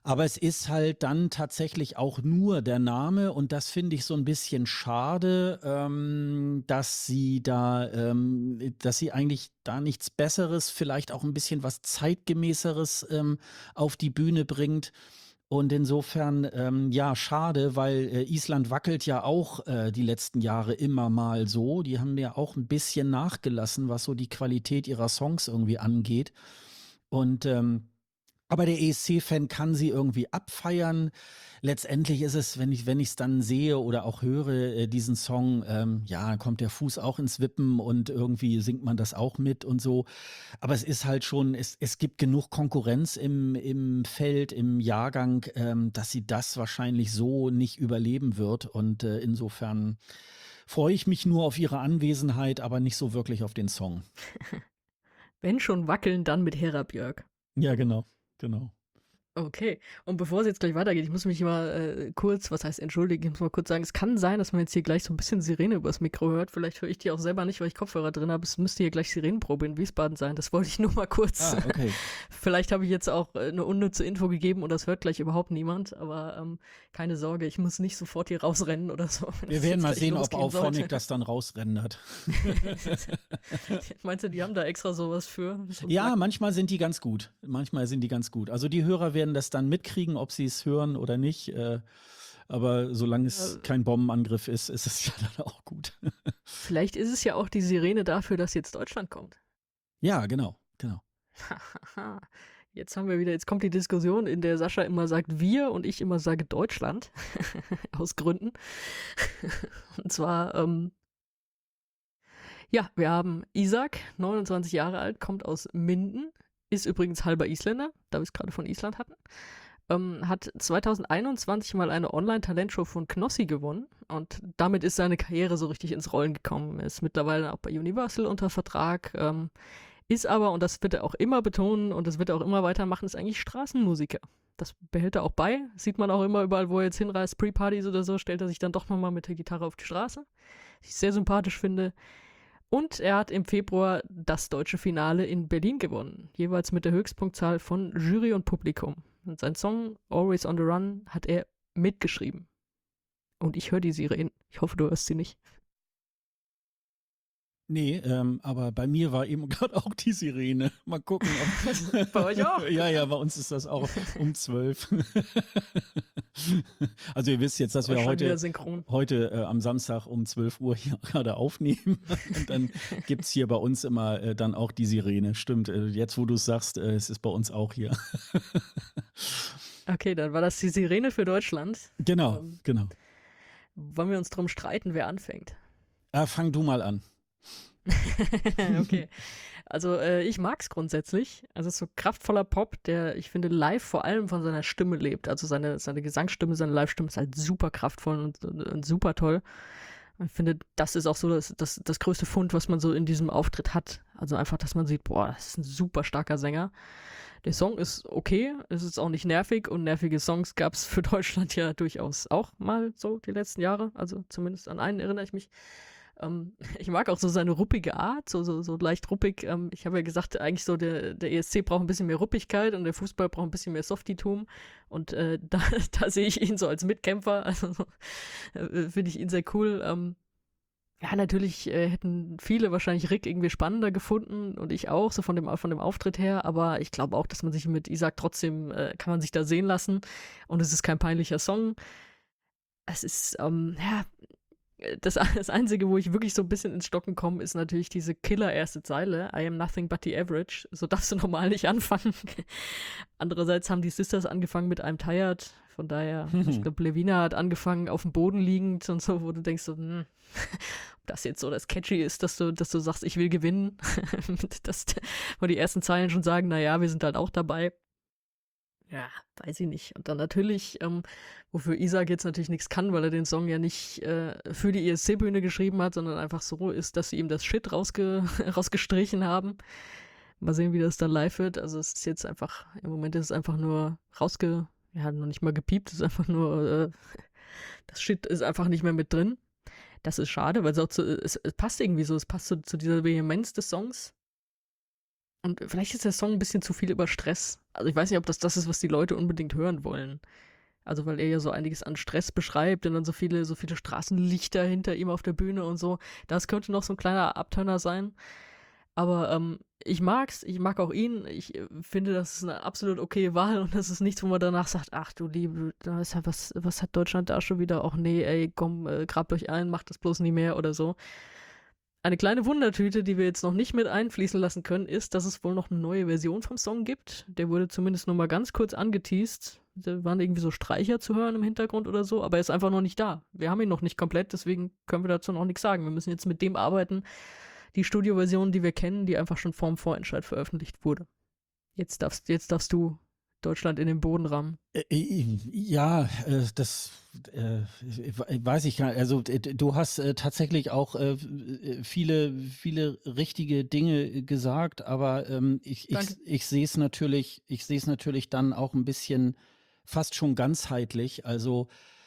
Speaker 1: Aber es ist halt dann tatsächlich auch nur der Name und das finde ich so ein bisschen schade, ähm, dass sie da, ähm, dass sie eigentlich da nichts Besseres, vielleicht auch ein bisschen was Zeitgemäßeres ähm, auf die Bühne bringt. Und insofern, ähm, ja, schade, weil äh, Island wackelt ja auch äh, die letzten Jahre immer mal so. Die haben ja auch ein bisschen nachgelassen, was so die Qualität ihrer Songs irgendwie angeht. Und ähm, aber der E S C-Fan kann sie irgendwie abfeiern. Letztendlich ist es, wenn ich wenn ich es dann sehe oder auch höre, äh, diesen Song, ähm, ja, dann kommt der Fuß auch ins Wippen und irgendwie singt man das auch mit und so. Aber es ist halt schon, es, es gibt genug Konkurrenz im, im Feld, im Jahrgang, ähm, dass sie das wahrscheinlich so nicht überleben wird. Und äh, insofern freue ich mich nur auf ihre Anwesenheit, aber nicht so wirklich auf den Song.
Speaker 2: Wenn schon wackeln, dann mit Hera Björk.
Speaker 1: Ja, genau, genau.
Speaker 2: Okay. Und bevor es jetzt gleich weitergeht, ich muss mich mal äh, kurz, was heißt entschuldigen, ich muss mal kurz sagen, es kann sein, dass man jetzt hier gleich so ein bisschen Sirene übers Mikro hört. Vielleicht höre ich die auch selber nicht, weil ich Kopfhörer drin habe. Es müsste hier gleich Sirenenprobe in Wiesbaden sein. Das wollte ich nur mal kurz.
Speaker 1: Ah, okay.
Speaker 2: Vielleicht habe ich jetzt auch äh, eine unnütze Info gegeben und das hört gleich überhaupt niemand. Aber ähm, keine Sorge, ich muss nicht sofort hier rausrennen oder so.
Speaker 1: Wir werden mal sehen, ob Auphonic das dann rausrendert.
Speaker 2: Meinst du, die haben da extra sowas für? So
Speaker 1: Ja,
Speaker 2: Plug-
Speaker 1: manchmal sind die ganz gut. Manchmal sind die ganz gut. Also die Hörer werden das dann mitkriegen, ob sie es hören oder nicht. Äh, aber solange es
Speaker 2: Äh,
Speaker 1: kein Bombenangriff ist, ist es ja dann auch gut.
Speaker 2: Vielleicht ist es ja auch die Sirene dafür, dass jetzt Deutschland kommt.
Speaker 1: Ja, genau, genau.
Speaker 2: Jetzt haben wir wieder, jetzt kommt die Diskussion, in der Sascha immer sagt wir und ich immer sage Deutschland. Aus Gründen. Und zwar, ähm, ja, wir haben Isaac, neunundzwanzig Jahre alt, kommt aus Minden, ist übrigens halber Isländer, da wir es gerade von Island hatten. Ähm, hat zweitausendeinundzwanzig mal eine Online-Talentshow von Knossi gewonnen und damit ist seine Karriere so richtig ins Rollen gekommen. Er ist mittlerweile auch bei Universal unter Vertrag, ähm, ist aber, und das wird er auch immer betonen und das wird er auch immer weitermachen, ist eigentlich Straßenmusiker. Das behält er auch bei, sieht man auch immer überall, wo er jetzt hinreist, Pre-Partys oder so, stellt er sich dann doch nochmal mit der Gitarre auf die Straße, die ich sehr sympathisch finde. Und er hat im Februar das deutsche Finale in Berlin gewonnen, jeweils mit der Höchstpunktzahl von Jury und Publikum. Und sein Song Always on the Run hat er mitgeschrieben. Und ich höre die Sirene. Ich hoffe, du hörst sie nicht.
Speaker 1: Nee, ähm, aber bei mir war eben gerade auch die Sirene. Mal gucken. Ob
Speaker 2: Bei euch auch?
Speaker 1: Ja, ja, bei uns ist das auch um zwölf. Also ihr wisst jetzt, dass
Speaker 2: Aber
Speaker 1: wir
Speaker 2: schon
Speaker 1: heute,
Speaker 2: wieder synchron.
Speaker 1: heute äh, am Samstag um zwölf Uhr hier gerade aufnehmen. Und dann gibt's hier bei uns immer äh, dann auch die Sirene. Stimmt, äh, jetzt wo du es sagst, äh, es ist bei uns auch hier.
Speaker 2: Okay, dann war das die Sirene für Deutschland.
Speaker 1: Genau,
Speaker 2: Ähm,
Speaker 1: genau.
Speaker 2: wollen wir uns drum streiten, wer anfängt?
Speaker 1: Ah, fang du mal an.
Speaker 2: Okay. Also äh, ich mag's grundsätzlich. Also es ist so kraftvoller Pop, der, ich finde, live vor allem von seiner Stimme lebt. Also seine, seine Gesangsstimme, seine Live-Stimme ist halt super kraftvoll und, und, und super toll. Und ich finde, das ist auch so das, das, das größte Fund, was man so in diesem Auftritt hat. Also einfach, dass man sieht, boah, das ist ein super starker Sänger. Der Song ist okay, es ist auch nicht nervig und nervige Songs gab es für Deutschland ja durchaus auch mal so die letzten Jahre. Also zumindest an einen erinnere ich mich. Ähm, ich mag auch so seine ruppige Art, so, so, so leicht ruppig. Ähm, ich habe ja gesagt, eigentlich so der, der E S C braucht ein bisschen mehr Ruppigkeit und der Fußball braucht ein bisschen mehr Softitum. Und äh, da, da sehe ich ihn so als Mitkämpfer. Also äh, finde ich ihn sehr cool. Ähm, ja, natürlich äh, hätten viele wahrscheinlich Rick irgendwie spannender gefunden und ich auch, so von dem, von dem Auftritt her. Aber ich glaube auch, dass man sich mit Isaac trotzdem, äh, kann man sich da sehen lassen. Und es ist kein peinlicher Song. Es ist, ähm, ja, das, das Einzige, wo ich wirklich so ein bisschen ins Stocken komme, ist natürlich diese Killer-erste Zeile, I am nothing but the average. So darfst du normal nicht anfangen. Andererseits haben die Sisters angefangen mit I'm tired. Von daher, ich glaube, Levina hat angefangen auf dem Boden liegend und so, wo du denkst so, hm, ob das jetzt so das Catchy ist, dass du, dass du sagst, ich will gewinnen. dass, wo die ersten Zeilen schon sagen, naja, wir sind halt auch dabei. Ja, weiß ich nicht. Und dann natürlich, ähm, wofür Isaac jetzt natürlich nichts kann, weil er den Song ja nicht äh, für die E S C-Bühne geschrieben hat, sondern einfach so ist, dass sie ihm das Shit rausge rausgestrichen haben. Mal sehen, wie das dann live wird. Also es ist jetzt einfach, im Moment ist es einfach nur rausge... Ja, noch nicht mal gepiept, es ist einfach nur... Äh, das Shit ist einfach nicht mehr mit drin. Das ist schade, weil es auch zu, es, es passt irgendwie so, es passt zu, zu dieser Vehemenz des Songs. Und vielleicht ist der Song ein bisschen zu viel über Stress. Also ich weiß nicht, ob das das ist, was die Leute unbedingt hören wollen. Also weil er ja so einiges an Stress beschreibt und dann so viele, so viele Straßenlichter hinter ihm auf der Bühne und so. Das könnte noch so ein kleiner Abturner sein. Aber ähm, ich mag's, ich mag auch ihn. Ich äh, finde, das ist eine absolut okay Wahl und das ist nichts, wo man danach sagt, ach du Liebe, da ist ja was, was hat Deutschland da schon wieder? Ach nee, ey, komm, äh, grabt euch ein, macht das bloß nie mehr oder so. Eine kleine Wundertüte, die wir jetzt noch nicht mit einfließen lassen können, ist, dass es wohl noch eine neue Version vom Song gibt. Der wurde zumindest nur mal ganz kurz angeteased. Da waren irgendwie so Streicher zu hören im Hintergrund oder so, aber er ist einfach noch nicht da. Wir haben ihn noch nicht komplett, deswegen können wir dazu noch nichts sagen. Wir müssen jetzt mit dem arbeiten, die Studioversion, die wir kennen, die einfach schon vorm Vorentscheid veröffentlicht wurde. Jetzt darfst, jetzt darfst du Deutschland in den Boden rammen.
Speaker 1: Äh, äh, Ja, äh, das äh, weiß ich gar nicht. Also äh, du hast äh, tatsächlich auch äh, äh, viele, viele richtige Dinge gesagt, aber ähm, ich, ich,
Speaker 2: Danke.
Speaker 1: ich sehe es natürlich, ich sehe es natürlich dann auch ein bisschen fast schon ganzheitlich. Also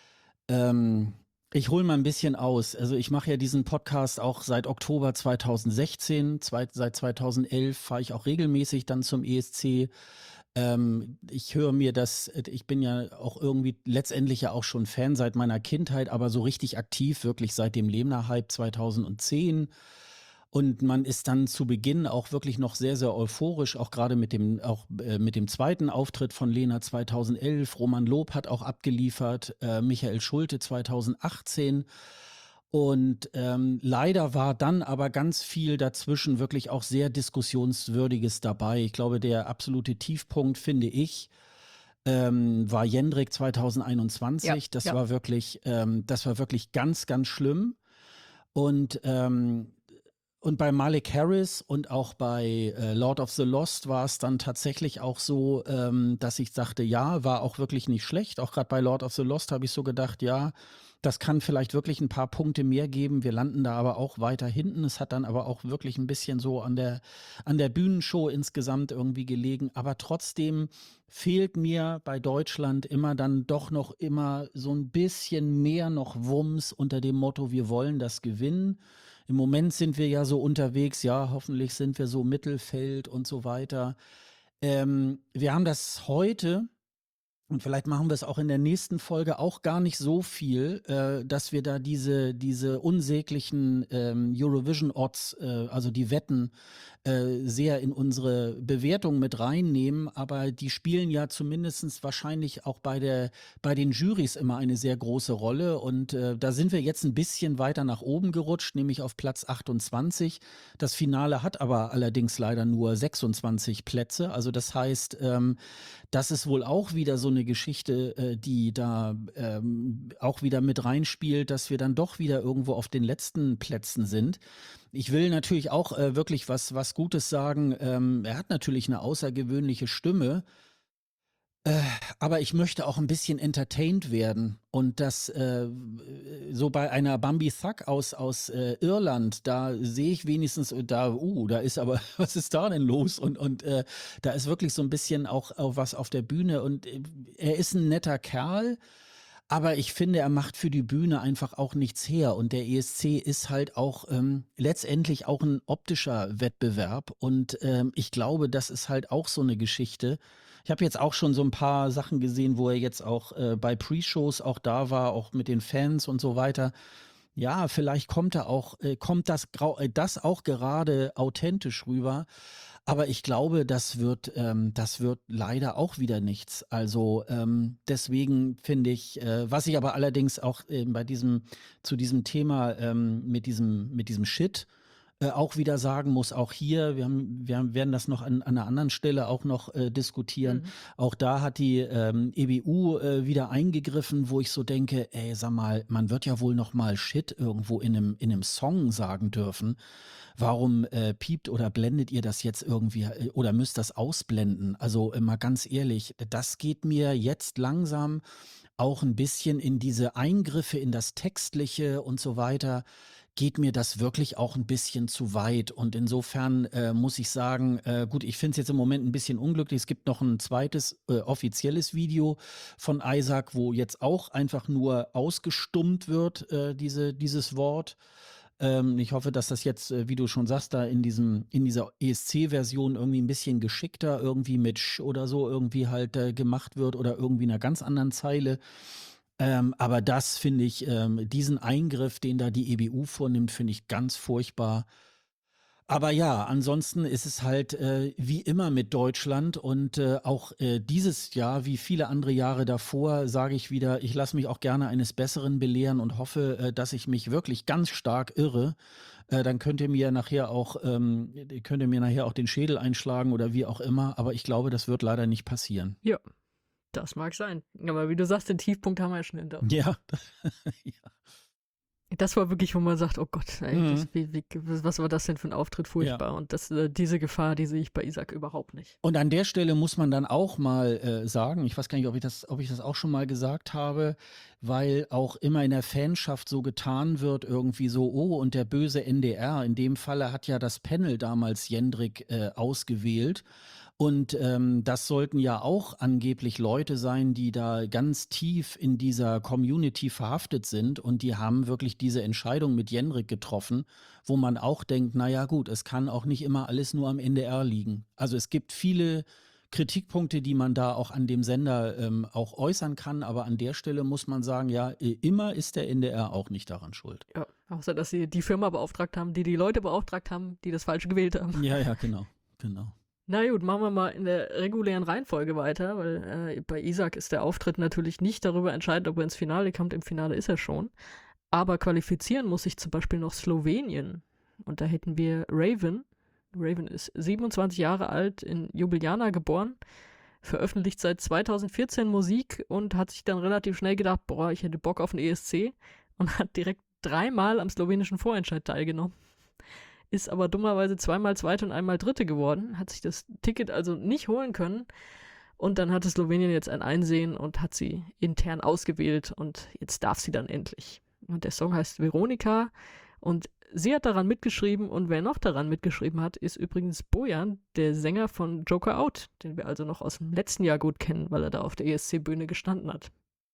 Speaker 1: ähm, ich hole mal ein bisschen aus. Also ich mache ja diesen Podcast auch seit Oktober zweitausendsechzehn. Zwei, seit zweitausendelf fahre ich auch regelmäßig dann zum E S C. Ähm, ich höre mir das, ich bin ja auch irgendwie letztendlich ja auch schon Fan seit meiner Kindheit, aber so richtig aktiv wirklich seit dem Lemna-Hype zweitausendzehn. Und man ist dann zu Beginn auch wirklich noch sehr, sehr euphorisch, auch gerade mit dem, auch äh, mit dem zweiten Auftritt von Lena zweitausendelf. Roman Lob hat auch abgeliefert, äh, Michael Schulte zweitausendachtzehn. Und ähm, leider war dann aber ganz viel dazwischen wirklich auch sehr Diskussionswürdiges dabei. Ich glaube, der absolute Tiefpunkt, finde ich, ähm, war Jendrik
Speaker 2: Ja,
Speaker 1: zweitausendeinundzwanzig. Das
Speaker 2: ja.
Speaker 1: war wirklich, ähm, das war wirklich ganz, ganz schlimm. Und ähm, und bei Malik Harris und auch bei äh, Lord of the Lost war es dann tatsächlich auch so, ähm, dass ich sagte, ja, war auch wirklich nicht schlecht. Auch gerade bei Lord of the Lost habe ich so gedacht, ja, das kann vielleicht wirklich ein paar Punkte mehr geben. Wir landen da aber auch weiter hinten. Es hat dann aber auch wirklich ein bisschen so an der, an der Bühnenshow insgesamt irgendwie gelegen. Aber trotzdem fehlt mir bei Deutschland immer dann doch noch immer so ein bisschen mehr noch Wumms unter dem Motto, wir wollen das gewinnen. Im Moment sind wir ja so unterwegs, ja, hoffentlich sind wir so Mittelfeld und so weiter. Ähm, wir haben das heute, und vielleicht machen wir es auch in der nächsten Folge auch gar nicht so viel, äh, dass wir da diese, diese unsäglichen ähm, Eurovision-Odds, äh, also die Wetten, äh, sehr in unsere Bewertung mit reinnehmen. Aber die spielen ja zumindest wahrscheinlich auch bei, der, bei den Jurys immer eine sehr große Rolle. Und äh, da sind wir jetzt ein bisschen weiter nach oben gerutscht, nämlich auf Platz achtundzwanzig. Das Finale hat aber allerdings leider nur sechsundzwanzig Plätze. Also das heißt, ähm, das ist wohl auch wieder so eine Geschichte, äh, die da ähm, auch wieder mit reinspielt, dass wir dann doch wieder irgendwo auf den letzten Plätzen sind. Ich will natürlich auch äh, wirklich was, was Gutes sagen. Ähm, er hat natürlich eine außergewöhnliche Stimme, äh, aber ich möchte auch ein bisschen entertained werden. Und das äh, so bei einer Bambi Thug aus, aus äh, Irland, da sehe ich wenigstens, äh, da, uh, da ist aber, was ist da denn los? Und, und äh, da ist wirklich so ein bisschen auch, auch was auf der Bühne. Und äh, er ist ein netter Kerl. Aber ich finde, er macht für die Bühne einfach auch nichts her. Und der E S C ist halt auch ähm, letztendlich auch ein optischer Wettbewerb. Und ähm, ich glaube, das ist halt auch so eine Geschichte. Ich habe jetzt auch schon so ein paar Sachen gesehen, wo er jetzt auch äh, bei Pre-Shows auch da war, auch mit den Fans und so weiter. Ja, vielleicht kommt da auch, äh, kommt das, grau- äh, das auch gerade authentisch rüber. Aber ich glaube, das wird, ähm, das wird leider auch wieder nichts. Also ähm, deswegen finde ich, äh, was ich aber allerdings auch ähm, bei diesem, zu diesem Thema ähm, mit diesem, mit diesem Shit äh, auch wieder sagen muss, auch hier, wir, haben, wir haben, werden das noch an, an einer anderen Stelle auch noch äh, diskutieren.
Speaker 2: Mhm.
Speaker 1: Auch da hat die ähm, E B U äh, wieder eingegriffen, wo ich so denke, ey, sag mal, man wird ja wohl noch mal Shit irgendwo in einem, in einem Song sagen dürfen. Warum äh, piept oder blendet ihr das jetzt irgendwie äh, oder müsst das ausblenden? Also äh, mal ganz ehrlich, das geht mir jetzt langsam auch ein bisschen in diese Eingriffe in das Textliche und so weiter, geht mir das wirklich auch ein bisschen zu weit. Und insofern äh, muss ich sagen, äh, gut, ich finde es jetzt im Moment ein bisschen unglücklich. Es gibt noch ein zweites äh, offizielles Video von Isaac, wo jetzt auch einfach nur ausgestummt wird, äh, diese, dieses Wort. Ähm, ich hoffe, dass das jetzt, äh, wie du schon sagst, da in diesem in dieser E S C-Version irgendwie ein bisschen geschickter irgendwie mit Sch oder so irgendwie halt, äh, gemacht wird oder irgendwie in 'ner ganz anderen Zeile. Ähm, aber das finde ich, ähm diesen Eingriff, den da die E B U vornimmt, finde ich ganz furchtbar. Aber ja, ansonsten ist es halt, äh, wie immer mit Deutschland und, äh, auch, äh, dieses Jahr, wie viele andere Jahre davor, sage ich wieder, ich lasse mich auch gerne eines Besseren belehren und hoffe, äh, dass ich mich wirklich ganz stark irre. Äh, dann könnt ihr mir nachher auch ähm, könnt ihr mir nachher auch den Schädel einschlagen oder wie auch immer, aber ich glaube, das wird leider nicht passieren.
Speaker 2: Ja, das mag sein. Aber wie du sagst, den Tiefpunkt haben wir ja schon hinter uns.
Speaker 1: Ja, ja.
Speaker 2: Das war wirklich, wo man sagt, oh Gott, ey, das,
Speaker 1: Mhm.
Speaker 2: wie, wie, was war das denn für ein Auftritt?
Speaker 1: Ja.
Speaker 2: Furchtbar. Und das, äh, diese Gefahr, die sehe ich bei Isaac überhaupt nicht.
Speaker 1: Und an der Stelle muss man dann auch mal äh, sagen, ich weiß gar nicht, ob ich das, ob ich das auch schon mal gesagt habe, weil auch immer in der Fanschaft so getan wird, irgendwie so, oh, und der böse N D R, in dem Falle hat ja das Panel damals Jendrik äh, ausgewählt. Und ähm, das sollten ja auch angeblich Leute sein, die da ganz tief in dieser Community verhaftet sind und die haben wirklich diese Entscheidung mit Jendrik getroffen, wo man auch denkt, na ja gut, es kann auch nicht immer alles nur am N D R liegen. Also es gibt viele Kritikpunkte, die man da auch an dem Sender ähm, auch äußern kann, aber an der Stelle muss man sagen, ja, äh, immer ist der N D R auch nicht daran schuld.
Speaker 2: Ja, außer dass sie die Firma beauftragt haben, die die Leute beauftragt haben, die das falsch gewählt haben.
Speaker 1: Ja, ja, genau, genau.
Speaker 2: Na gut, machen wir mal in der regulären Reihenfolge weiter, weil äh, bei Isaac ist der Auftritt natürlich nicht darüber entscheidend, ob er ins Finale kommt. Im Finale ist er schon. Aber qualifizieren muss sich zum Beispiel noch Slowenien. Und da hätten wir Raven. Raven ist siebenundzwanzig Jahre alt, in Ljubljana geboren, veröffentlicht seit zweitausendvierzehn Musik und hat sich dann relativ schnell gedacht, boah, ich hätte Bock auf einen E S C und hat direkt dreimal am slowenischen Vorentscheid teilgenommen. Ist aber dummerweise zweimal Zweite und einmal Dritte geworden, hat sich das Ticket also nicht holen können. Und dann hatte Slowenien jetzt ein Einsehen und hat sie intern ausgewählt und jetzt darf sie dann endlich. Und der Song heißt Veronika und sie hat daran mitgeschrieben und wer noch daran mitgeschrieben hat, ist übrigens Bojan, der Sänger von Joker Out, den wir also noch aus dem letzten Jahr gut kennen, weil er da auf der E S C-Bühne gestanden hat.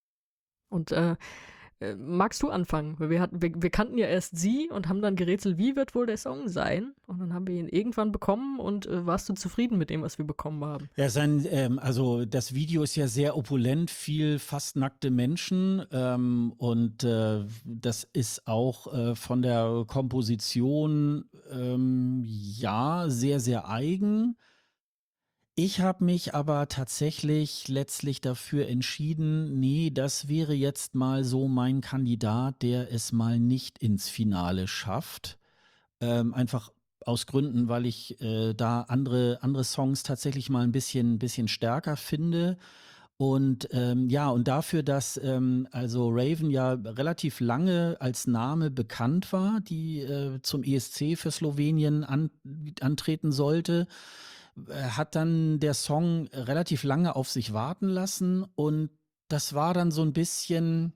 Speaker 2: Und äh, äh, magst du anfangen? Weil wir, hatten, wir, wir kannten ja erst sie und haben dann gerätselt, wie wird wohl der Song sein? Und dann haben wir ihn irgendwann bekommen und äh, warst du zufrieden mit dem, was wir bekommen haben?
Speaker 1: Ja, sein, ähm, also das Video ist ja sehr opulent, viel fast nackte Menschen ähm, und äh, das ist auch äh, von der Komposition ähm, ja sehr, sehr eigen. Ich habe mich aber tatsächlich letztlich dafür entschieden, nee, das wäre jetzt mal so mein Kandidat, der es mal nicht ins Finale schafft. Ähm, einfach aus Gründen, weil ich äh, da andere, andere Songs tatsächlich mal ein bisschen, bisschen stärker finde. Und ähm, ja, und dafür, dass ähm, also Raven ja relativ lange als Name bekannt war, die äh, zum E S C für Slowenien an, antreten sollte, äh, hat dann der Song relativ lange auf sich warten lassen. Und das war dann so ein bisschen,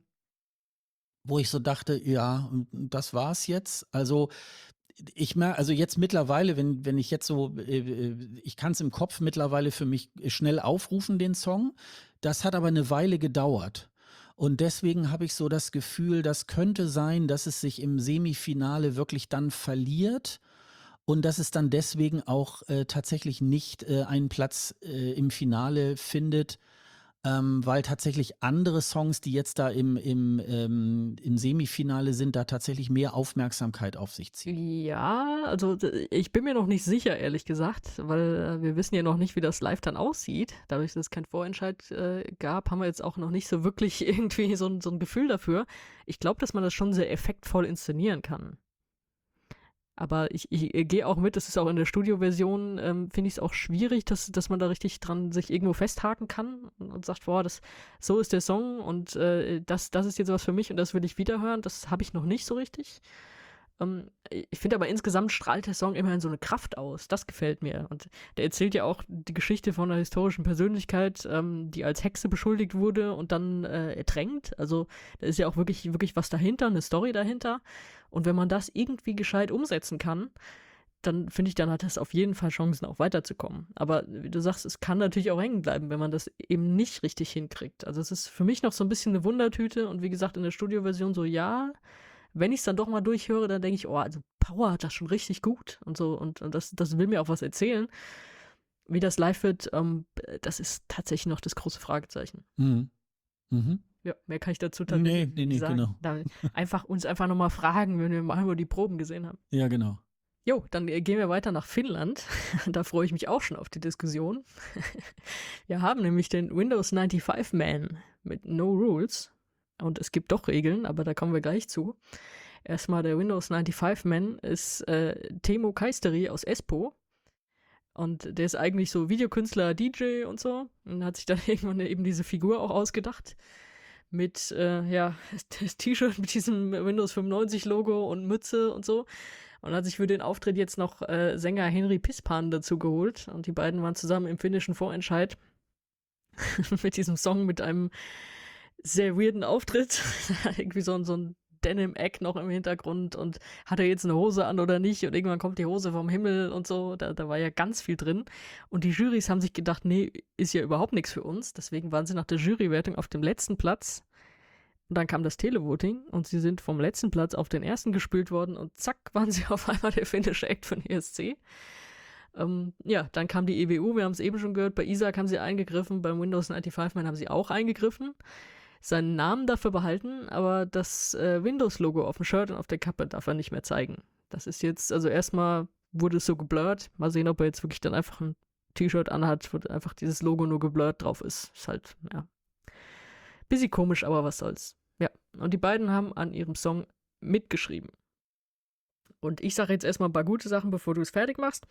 Speaker 1: wo ich so dachte, ja, das war's jetzt. Also ich mer also jetzt mittlerweile, wenn wenn ich jetzt so, äh, äh, ich kann es im Kopf mittlerweile für mich schnell aufrufen, den Song. Das hat aber eine Weile gedauert. Und deswegen habe ich so das Gefühl, das könnte sein, dass es sich im Semifinale wirklich dann verliert und dass es dann deswegen auch, äh, tatsächlich nicht, äh, einen Platz, äh, im Finale findet, ähm, weil tatsächlich andere Songs, die jetzt da im im, ähm im Semifinale sind, da tatsächlich mehr Aufmerksamkeit auf sich ziehen.
Speaker 2: Ja, also d- ich bin mir noch nicht sicher, ehrlich gesagt, weil äh, wir wissen ja noch nicht, wie das live dann aussieht. Dadurch, dass es keinen Vorentscheid äh, gab, haben wir jetzt auch noch nicht so wirklich irgendwie so, ein- so ein Gefühl dafür. Ich glaube, dass man das schon sehr effektvoll inszenieren kann. Aber ich, ich, ich gehe auch mit, das ist auch in der Studioversion, ähm, finde ich es auch schwierig, dass, dass man da richtig dran sich irgendwo festhaken kann und, und sagt, boah, das, so ist der Song und äh, das, das ist jetzt was für mich und das will ich wiederhören. Das habe ich noch nicht so richtig. Ähm, ich finde aber insgesamt strahlt der Song immerhin so eine Kraft aus. Das gefällt mir. Und der erzählt ja auch die Geschichte von einer historischen Persönlichkeit, ähm, die als Hexe beschuldigt wurde und dann äh, ertränkt. Also da ist ja auch wirklich, wirklich was dahinter, eine Story dahinter. Und wenn man das irgendwie gescheit umsetzen kann, dann finde ich, dann hat es auf jeden Fall Chancen, auch weiterzukommen. Aber wie du sagst, es kann natürlich auch hängen bleiben, wenn man das eben nicht richtig hinkriegt. Also es ist für mich noch so ein bisschen eine Wundertüte und wie gesagt, in der Studioversion so, ja, wenn ich es dann doch mal durchhöre, dann denke ich, oh, also Power hat das schon richtig gut und so und, und das, das will mir auch was erzählen. Wie das live wird, ähm, das ist tatsächlich noch das große Fragezeichen.
Speaker 1: Mhm. Mhm.
Speaker 2: Ja, mehr kann ich dazu
Speaker 1: Nee,
Speaker 2: tatsächlich
Speaker 1: nee,
Speaker 2: nicht
Speaker 1: nee,
Speaker 2: sagen.
Speaker 1: genau.
Speaker 2: Dann einfach uns einfach nochmal fragen, wenn wir mal über die Proben gesehen haben.
Speaker 1: Ja, genau.
Speaker 2: Jo, dann äh, gehen wir weiter nach Finnland. Da freue ich mich auch schon auf die Diskussion. Wir haben nämlich den Windows fünfundneunzig Man mit No Rules. Und es gibt doch Regeln, aber da kommen wir gleich zu. Erstmal der Windows fünfundneunzig Man ist äh, Teemu Kaisteri aus Espoo. Und der ist eigentlich so Videokünstler, D J und so. Und hat sich dann irgendwann eben diese Figur auch ausgedacht. Mit, äh, ja, das T-Shirt mit diesem Windows fünfundneunzig Logo und Mütze und so. Und hat sich für den Auftritt jetzt noch äh, Sänger Henry Pispan dazu geholt. Und die beiden waren zusammen im finnischen Vorentscheid mit diesem Song mit einem sehr weirden Auftritt. Irgendwie so, so ein Denim-Eck noch im Hintergrund und hat er jetzt eine Hose an oder nicht? Und irgendwann kommt die Hose vom Himmel und so. Da, da war ja ganz viel drin. Und die Jurys haben sich gedacht, nee, ist ja überhaupt nichts für uns. Deswegen waren sie nach der Jurywertung auf dem letzten Platz. Und dann kam das Televoting und sie sind vom letzten Platz auf den ersten gespült worden und zack, waren sie auf einmal der finnische Act von E S C. Ähm, ja, dann kam die E W U, wir haben es eben schon gehört, bei Isaac haben sie eingegriffen, beim Windows fünfundneunzig Man haben sie auch eingegriffen, seinen Namen dafür behalten, aber das äh, Windows-Logo auf dem Shirt und auf der Kappe darf er nicht mehr zeigen. Das ist jetzt, also erstmal wurde es so geblurrt, mal sehen, ob er jetzt wirklich dann einfach ein T-Shirt anhat, wo einfach dieses Logo nur geblurrt drauf ist. Ist halt, ja, bisschen komisch, aber was soll's. Ja, und die beiden haben an ihrem Song mitgeschrieben. Und ich sage jetzt erstmal ein paar gute Sachen, bevor du es fertig machst.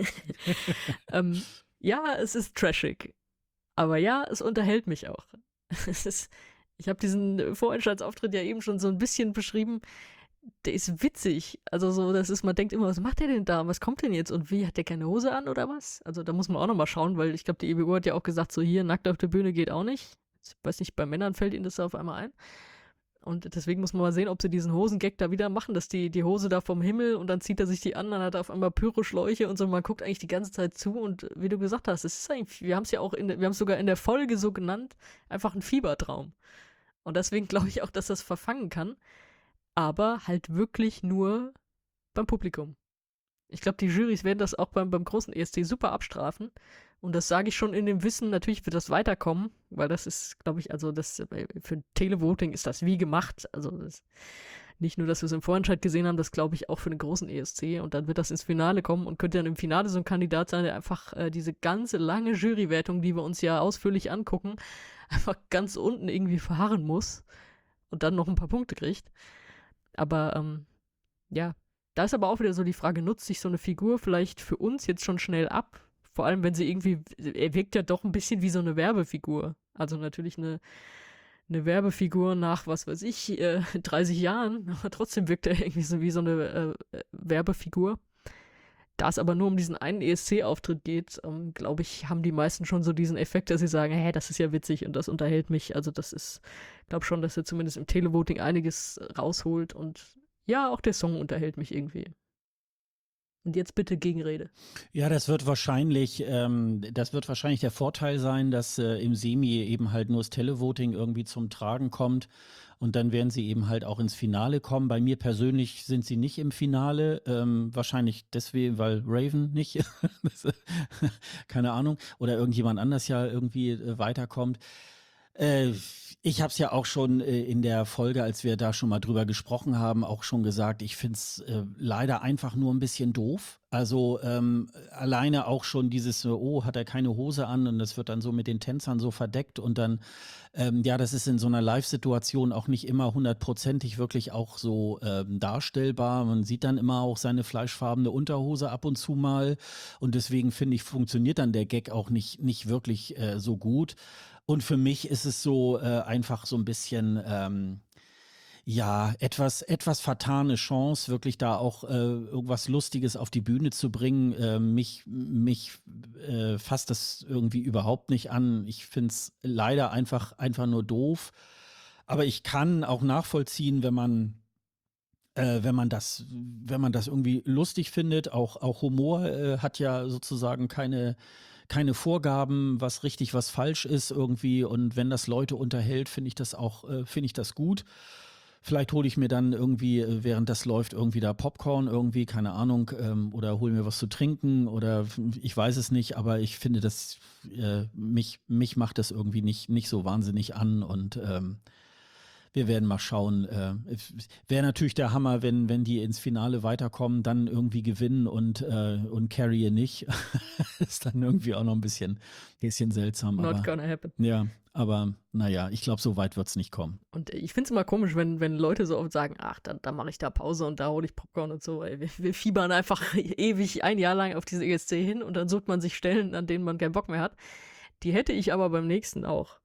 Speaker 2: ähm, ja, es ist trashig. Aber ja, es unterhält mich auch. Es ist, ich habe diesen Vorentscheidsauftritt ja eben schon so ein bisschen beschrieben. Der ist witzig. Also so, das ist, man denkt immer, was macht der denn da? Was kommt denn jetzt? Und wie, hat der keine Hose an oder was? Also da muss man auch nochmal schauen, weil ich glaube, die E B U hat ja auch gesagt, so hier, nackt auf der Bühne geht auch nicht. Ich weiß nicht, bei Männern fällt ihnen das auf einmal ein. Und deswegen muss man mal sehen, ob sie diesen Hosengag da wieder machen, dass die, die Hose da vom Himmel und dann zieht er sich die an, dann hat er auf einmal Pyroschläuche und so. Man guckt eigentlich die ganze Zeit zu und wie du gesagt hast, es ist eigentlich, wir haben es ja auch in, wir haben es sogar in der Folge so genannt, einfach ein Fiebertraum. Und deswegen glaube ich auch, dass das verfangen kann, aber halt wirklich nur beim Publikum. Ich glaube, die Jurys werden das auch beim, beim großen E S C super abstrafen. Und das sage ich schon in dem Wissen, natürlich wird das weiterkommen, weil das ist, glaube ich, also das für Televoting ist das wie gemacht. Also das, nicht nur, dass wir es im Vorentscheid gesehen haben, das glaube ich auch für den großen E S C. Und dann wird das ins Finale kommen und könnte dann im Finale so ein Kandidat sein, der einfach äh, diese ganze lange Jurywertung, die wir uns ja ausführlich angucken, einfach ganz unten irgendwie verharren muss und dann noch ein paar Punkte kriegt. Aber ähm, ja, da ist aber auch wieder so die Frage, nutzt sich so eine Figur vielleicht für uns jetzt schon schnell ab? Vor allem, wenn sie irgendwie, er wirkt ja doch ein bisschen wie so eine Werbefigur. Also natürlich eine, eine Werbefigur nach, was weiß ich, äh, dreißig Jahren, aber trotzdem wirkt er irgendwie so wie so eine äh, Werbefigur. Da es aber nur um diesen einen E S C-Auftritt geht, ähm, glaube ich, haben die meisten schon so diesen Effekt, dass sie sagen, hä, das ist ja witzig und das unterhält mich. Also das ist, ich glaube schon, dass er zumindest im Televoting einiges rausholt und ja, auch der Song unterhält mich irgendwie. Und jetzt bitte Gegenrede.
Speaker 1: Ja, das wird wahrscheinlich, ähm, das wird wahrscheinlich der Vorteil sein, dass äh, im Semi eben halt nur das Televoting irgendwie zum Tragen kommt und dann werden sie eben halt auch ins Finale kommen. Bei mir persönlich sind sie nicht im Finale, ähm, wahrscheinlich deswegen, weil Raven nicht, das, keine Ahnung, oder irgendjemand anders ja irgendwie äh, weiterkommt. Äh, ich habe es ja auch schon äh, in der Folge, als wir da schon mal drüber gesprochen haben, auch schon gesagt, ich finde es äh, leider einfach nur ein bisschen doof. Also ähm, alleine auch schon dieses, oh, hat er keine Hose an und das wird dann so mit den Tänzern so verdeckt und dann, ähm, ja, das ist in so einer Live-Situation auch nicht immer hundertprozentig wirklich auch so ähm, darstellbar. Man sieht dann immer auch seine fleischfarbene Unterhose ab und zu mal und deswegen finde ich, funktioniert dann der Gag auch nicht, nicht wirklich äh, so gut. Und für mich ist es so äh, einfach so ein bisschen, ähm, ja, etwas, etwas vertane Chance, wirklich da auch äh, irgendwas Lustiges auf die Bühne zu bringen. Äh, mich mich äh, fasst das irgendwie überhaupt nicht an. Ich finde es leider einfach, einfach nur doof. Aber ich kann auch nachvollziehen, wenn man äh, wenn man das, wenn man das irgendwie lustig findet, auch, auch Humor äh, hat ja sozusagen keine, keine Vorgaben, was richtig, was falsch ist irgendwie. Und wenn das Leute unterhält, finde ich das auch, äh, finde ich das gut. Vielleicht hole ich mir dann irgendwie, äh, während das läuft, irgendwie da Popcorn irgendwie, keine Ahnung, ähm, oder hole mir was zu trinken oder f ich weiß es nicht, aber ich finde, das äh, mich mich macht das irgendwie nicht nicht so wahnsinnig an und, ähm, wir werden mal schauen. Äh, es wäre natürlich der Hammer, wenn wenn die ins Finale weiterkommen, dann irgendwie gewinnen und, äh und Carrie nicht. Ist dann irgendwie auch noch ein bisschen bisschen seltsam,
Speaker 2: Not
Speaker 1: aber
Speaker 2: gonna happen.
Speaker 1: ja, aber na ja, ich glaube, so weit wird's nicht kommen.
Speaker 2: Und ich finde es immer komisch, wenn, wenn Leute so oft sagen, ach, dann, dann mache ich da Pause und da hole ich Popcorn und so. Ey, wir, wir fiebern einfach ewig ein Jahr lang auf diese E S C hin und dann sucht man sich Stellen, an denen man keinen Bock mehr hat. Die hätte ich aber beim nächsten auch.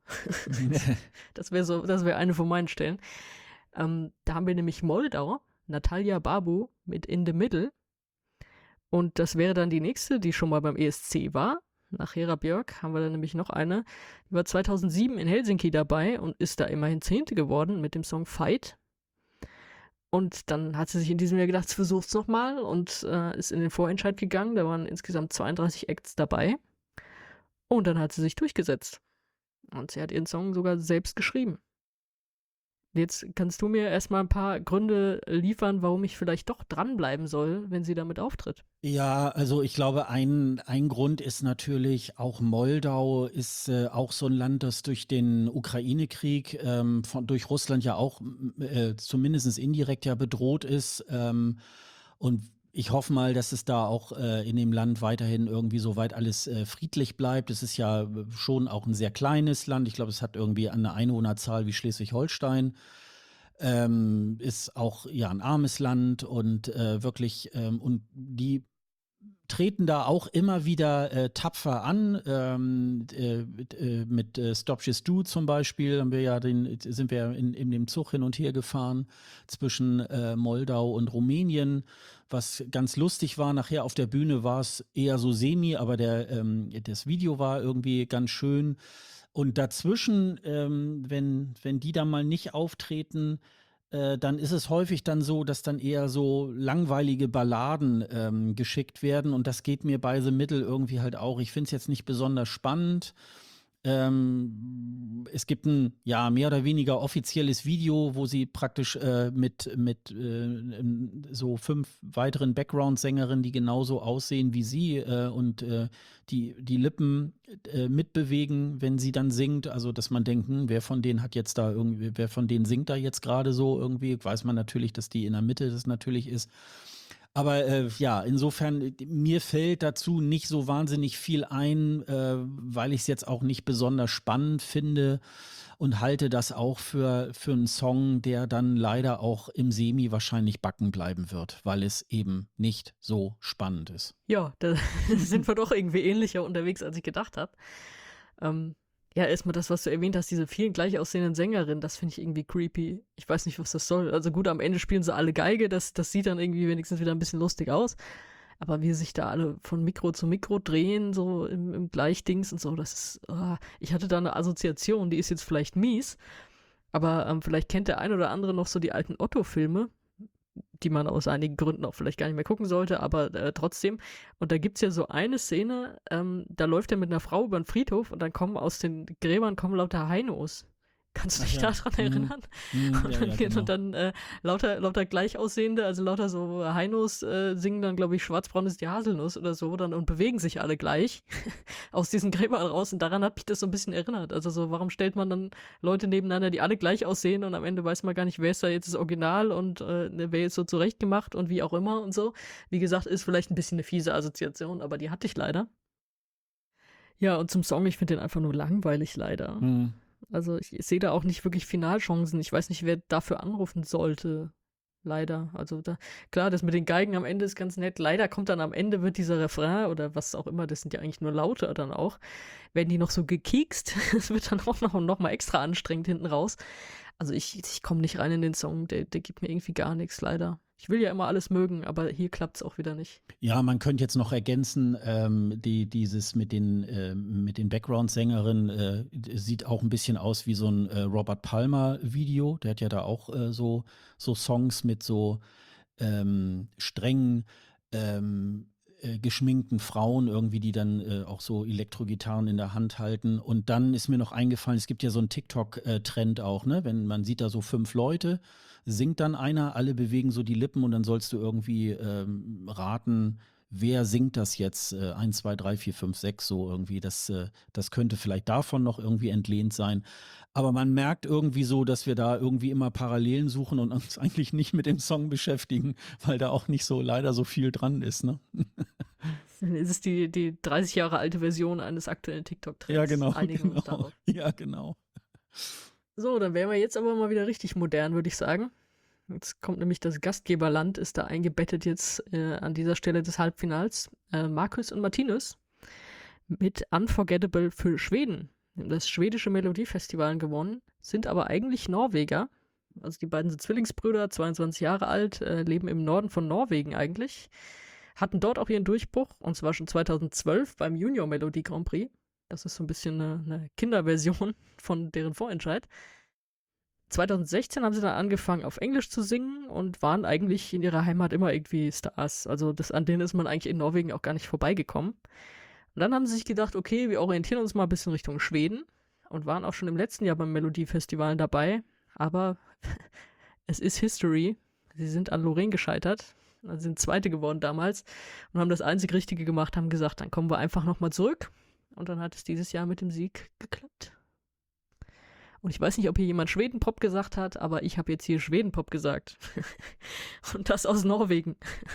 Speaker 2: Das wäre so, das wäre eine von meinen Stellen. Ähm, da haben wir nämlich Moldau, Natalia Babu mit In the Middle. Und das wäre dann die nächste, die schon mal beim E S C war. Nach Hera Björk haben wir dann nämlich noch eine. Die war zweitausendsieben in Helsinki dabei und ist da immerhin Zehnte geworden mit dem Song Fight. Und dann hat sie sich in diesem Jahr gedacht, versuch's nochmal und äh, ist in den Vorentscheid gegangen. Da waren insgesamt zweiunddreißig Acts dabei. Und dann hat sie sich durchgesetzt. Und sie hat ihren Song sogar selbst geschrieben. Jetzt kannst du mir erstmal ein paar Gründe liefern, warum ich vielleicht doch dranbleiben soll, wenn sie damit auftritt.
Speaker 1: Ja, also ich glaube, ein, ein Grund ist natürlich auch Moldau ist äh, auch so ein Land, das durch den Ukraine-Krieg ähm, von, durch Russland ja auch m- äh, zumindest indirekt ja bedroht ist. Ähm, und ich hoffe mal, dass es da auch äh, in dem Land weiterhin irgendwie soweit alles äh, friedlich bleibt. Es ist ja äh, schon auch ein sehr kleines Land. Ich glaube, es hat irgendwie eine Einwohnerzahl wie Schleswig-Holstein. Ähm, ist auch ja ein armes Land und äh, wirklich ähm, und die treten da auch immer wieder äh, tapfer an. Ähm, äh, äh, mit äh, Stop Just Do zum Beispiel haben wir ja den, sind wir in, in dem Zug hin und her gefahren zwischen äh, Moldau und Rumänien, was ganz lustig war. Nachher auf der Bühne war es eher so semi, aber der, ähm, das Video war irgendwie ganz schön. Und dazwischen, ähm, wenn, wenn die da mal nicht auftreten, äh, dann ist es häufig dann so, dass dann eher so langweilige Balladen ähm, geschickt werden und das geht mir bei The Middle irgendwie halt auch. Ich finde es jetzt nicht besonders spannend. Ähm, es gibt ein, ja, mehr oder weniger offizielles Video, wo sie praktisch äh, mit, mit äh, so fünf weiteren Background-Sängerinnen, die genauso aussehen wie sie äh, und äh, die, die Lippen äh, mitbewegen, wenn sie dann singt. Also, dass man denkt, hm, wer von denen hat jetzt da irgendwie, wer von denen singt da jetzt gerade so irgendwie? Weiß man natürlich, dass die in der Mitte das natürlich ist. Aber äh, ja, insofern, äh, mir fällt dazu nicht so wahnsinnig viel ein, äh, weil ich es jetzt auch nicht besonders spannend finde und halte das auch für, für einen Song, der dann leider auch im Semi wahrscheinlich backen bleiben wird, weil es eben nicht so spannend ist.
Speaker 2: Ja, da sind wir doch irgendwie ähnlicher unterwegs, als ich gedacht habe. Ähm, ja, erstmal das, was du erwähnt hast, diese vielen gleich aussehenden Sängerinnen, das finde ich irgendwie creepy. Ich weiß nicht, was das soll. Also gut, am Ende spielen sie alle Geige, das, das sieht dann irgendwie wenigstens wieder ein bisschen lustig aus. Aber wie sich da alle von Mikro zu Mikro drehen, so im, im Gleichdings und so, das ist, ah, ich hatte da eine Assoziation, die ist jetzt vielleicht mies, aber ähm, vielleicht kennt der ein oder andere noch so die alten Otto-Filme, die man aus einigen Gründen auch vielleicht gar nicht mehr gucken sollte, aber äh, trotzdem. Und da gibt es ja so eine Szene, ähm, da läuft er mit einer Frau über den Friedhof und dann kommen aus den Gräbern kommen lauter Heinos. Kannst du
Speaker 1: Ach
Speaker 2: dich
Speaker 1: ja.
Speaker 2: daran
Speaker 1: Mhm.
Speaker 2: erinnern?
Speaker 1: Mhm,
Speaker 2: Und
Speaker 1: ja,
Speaker 2: dann,
Speaker 1: ja,
Speaker 2: geht-
Speaker 1: genau.
Speaker 2: und dann äh, lauter, lauter gleich aussehende, also lauter so Heinos äh, singen dann, glaube ich, Schwarzbraun ist die Haselnuss oder so dann und bewegen sich alle gleich aus diesen Gräbern raus. Und daran hat mich das so ein bisschen erinnert. Also so, warum stellt man dann Leute nebeneinander, die alle gleich aussehen und am Ende weiß man gar nicht, wer ist da jetzt das Original und äh, wer ist so zurechtgemacht und wie auch immer und so. Wie gesagt, ist vielleicht ein bisschen eine fiese Assoziation, aber die hatte ich leider. Ja, und zum Song, ich finde den einfach nur langweilig leider.
Speaker 1: Mhm.
Speaker 2: Also ich sehe da auch nicht wirklich Finalchancen. Ich weiß nicht, wer dafür anrufen sollte. Leider. Also da, klar, das mit den Geigen am Ende ist ganz nett. Leider kommt dann am Ende wird dieser Refrain oder was auch immer, das sind ja eigentlich nur Laute dann auch, werden die noch so gekiekst. Das wird dann auch noch, noch mal extra anstrengend hinten raus. Also ich, ich komme nicht rein in den Song, der, der gibt mir irgendwie gar nichts, leider. Ich will ja immer alles mögen, aber hier klappt es auch wieder nicht.
Speaker 1: Ja, man könnte jetzt noch ergänzen, ähm, die, dieses mit den, äh, mit den Background-Sängerinnen äh, sieht auch ein bisschen aus wie so ein äh, Robert Palmer-Video. Der hat ja da auch äh, so, so Songs mit so ähm, strengen, ähm, äh, geschminkten Frauen irgendwie, die dann äh, auch so Elektrogitarren in der Hand halten. Und dann ist mir noch eingefallen, es gibt ja so einen TikTok-Trend auch, ne? Wenn man sieht da so fünf Leute, singt dann einer, alle bewegen so die Lippen und dann sollst du irgendwie ähm, raten, wer singt das jetzt? Äh, eins, zwei, drei, vier, fünf, sechs, so irgendwie. Das, äh, das könnte vielleicht davon noch irgendwie entlehnt sein. Aber man merkt irgendwie so, dass wir da irgendwie immer Parallelen suchen und uns eigentlich nicht mit dem Song beschäftigen, weil da auch nicht so leider so viel dran ist, ne?
Speaker 2: Dann ist es die, die dreißig Jahre alte Version eines aktuellen
Speaker 1: Ja,
Speaker 2: TikTok-Trends.
Speaker 1: genau,
Speaker 2: Einigen wir uns
Speaker 1: genau.
Speaker 2: darauf.
Speaker 1: Ja, genau.
Speaker 2: So, dann wären wir jetzt aber mal wieder richtig modern, würde ich sagen. Jetzt kommt nämlich das Gastgeberland, ist da eingebettet jetzt äh, an dieser Stelle des Halbfinals. Äh, Markus und Martinus mit Unforgettable für Schweden. Die haben das schwedische Melodiefestival gewonnen, sind aber eigentlich Norweger. Also die beiden sind Zwillingsbrüder, zweiundzwanzig Jahre alt, äh, leben im Norden von Norwegen eigentlich. Hatten dort auch ihren Durchbruch, und zwar schon zweitausendzwölf beim Junior Melodie Grand Prix. Das ist so ein bisschen eine, eine Kinderversion von deren Vorentscheid. zweitausendsechzehn haben sie dann angefangen, auf Englisch zu singen und waren eigentlich in ihrer Heimat immer irgendwie Stars. Also das, an denen ist man eigentlich in Norwegen auch gar nicht vorbeigekommen. Und dann haben sie sich gedacht, okay, wir orientieren uns mal ein bisschen Richtung Schweden und waren auch schon im letzten Jahr beim Melodiefestival dabei. Aber es ist History. Sie sind an Loreen gescheitert. Also sind Zweite geworden damals und haben das einzig Richtige gemacht, haben gesagt, dann kommen wir einfach nochmal zurück. Und dann hat es dieses Jahr mit dem Sieg geklappt. Und ich weiß nicht, ob hier jemand Schwedenpop gesagt hat, aber ich habe jetzt hier Schwedenpop gesagt. Und das aus Norwegen.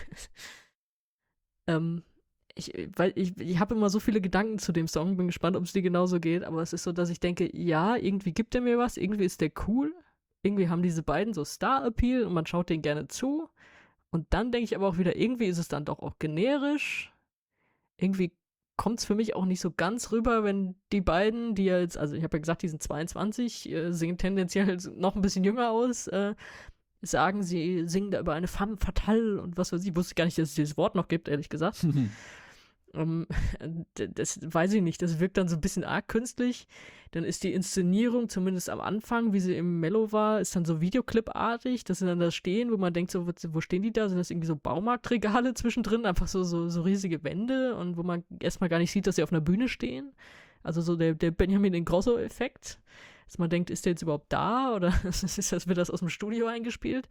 Speaker 2: ähm, ich weil ich, ich habe immer so viele Gedanken zu dem Song, bin gespannt, ob es dir genauso geht, aber es ist so, dass ich denke, ja, irgendwie gibt er mir was, irgendwie ist der cool, irgendwie haben diese beiden so Star-Appeal und man schaut denen gerne zu. Und dann denke ich aber auch wieder, irgendwie ist es dann doch auch generisch. Irgendwie kommt es für mich auch nicht so ganz rüber, wenn die beiden, die ja jetzt, also ich habe ja gesagt, die sind zweiundzwanzig, äh, sehen tendenziell noch ein bisschen jünger aus, äh, sagen, sie singen da über eine femme fatale und was weiß ich. Ich wusste gar nicht, dass es dieses Wort noch gibt, ehrlich gesagt. Um, das weiß ich nicht, das wirkt dann so ein bisschen arg künstlich. Dann ist die Inszenierung, zumindest am Anfang, wie sie im Mellow war, ist dann so Videoclip-artig, dass sie dann da stehen, wo man denkt, so, wo stehen die da? Sind das irgendwie so Baumarktregale zwischendrin? Einfach so, so, so riesige Wände und wo man erstmal gar nicht sieht, dass sie auf einer Bühne stehen. Also so der, der Benjamin Ingrosso-Effekt, dass man denkt, ist der jetzt überhaupt da oder ist das, wird das aus dem Studio eingespielt?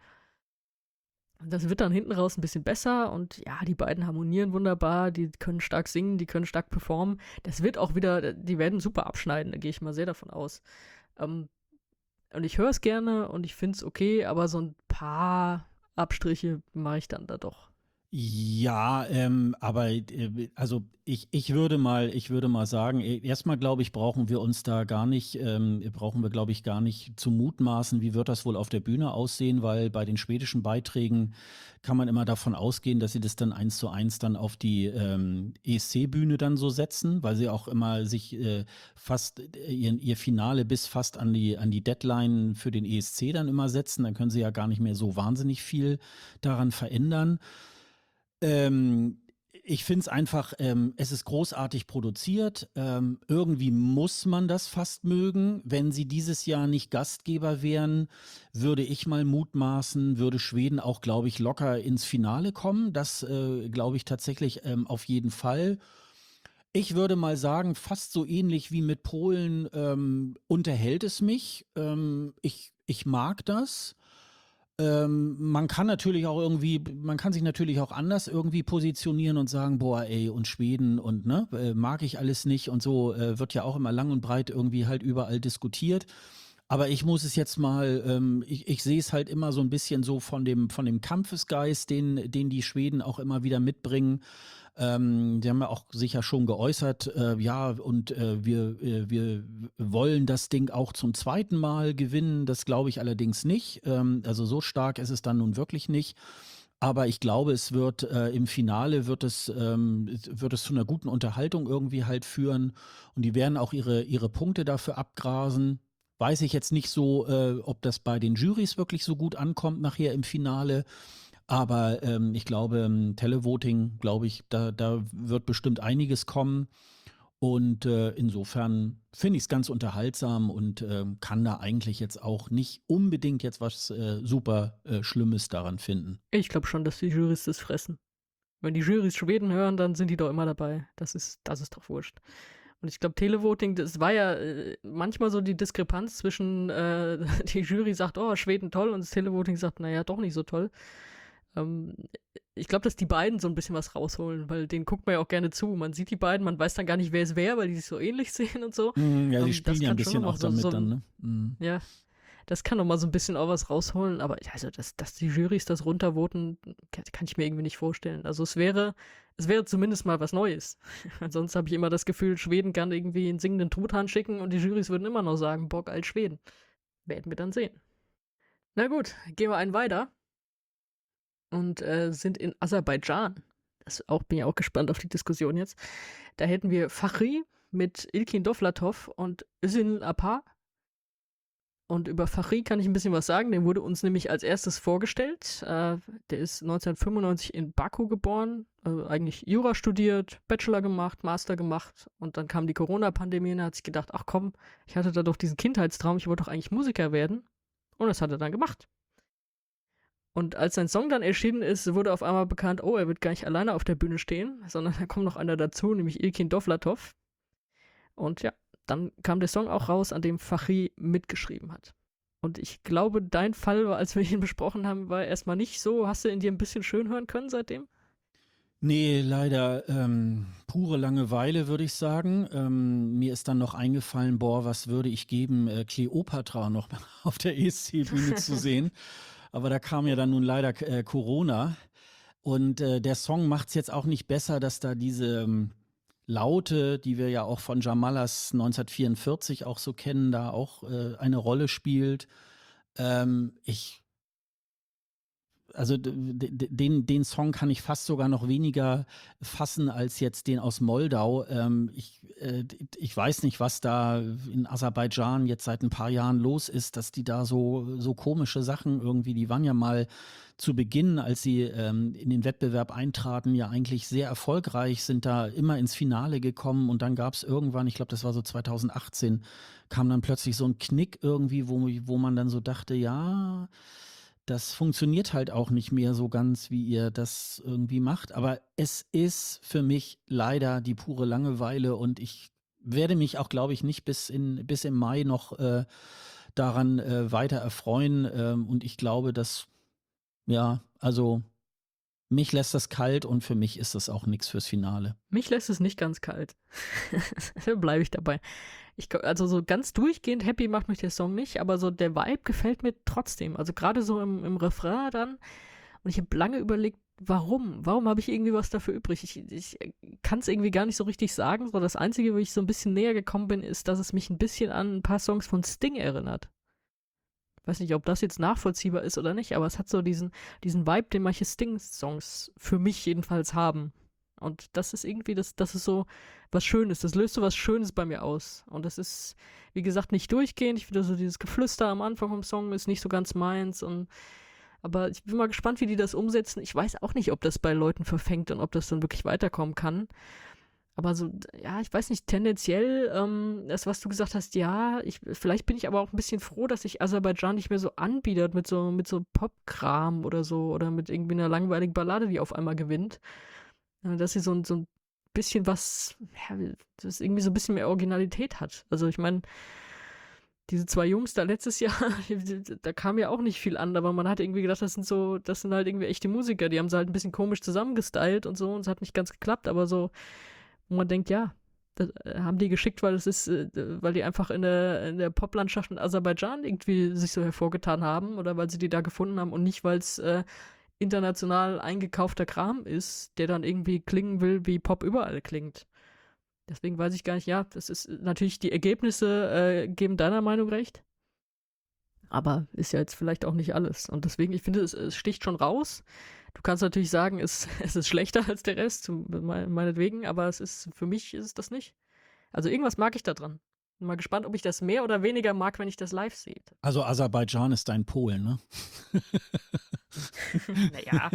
Speaker 2: Das wird dann hinten raus ein bisschen besser und ja, die beiden harmonieren wunderbar, die können stark singen, die können stark performen. Das wird auch wieder, die werden super abschneiden, da gehe ich mal sehr davon aus. Ähm, und ich höre es gerne und ich finde es okay, aber so ein paar Abstriche mache ich dann da doch.
Speaker 1: Ja, ähm, aber äh, also ich, ich würde mal, ich würde mal sagen, e- erstmal glaube ich, brauchen wir uns da gar nicht, ähm, brauchen wir, glaube ich, gar nicht zu mutmaßen, wie wird das wohl auf der Bühne aussehen, weil bei den schwedischen Beiträgen kann man immer davon ausgehen, dass sie das dann eins zu eins dann auf die ähm, E S C-Bühne dann so setzen, weil sie auch immer sich äh, fast äh, ihr, ihr Finale bis fast an die, an die Deadline für den E S C dann immer setzen. Dann können sie ja gar nicht mehr so wahnsinnig viel daran verändern. Ähm, ich finde es einfach, ähm, es ist großartig produziert. Ähm, irgendwie muss man das fast mögen. Wenn sie dieses Jahr nicht Gastgeber wären, würde ich mal mutmaßen, würde Schweden auch, glaube ich, locker ins Finale kommen. Das äh, glaube ich tatsächlich ähm, auf jeden Fall. Ich würde mal sagen, fast so ähnlich wie mit Polen ähm, unterhält es mich. Ähm, ich, ich mag das. Ähm, man kann natürlich auch irgendwie, man kann sich natürlich auch anders irgendwie positionieren und sagen, boah, ey, und Schweden und ne, äh, mag ich alles nicht und so, äh, wird ja auch immer lang und breit irgendwie halt überall diskutiert. Aber ich muss es jetzt mal, ähm, ich, ich sehe es halt immer so ein bisschen so von dem, von dem Kampfesgeist, den, den die Schweden auch immer wieder mitbringen. Ähm, die haben ja auch sicher schon geäußert, äh, ja, und äh, wir, äh, wir wollen das Ding auch zum zweiten Mal gewinnen. Das glaube ich allerdings nicht. Ähm, also so stark ist es dann nun wirklich nicht. Aber ich glaube, es wird äh, im Finale wird es, ähm, wird es zu einer guten Unterhaltung irgendwie halt führen. Und die werden auch ihre, ihre Punkte dafür abgrasen. Weiß ich jetzt nicht so, äh, ob das bei den Jurys wirklich so gut ankommt nachher im Finale. Aber ähm, ich glaube, im Televoting, glaube ich, da, da wird bestimmt einiges kommen. Und äh, insofern finde ich es ganz unterhaltsam und ähm, kann da eigentlich jetzt auch nicht unbedingt jetzt was äh, super äh, Schlimmes daran finden.
Speaker 2: Ich glaube schon, dass die Jurys das fressen. Wenn die Jurys Schweden hören, dann sind die doch immer dabei. Das ist, das ist doch wurscht. Und ich glaube, Televoting, das war ja äh, manchmal so die Diskrepanz zwischen, äh, die Jury sagt, oh, Schweden toll, und das Televoting sagt, naja, doch nicht so toll. Ähm, ich glaube, dass die beiden so ein bisschen was rausholen, weil denen guckt man ja auch gerne zu. Man sieht die beiden, man weiß dann gar nicht, wer es wer, weil die sich so ähnlich sehen und so.
Speaker 1: Mhm, ja, die
Speaker 2: Ähm,
Speaker 1: spielen
Speaker 2: das
Speaker 1: ja ein
Speaker 2: kann schon
Speaker 1: bisschen
Speaker 2: noch
Speaker 1: auch
Speaker 2: so,
Speaker 1: damit
Speaker 2: so
Speaker 1: dann,
Speaker 2: ein,
Speaker 1: ne? Mhm.
Speaker 2: ja, das kann doch mal so ein bisschen auch was rausholen, aber also, dass, dass die Jurys das runtervoten, kann, kann ich mir irgendwie nicht vorstellen. Also es wäre, es wäre zumindest mal was Neues. Ansonsten habe ich immer das Gefühl, Schweden kann irgendwie einen singenden Truthahn schicken und die Jurys würden immer noch sagen, Bock als Schweden. Werden wir dann sehen. Na gut, gehen wir einen weiter und äh, sind in Aserbaidschan. Das auch, bin ja auch gespannt auf die Diskussion jetzt. Da hätten wir Fakhri mit Ilkin Dovlatov und Özin Apar. Und über Fakhri kann ich ein bisschen was sagen. Der wurde uns nämlich als erstes vorgestellt. Äh, der ist neunzehnhundertfünfundneunzig in Baku geboren, äh, eigentlich Jura studiert, Bachelor gemacht, Master gemacht. Und dann kam die Corona-Pandemie und er hat sich gedacht, ach komm, ich hatte da doch diesen Kindheitstraum, ich wollte doch eigentlich Musiker werden. Und das hat er dann gemacht. Und als sein Song dann erschienen ist, wurde auf einmal bekannt, oh, er wird gar nicht alleine auf der Bühne stehen, sondern da kommt noch einer dazu, nämlich Ilkin Dovlatov. Und ja, dann kam der Song auch raus, an dem Fakhri mitgeschrieben hat. Und ich glaube, dein Fall, als wir ihn besprochen haben, war erstmal nicht so. Hast du in dir ein bisschen schön hören können seitdem?
Speaker 1: Nee, leider ähm, pure Langeweile, würde ich sagen. Ähm, mir ist dann noch eingefallen, boah, was würde ich geben, äh, Kleopatra noch auf der E S C-Bühne zu sehen. Aber da kam ja dann nun leider äh, Corona. Und äh, der Song macht es jetzt auch nicht besser, dass da diese ähm, Laute, die wir ja auch von Jamalas neunzehnhundertvierundvierzig auch so kennen, da auch äh, eine Rolle spielt. Ähm, ich also d- d- den, den Song kann ich fast sogar noch weniger fassen als jetzt den aus Moldau. Ähm, ich, äh, ich weiß nicht, was da in Aserbaidschan jetzt seit ein paar Jahren los ist, dass die da so, so komische Sachen irgendwie, die waren ja mal zu Beginn, als sie ähm, in den Wettbewerb eintraten, ja eigentlich sehr erfolgreich, sind da immer ins Finale gekommen und dann gab es irgendwann, ich glaube, das war so zweitausendachtzehn, kam dann plötzlich so ein Knick irgendwie, wo, wo man dann so dachte, ja, das funktioniert halt auch nicht mehr so ganz, wie ihr das irgendwie macht. Aber es ist für mich leider die pure Langeweile und ich werde mich auch, glaube ich, nicht bis, in, bis im Mai noch äh, daran äh, weiter erfreuen. Ähm, und ich glaube, dass, ja, also mich lässt das kalt und für mich ist das auch nichts fürs Finale.
Speaker 2: Mich lässt es nicht ganz kalt. Da bleibe ich dabei. Ich, also so ganz durchgehend happy macht mich der Song nicht, aber so der Vibe gefällt mir trotzdem. Also gerade so im, im Refrain dann. Und ich habe lange überlegt, warum? Warum habe ich irgendwie was dafür übrig? Ich, ich kann es irgendwie gar nicht so richtig sagen. So das Einzige, wo ich so ein bisschen näher gekommen bin, ist, dass es mich ein bisschen an ein paar Songs von Sting erinnert. Ich weiß nicht, ob das jetzt nachvollziehbar ist oder nicht, aber es hat so diesen, diesen Vibe, den manche Sting-Songs für mich jedenfalls haben. Und das ist irgendwie, das, das ist so was Schönes. Das löst so was Schönes bei mir aus. Und das ist, wie gesagt, nicht durchgehend. Ich finde so dieses Geflüster am Anfang vom Song ist nicht so ganz meins. Und, aber ich bin mal gespannt, wie die das umsetzen. Ich weiß auch nicht, ob das bei Leuten verfängt und ob das dann wirklich weiterkommen kann. Aber so, ja, ich weiß nicht, tendenziell, ähm, das, was du gesagt hast, ja, ich, vielleicht bin ich aber auch ein bisschen froh, dass sich Aserbaidschan nicht mehr so anbietet mit so, mit so Popkram oder so oder mit irgendwie einer langweiligen Ballade, die auf einmal gewinnt. Äh, Dass sie so, ein- so ein bisschen was, ja, das irgendwie so ein bisschen mehr Originalität hat. Also ich meine, diese zwei Jungs da letztes Jahr, da kam ja auch nicht viel an, aber man hat irgendwie gedacht, das sind so, das sind halt irgendwie echte Musiker, die haben sie halt ein bisschen komisch zusammengestylt und so und es hat nicht ganz geklappt, aber so, wo man denkt, ja, das äh, haben die geschickt, weil es ist, äh, weil die einfach in der, in der Poplandschaft in Aserbaidschan irgendwie sich so hervorgetan haben oder weil sie die da gefunden haben und nicht, weil es äh, international eingekaufter Kram ist, der dann irgendwie klingen will, wie Pop überall klingt. Deswegen weiß ich gar nicht, ja, das ist natürlich, die Ergebnisse äh, geben deiner Meinung recht, aber ist ja jetzt vielleicht auch nicht alles. Und deswegen, ich finde, es, es sticht schon raus. Du kannst natürlich sagen, es, es ist schlechter als der Rest, me- meinetwegen, aber es ist, für mich ist es das nicht. Also irgendwas mag ich da dran. Bin mal gespannt, ob ich das mehr oder weniger mag, wenn ich das live sehe.
Speaker 1: Also Aserbaidschan ist dein Polen, ne?
Speaker 2: Naja.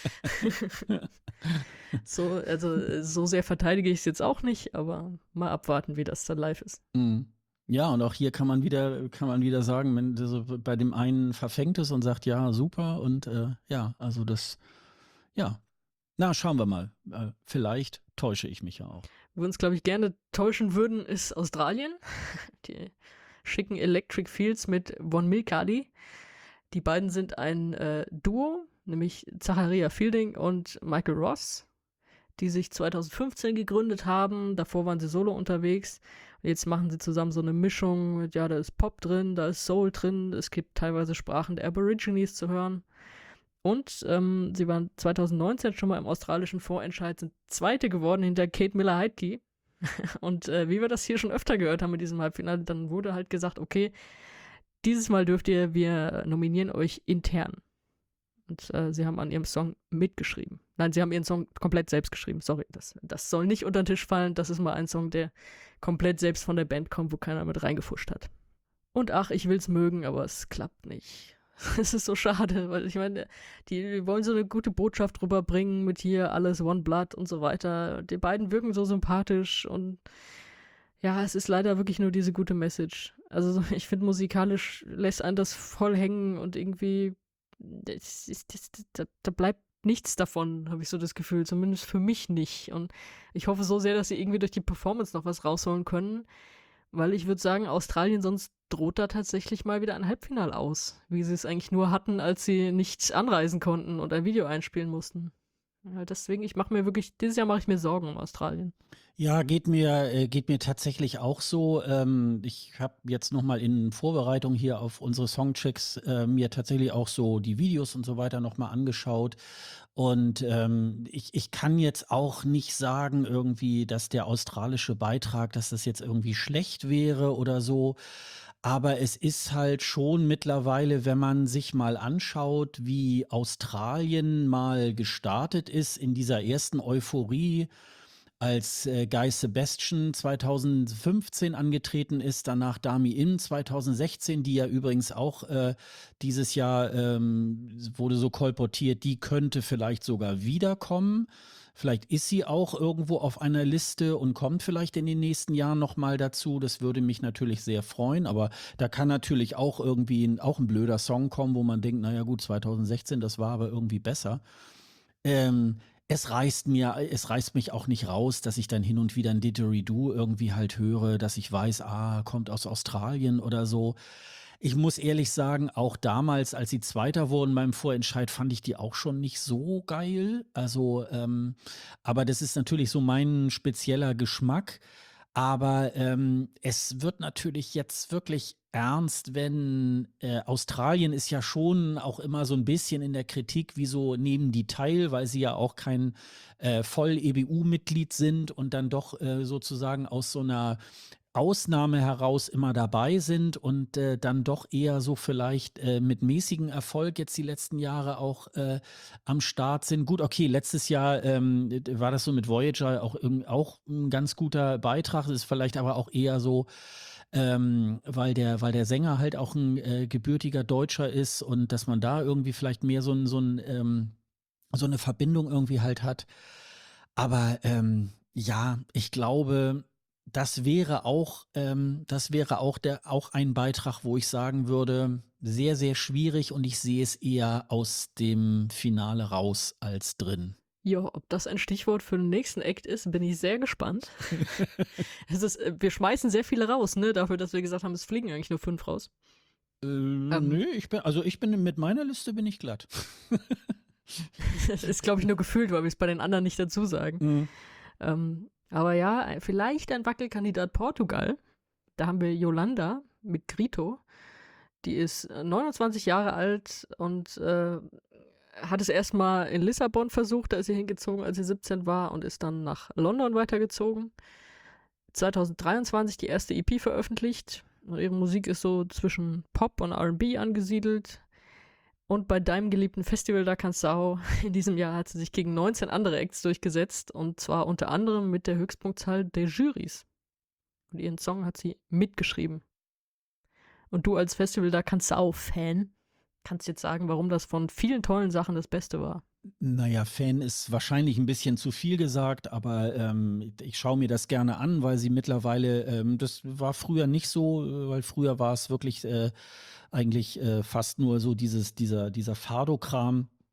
Speaker 2: So, also so sehr verteidige ich es jetzt auch nicht, aber mal abwarten, wie das dann live ist.
Speaker 1: Mhm. Ja, und auch hier kann man wieder, kann man wieder sagen, wenn also bei dem einen verfängt es und sagt, ja, super, und äh, ja, also das, ja, Na, schauen wir mal. Äh, vielleicht täusche ich mich ja auch.
Speaker 2: Wo wir uns, glaube ich, gerne täuschen würden, ist Australien. Die schicken Electric Fields mit Von Milkadi. Die beiden sind ein äh, Duo, nämlich Zacharia Fielding und Michael Ross, die sich zwanzig fünfzehn gegründet haben. Davor waren sie solo unterwegs. Und jetzt machen sie zusammen so eine Mischung mit, ja, da ist Pop drin, da ist Soul drin, es gibt teilweise Sprachen der Aborigines zu hören. Und ähm, sie waren zwanzig neunzehn schon mal im australischen Vorentscheid, sind Zweite geworden hinter Kate Miller-Heidke. Und äh, wie wir das hier schon öfter gehört haben mit diesem Halbfinale, dann wurde halt gesagt, okay, dieses Mal dürft ihr, wir nominieren euch intern. Und äh, sie haben an ihrem Song mitgeschrieben. Nein, sie haben ihren Song komplett selbst geschrieben. Sorry, das, das soll nicht unter den Tisch fallen. Das ist mal ein Song, der komplett selbst von der Band kommt, wo keiner mit reingefuscht hat. Und ach, ich will's mögen, aber es klappt nicht. Es ist so schade, weil ich meine, die wollen so eine gute Botschaft rüberbringen mit hier alles One Blood und so weiter. Die beiden wirken so sympathisch und ja, es ist leider wirklich nur diese gute Message. Also ich finde, musikalisch lässt einen das voll hängen und irgendwie das ist, das, da, da bleibt nichts davon, habe ich so das Gefühl, zumindest für mich nicht. Und ich hoffe so sehr, dass sie irgendwie durch die Performance noch was rausholen können, weil ich würde sagen, Australien sonst droht da tatsächlich mal wieder ein Halbfinal aus, wie sie es eigentlich nur hatten, als sie nicht anreisen konnten und ein Video einspielen mussten. Ja, deswegen, ich mache mir wirklich, dieses Jahr mache ich mir Sorgen um Australien.
Speaker 1: Ja, geht mir, äh, geht mir tatsächlich auch so. Ähm, ich habe jetzt noch mal in Vorbereitung hier auf unsere Songchecks äh, mir tatsächlich auch so die Videos und so weiter noch mal angeschaut. Und ähm, ich, ich kann jetzt auch nicht sagen irgendwie, dass der australische Beitrag, dass das jetzt irgendwie schlecht wäre oder so. Aber es ist halt schon mittlerweile, wenn man sich mal anschaut, wie Australien mal gestartet ist in dieser ersten Euphorie, als äh, Guy Sebastian zwanzig fünfzehn angetreten ist, danach Dami In zwanzig sechzehn, die ja übrigens auch äh, dieses Jahr ähm, wurde so kolportiert, die könnte vielleicht sogar wiederkommen. Vielleicht ist sie auch irgendwo auf einer Liste und kommt vielleicht in den nächsten Jahren noch mal dazu. Das würde mich natürlich sehr freuen, aber da kann natürlich auch irgendwie ein, auch ein blöder Song kommen, wo man denkt, naja gut, zwanzig sechzehn, das war aber irgendwie besser. Ähm, es reißt mir, es reißt mich auch nicht raus, dass ich dann hin und wieder ein Didgeridoo irgendwie halt höre, dass ich weiß, ah, kommt aus Australien oder so. Ich muss ehrlich sagen, auch damals, als sie Zweiter wurden beim Vorentscheid, fand ich die auch schon nicht so geil. Also, ähm, aber das ist natürlich so mein spezieller Geschmack. Aber ähm, es wird natürlich jetzt wirklich ernst, wenn äh, Australien ist ja schon auch immer so ein bisschen in der Kritik, wieso nehmen die teil, weil sie ja auch kein äh, Voll-E B U-Mitglied sind und dann doch äh, sozusagen aus so einer Ausnahme heraus immer dabei sind und äh, dann doch eher so vielleicht äh, mit mäßigem Erfolg jetzt die letzten Jahre auch äh, am Start sind. Gut, okay, letztes Jahr ähm, war das so mit Voyager auch, irgend- auch ein ganz guter Beitrag. Das ist vielleicht aber auch eher so, ähm, weil der, weil der Sänger halt auch ein äh, gebürtiger Deutscher ist und dass man da irgendwie vielleicht mehr so ein, so ein, ähm, so eine Verbindung irgendwie halt hat. Aber ähm, ja, ich glaube, das wäre auch, ähm, das wäre auch der, auch ein Beitrag, wo ich sagen würde, sehr, sehr schwierig und ich sehe es eher aus dem Finale raus als drin.
Speaker 2: Ja, ob das ein Stichwort für den nächsten Act ist, bin ich sehr gespannt. Es ist, äh, wir schmeißen sehr viele raus, ne, dafür, dass wir gesagt haben, es fliegen eigentlich nur fünf raus.
Speaker 1: Äh,
Speaker 2: Ähm,
Speaker 1: nö, ich bin, also ich bin mit meiner Liste bin ich glatt.
Speaker 2: Das ist, glaube ich, nur gefühlt, weil wir es bei den anderen nicht dazu sagen.
Speaker 1: Mhm.
Speaker 2: Ähm, aber ja, ein- vielleicht ein Wackelkandidat Portugal. Da haben wir Yolanda mit Grito. Die ist äh, neunundzwanzig Jahre alt und äh, hat es erstmal in Lissabon versucht, da ist sie hingezogen, als sie siebzehn war und ist dann nach London weitergezogen. zwanzig dreiundzwanzig die erste E P veröffentlicht. Ihre Musik ist so zwischen Pop und R und B angesiedelt. Und bei deinem geliebten Festival da Canção in diesem Jahr hat sie sich gegen neunzehn andere Acts durchgesetzt und zwar unter anderem mit der Höchstpunktzahl der Jurys. Und ihren Song hat sie mitgeschrieben. Und du als Festival da Canção-Fan kannst jetzt sagen, warum das von vielen tollen Sachen das Beste war.
Speaker 1: Naja, Fan ist wahrscheinlich ein bisschen zu viel gesagt, aber ähm, ich schaue mir das gerne an, weil sie mittlerweile, ähm, das war früher nicht so, äh, weil früher war es wirklich äh, eigentlich äh, fast nur so dieses, dieser, dieser Fado-Kram.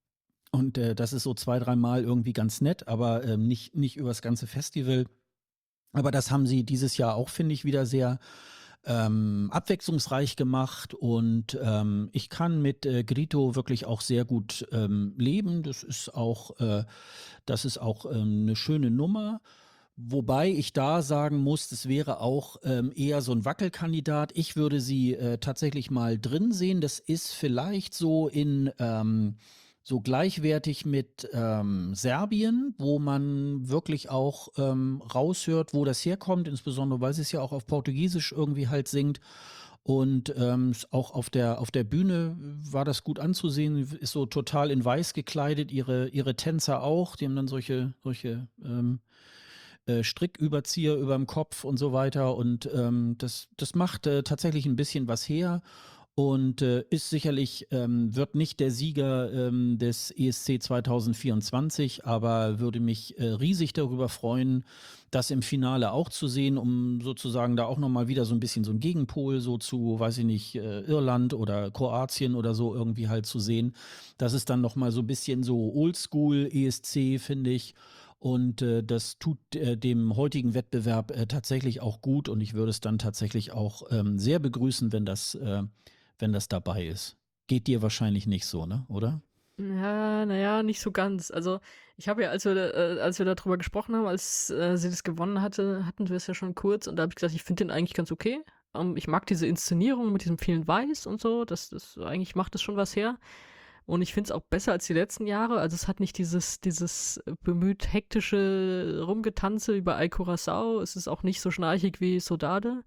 Speaker 1: Und äh, das ist so zwei, dreimal irgendwie ganz nett, aber ähm, nicht, nicht übers ganze Festival. Aber das haben sie dieses Jahr auch, finde ich, wieder sehr ähm, abwechslungsreich gemacht. Und ähm, ich kann mit äh, Grito wirklich auch sehr gut ähm, leben. Das ist auch, äh, das ist auch ähm, eine schöne Nummer. Wobei ich da sagen muss, das wäre auch ähm, eher so ein Wackelkandidat. Ich würde sie äh, tatsächlich mal drin sehen. Das ist vielleicht so in ähm, so gleichwertig mit ähm, Serbien, wo man wirklich auch ähm, raushört, wo das herkommt, insbesondere weil sie es ja auch auf Portugiesisch irgendwie halt singt. Und ähm, s- auch auf der, auf der Bühne war das gut anzusehen. Sie ist so total in weiß gekleidet, ihre, ihre Tänzer auch. Die haben dann solche, solche ähm, äh, Stricküberzieher überm Kopf und so weiter. Und ähm, das, das macht äh, tatsächlich ein bisschen was her und äh, ist sicherlich, ähm, wird nicht der Sieger ähm, des E S C zwanzig vierundzwanzig, aber würde mich äh, riesig darüber freuen, das im Finale auch zu sehen, um sozusagen da auch nochmal wieder so ein bisschen so ein Gegenpol so zu, weiß ich nicht, äh, Irland oder Kroatien oder so irgendwie halt zu sehen. Das ist dann nochmal so ein bisschen so Oldschool E S C, finde ich. Und äh, das tut äh, dem heutigen Wettbewerb äh, tatsächlich auch gut und ich würde es dann tatsächlich auch ähm, sehr begrüßen, wenn das, äh, wenn das dabei ist. Geht dir wahrscheinlich nicht so, ne? Oder?
Speaker 2: Ja, naja, nicht so ganz. Also, ich habe ja, als wir, da- äh, als wir darüber gesprochen haben, als äh, sie das gewonnen hatte, hatten wir es ja schon kurz und da habe ich gesagt, ich finde den eigentlich ganz okay. Ähm, ich mag diese Inszenierung mit diesem vielen Weiß und so, das, das eigentlich macht das schon was her. Und ich finde es auch besser als die letzten Jahre. Also es hat nicht dieses, dieses bemüht hektische Rumgetanze wie bei Al Curaçao. Es ist auch nicht so schnarchig wie Sodade.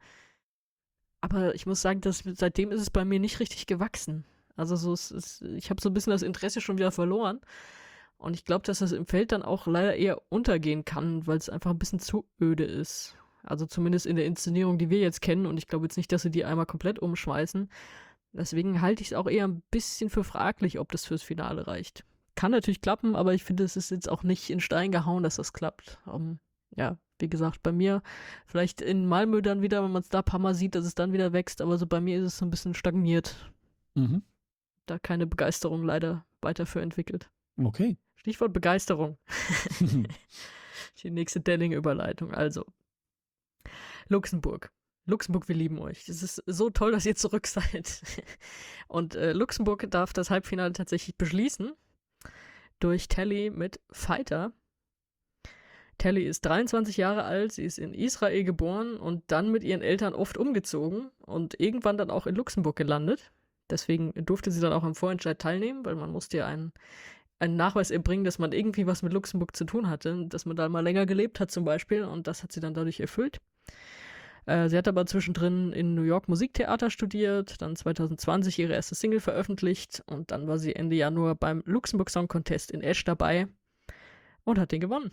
Speaker 2: Aber ich muss sagen, dass, seitdem ist es bei mir nicht richtig gewachsen. Also so, es ist, ich habe so ein bisschen das Interesse schon wieder verloren. Und ich glaube, dass das im Feld dann auch leider eher untergehen kann, weil es einfach ein bisschen zu öde ist. Also zumindest in der Inszenierung, die wir jetzt kennen. Und ich glaube jetzt nicht, dass sie die einmal komplett umschmeißen. Deswegen halte ich es auch eher ein bisschen für fraglich, ob das fürs Finale reicht. Kann natürlich klappen, aber ich finde, es ist jetzt auch nicht in Stein gehauen, dass das klappt. Um, ja, wie gesagt, bei mir vielleicht in Malmö dann wieder, wenn man es da ein paar Mal sieht, dass es dann wieder wächst, aber so bei mir ist es so ein bisschen stagniert.
Speaker 1: Mhm.
Speaker 2: Da keine Begeisterung leider weiter für entwickelt.
Speaker 1: Okay.
Speaker 2: Stichwort Begeisterung. Die nächste Delling-Überleitung. Also, Luxemburg. Luxemburg, wir lieben euch. Es ist so toll, dass ihr zurück seid. Und äh, Luxemburg darf das Halbfinale tatsächlich beschließen durch Telly mit Fighter. Telly ist dreiundzwanzig Jahre alt, sie ist in Israel geboren und dann mit ihren Eltern oft umgezogen und irgendwann dann auch in Luxemburg gelandet. Deswegen durfte sie dann auch am Vorentscheid teilnehmen, weil man musste ja einen, einen Nachweis erbringen, dass man irgendwie was mit Luxemburg zu tun hatte, dass man da mal länger gelebt hat zum Beispiel und das hat sie dann dadurch erfüllt. Äh, sie hat aber zwischendrin in New York Musiktheater studiert, dann zwanzig zwanzig ihre erste Single veröffentlicht und dann war sie Ende Januar beim Luxemburg Song Contest in Esch dabei und hat den gewonnen.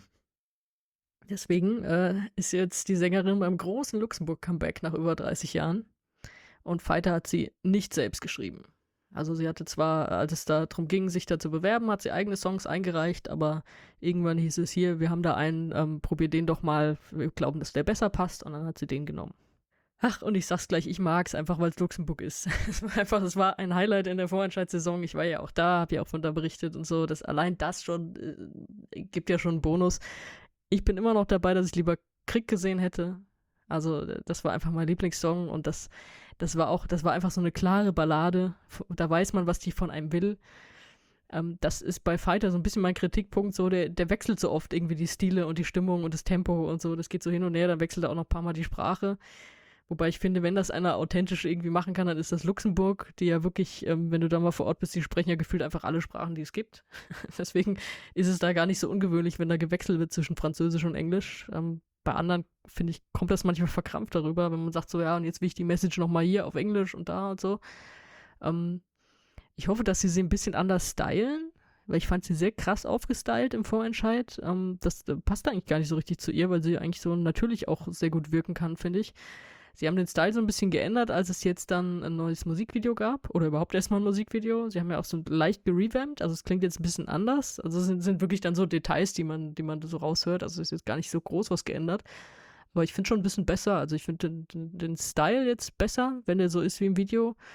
Speaker 2: Deswegen äh, ist jetzt die Sängerin beim großen Luxemburg-Comeback nach über dreißig Jahren. Und Fighter hat sie nicht selbst geschrieben. Also sie hatte zwar, als es darum ging, sich da zu bewerben, hat sie eigene Songs eingereicht, aber irgendwann hieß es hier, wir haben da einen, ähm, probier den doch mal, wir glauben, dass der besser passt und dann hat sie den genommen. Ach, und ich sag's gleich, ich mag's einfach, weil es Luxemburg ist. Es war einfach, es war ein Highlight in der Vorentscheidssaison. Ich war ja auch da, habe ja auch von da berichtet und so. Das, allein das schon äh, gibt ja schon einen Bonus. Ich bin immer noch dabei, dass ich lieber Krieg gesehen hätte. Also das war einfach mein Lieblingssong und das, das war auch, das war einfach so eine klare Ballade. Da weiß man, was die von einem will. Ähm, das ist bei Fighter so ein bisschen mein Kritikpunkt, so der, der wechselt so oft irgendwie die Stile und die Stimmung und das Tempo und so. Das geht so hin und her, dann wechselt er auch noch ein paar Mal die Sprache. Wobei ich finde, wenn das einer authentisch irgendwie machen kann, dann ist das Luxemburg, die ja wirklich, ähm, wenn du da mal vor Ort bist, die sprechen ja gefühlt einfach alle Sprachen, die es gibt. Deswegen ist es da gar nicht so ungewöhnlich, wenn da gewechselt wird zwischen Französisch und Englisch. Ähm, bei anderen, finde ich, kommt das manchmal verkrampft darüber, wenn man sagt so, ja, und jetzt will ich die Message nochmal hier auf Englisch und da und so. Ähm, ich hoffe, dass sie sie ein bisschen anders stylen, weil ich fand sie sehr krass aufgestylt im Vorentscheid. Ähm, das äh, passt eigentlich gar nicht so richtig zu ihr, weil sie eigentlich so natürlich auch sehr gut wirken kann, finde ich. Sie haben den Style so ein bisschen geändert, als es jetzt dann ein neues Musikvideo gab. Oder überhaupt erstmal ein Musikvideo. Sie haben ja auch so leicht gerevamped. Also es klingt jetzt ein bisschen anders. Also es sind, sind wirklich dann so Details, die man, die man so raushört. Also es ist jetzt gar nicht so groß was geändert. Aber ich finde schon ein bisschen besser. Also ich finde den, den, den Style jetzt besser, wenn der so ist wie im Video.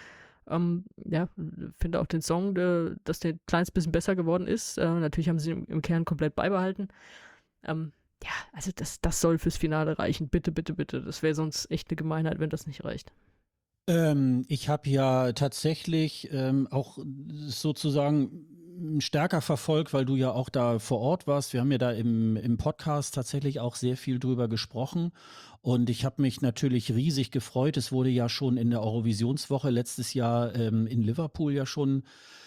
Speaker 2: Ähm, ja, finde auch den Song, äh, dass der ein kleines bisschen besser geworden ist. Äh, natürlich haben sie ihn im Kern komplett beibehalten. Ähm, ja, also das, das soll fürs Finale reichen. Bitte, bitte, bitte. Das wäre sonst echt eine Gemeinheit, wenn das nicht reicht.
Speaker 1: Ähm, ich habe ja tatsächlich ähm, auch sozusagen stärker verfolgt, weil du ja auch da vor Ort warst. Wir haben ja da im, im Podcast tatsächlich auch sehr viel drüber gesprochen. Und ich habe mich natürlich riesig gefreut. Es wurde ja schon in der Eurovisionswoche letztes Jahr ähm, in Liverpool ja schon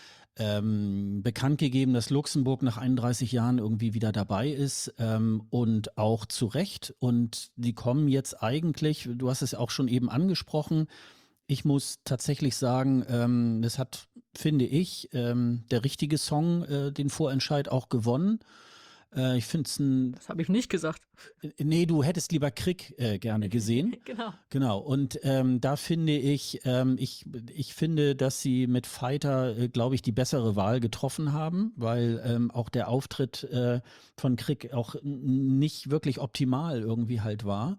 Speaker 1: ähm, bekannt gegeben, dass Luxemburg nach einunddreißig Jahren irgendwie wieder dabei ist ähm, und auch zu Recht. Und die kommen jetzt eigentlich, du hast es auch schon eben angesprochen, ich muss tatsächlich sagen, ähm, das hat, finde ich, ähm, der richtige Song äh, den Vorentscheid auch gewonnen. Äh, ich finde es ein,
Speaker 2: Das habe ich nicht gesagt.
Speaker 1: äh, nee, du hättest lieber Krieg äh, gerne gesehen.
Speaker 2: Genau.
Speaker 1: Genau, und ähm, da finde ich, ähm, ich, ich finde, dass sie mit Fighter, äh, glaube ich, die bessere Wahl getroffen haben, weil ähm, auch der Auftritt äh, von Krieg auch n- nicht wirklich optimal irgendwie halt war.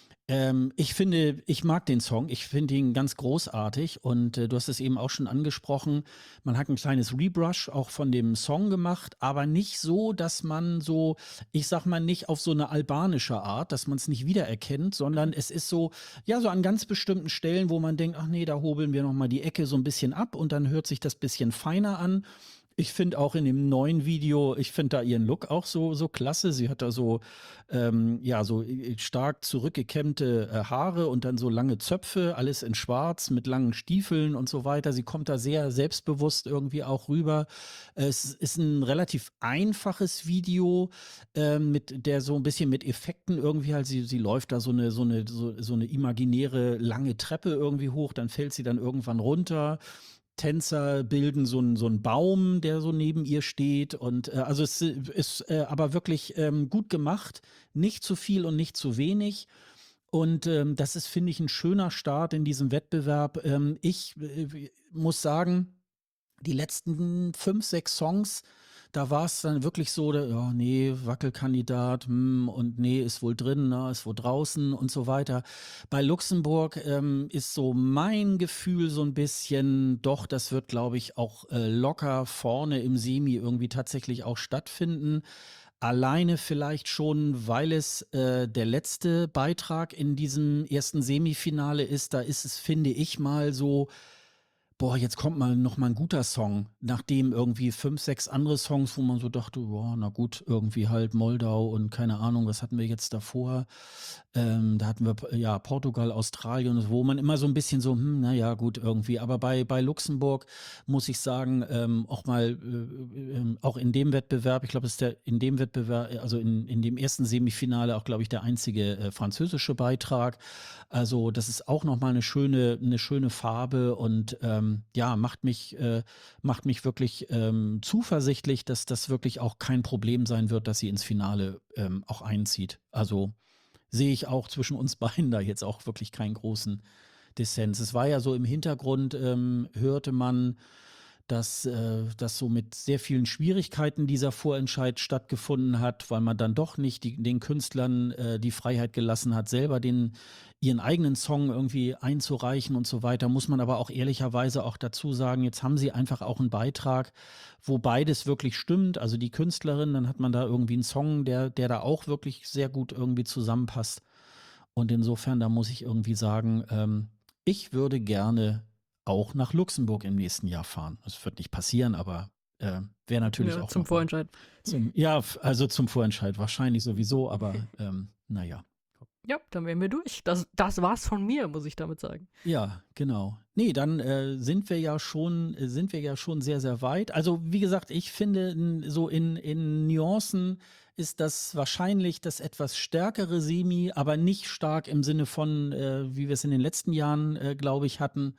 Speaker 1: Ähm, ich finde, ich mag den Song. Ich finde ihn ganz großartig und äh, du hast es eben auch schon angesprochen. Man hat ein kleines Rebrush auch von dem Song gemacht, aber nicht so, dass man so, ich sag mal, nicht auf so eine albanische Art, dass man es nicht wiedererkennt, sondern es ist so, ja, so an ganz bestimmten Stellen, wo man denkt, ach nee, da hobeln wir nochmal die Ecke so ein bisschen ab und dann hört sich das bisschen feiner an. Ich finde auch in dem neuen Video, ich finde da ihren Look auch so, so klasse. Sie hat da so, ähm, ja, so äh, stark zurückgekämmte äh, Haare und dann so lange Zöpfe, alles in Schwarz mit langen Stiefeln und so weiter. Sie kommt da sehr selbstbewusst irgendwie auch rüber. Es ist ein relativ einfaches Video, ähm, mit der so ein bisschen mit Effekten irgendwie halt, sie, sie läuft da so eine, so eine, so, so eine imaginäre lange Treppe irgendwie hoch, dann fällt sie dann irgendwann runter. Tänzer bilden so einen so einen Baum, der so neben ihr steht. Und äh, also es ist äh, aber wirklich ähm, gut gemacht. Nicht zu viel und nicht zu wenig. Und ähm, das ist, finde ich, ein schöner Start in diesem Wettbewerb. Ähm, ich äh, muss sagen, die letzten fünf, sechs Songs, da war es dann wirklich so, da, ja, nee, Wackelkandidat, hm, und nee, ist wohl drin, ne, ist wohl draußen und so weiter. Bei Luxemburg ähm, ist so mein Gefühl so ein bisschen, doch, das wird, glaube ich, auch äh, locker vorne im Semi irgendwie tatsächlich auch stattfinden. Alleine vielleicht schon, weil es äh, der letzte Beitrag in diesem ersten Semifinale ist. Da ist es, finde ich, mal so, boah, jetzt kommt mal noch mal ein guter Song, nachdem irgendwie fünf, sechs andere Songs, wo man so dachte, boah, na gut, irgendwie halt Moldau und keine Ahnung, was hatten wir jetzt davor? Ähm, da hatten wir P- ja Portugal, Australien, wo man immer so ein bisschen so, hm, na ja, gut, irgendwie. Aber bei, bei Luxemburg muss ich sagen, ähm, auch mal, äh, ähm, auch in dem Wettbewerb, ich glaube, es ist der in dem Wettbewerb, also in, in dem ersten Semifinale auch, glaube ich, der einzige äh, französische Beitrag. Also das ist auch noch mal eine schöne, eine schöne Farbe und ähm, ja, macht mich, äh, macht mich wirklich ähm, zuversichtlich, dass das wirklich auch kein Problem sein wird, dass sie ins Finale ähm, auch einzieht. Also sehe ich auch zwischen uns beiden da jetzt auch wirklich keinen großen Dissens. Es war ja so im Hintergrund, ähm, hörte man, dass, äh, dass so mit sehr vielen Schwierigkeiten dieser Vorentscheid stattgefunden hat, weil man dann doch nicht die, den Künstlern äh, die Freiheit gelassen hat, selber den, ihren eigenen Song irgendwie einzureichen und so weiter. Muss man aber auch ehrlicherweise auch dazu sagen, jetzt haben sie einfach auch einen Beitrag, wo beides wirklich stimmt. Also die Künstlerin, dann hat man da irgendwie einen Song, der, der da auch wirklich sehr gut irgendwie zusammenpasst. Und insofern, da muss ich irgendwie sagen, ähm, ich würde gerne auch nach Luxemburg im nächsten Jahr fahren. Das wird nicht passieren, aber äh, wäre natürlich
Speaker 2: Ja,
Speaker 1: auch
Speaker 2: zum
Speaker 1: nochmal
Speaker 2: Vorentscheid.
Speaker 1: zum, ja, f- also zum Vorentscheid wahrscheinlich sowieso, aber ähm, naja.
Speaker 2: Ja, dann wären wir durch. Das, das war's von mir, muss ich damit sagen.
Speaker 1: Ja, genau. Nee, dann äh, sind wir ja schon, äh, sind wir ja schon sehr, sehr weit. Also, wie gesagt, ich finde, n- so in, in Nuancen ist das wahrscheinlich das etwas stärkere Semi, aber nicht stark im Sinne von, äh, wie wir es in den letzten Jahren, äh, glaube ich, hatten.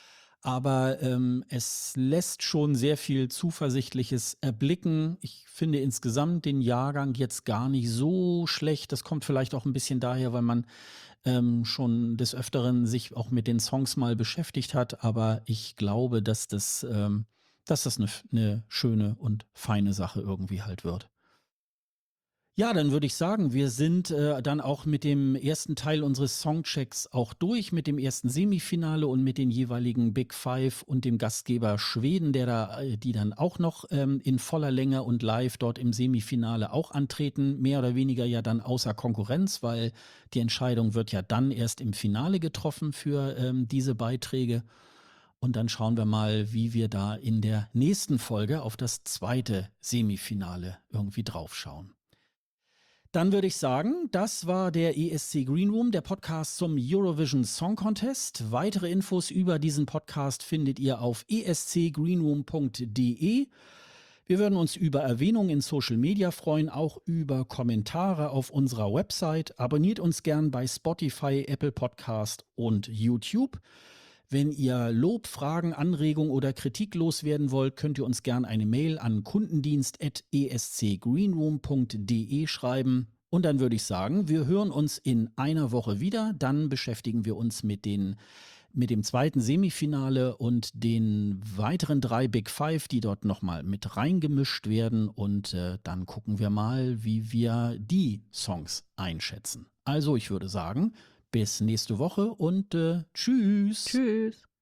Speaker 1: Aber ähm, es lässt schon sehr viel Zuversichtliches erblicken. Ich finde insgesamt den Jahrgang jetzt gar nicht so schlecht. Das kommt vielleicht auch ein bisschen daher, weil man ähm, schon des Öfteren sich auch mit den Songs mal beschäftigt hat. Aber ich glaube, dass das, ähm, dass das eine, eine schöne und feine Sache irgendwie halt wird. Ja, dann würde ich sagen, wir sind äh, dann auch mit dem ersten Teil unseres Songchecks auch durch, mit dem ersten Semifinale und mit den jeweiligen Big Five und dem Gastgeber Schweden, der da, äh, die dann auch noch ähm, in voller Länge und live dort im Semifinale auch antreten, mehr oder weniger ja dann außer Konkurrenz, weil die Entscheidung wird ja dann erst im Finale getroffen für ähm, diese Beiträge. Und dann schauen wir mal, wie wir da in der nächsten Folge auf das zweite Semifinale irgendwie draufschauen. Dann würde ich sagen, das war der E S C Green Room, der Podcast zum Eurovision Song Contest. Weitere Infos über diesen Podcast findet ihr auf e s c greenroom punkt d e. Wir würden uns über Erwähnungen in Social Media freuen, auch über Kommentare auf unserer Website. Abonniert uns gern bei Spotify, Apple Podcast und YouTube. Wenn ihr Lob, Fragen, Anregungen oder Kritik loswerden wollt, könnt ihr uns gerne eine Mail an kundendienst at e s c greenroom punkt d e schreiben. Und dann würde ich sagen, wir hören uns in einer Woche wieder. Dann beschäftigen wir uns mit, den, mit dem zweiten Semifinale und den weiteren drei Big Five, die dort nochmal mit reingemischt werden. Und äh, dann gucken wir mal, wie wir die Songs einschätzen. Also ich würde sagen, bis nächste Woche und äh, tschüss.
Speaker 2: Tschüss.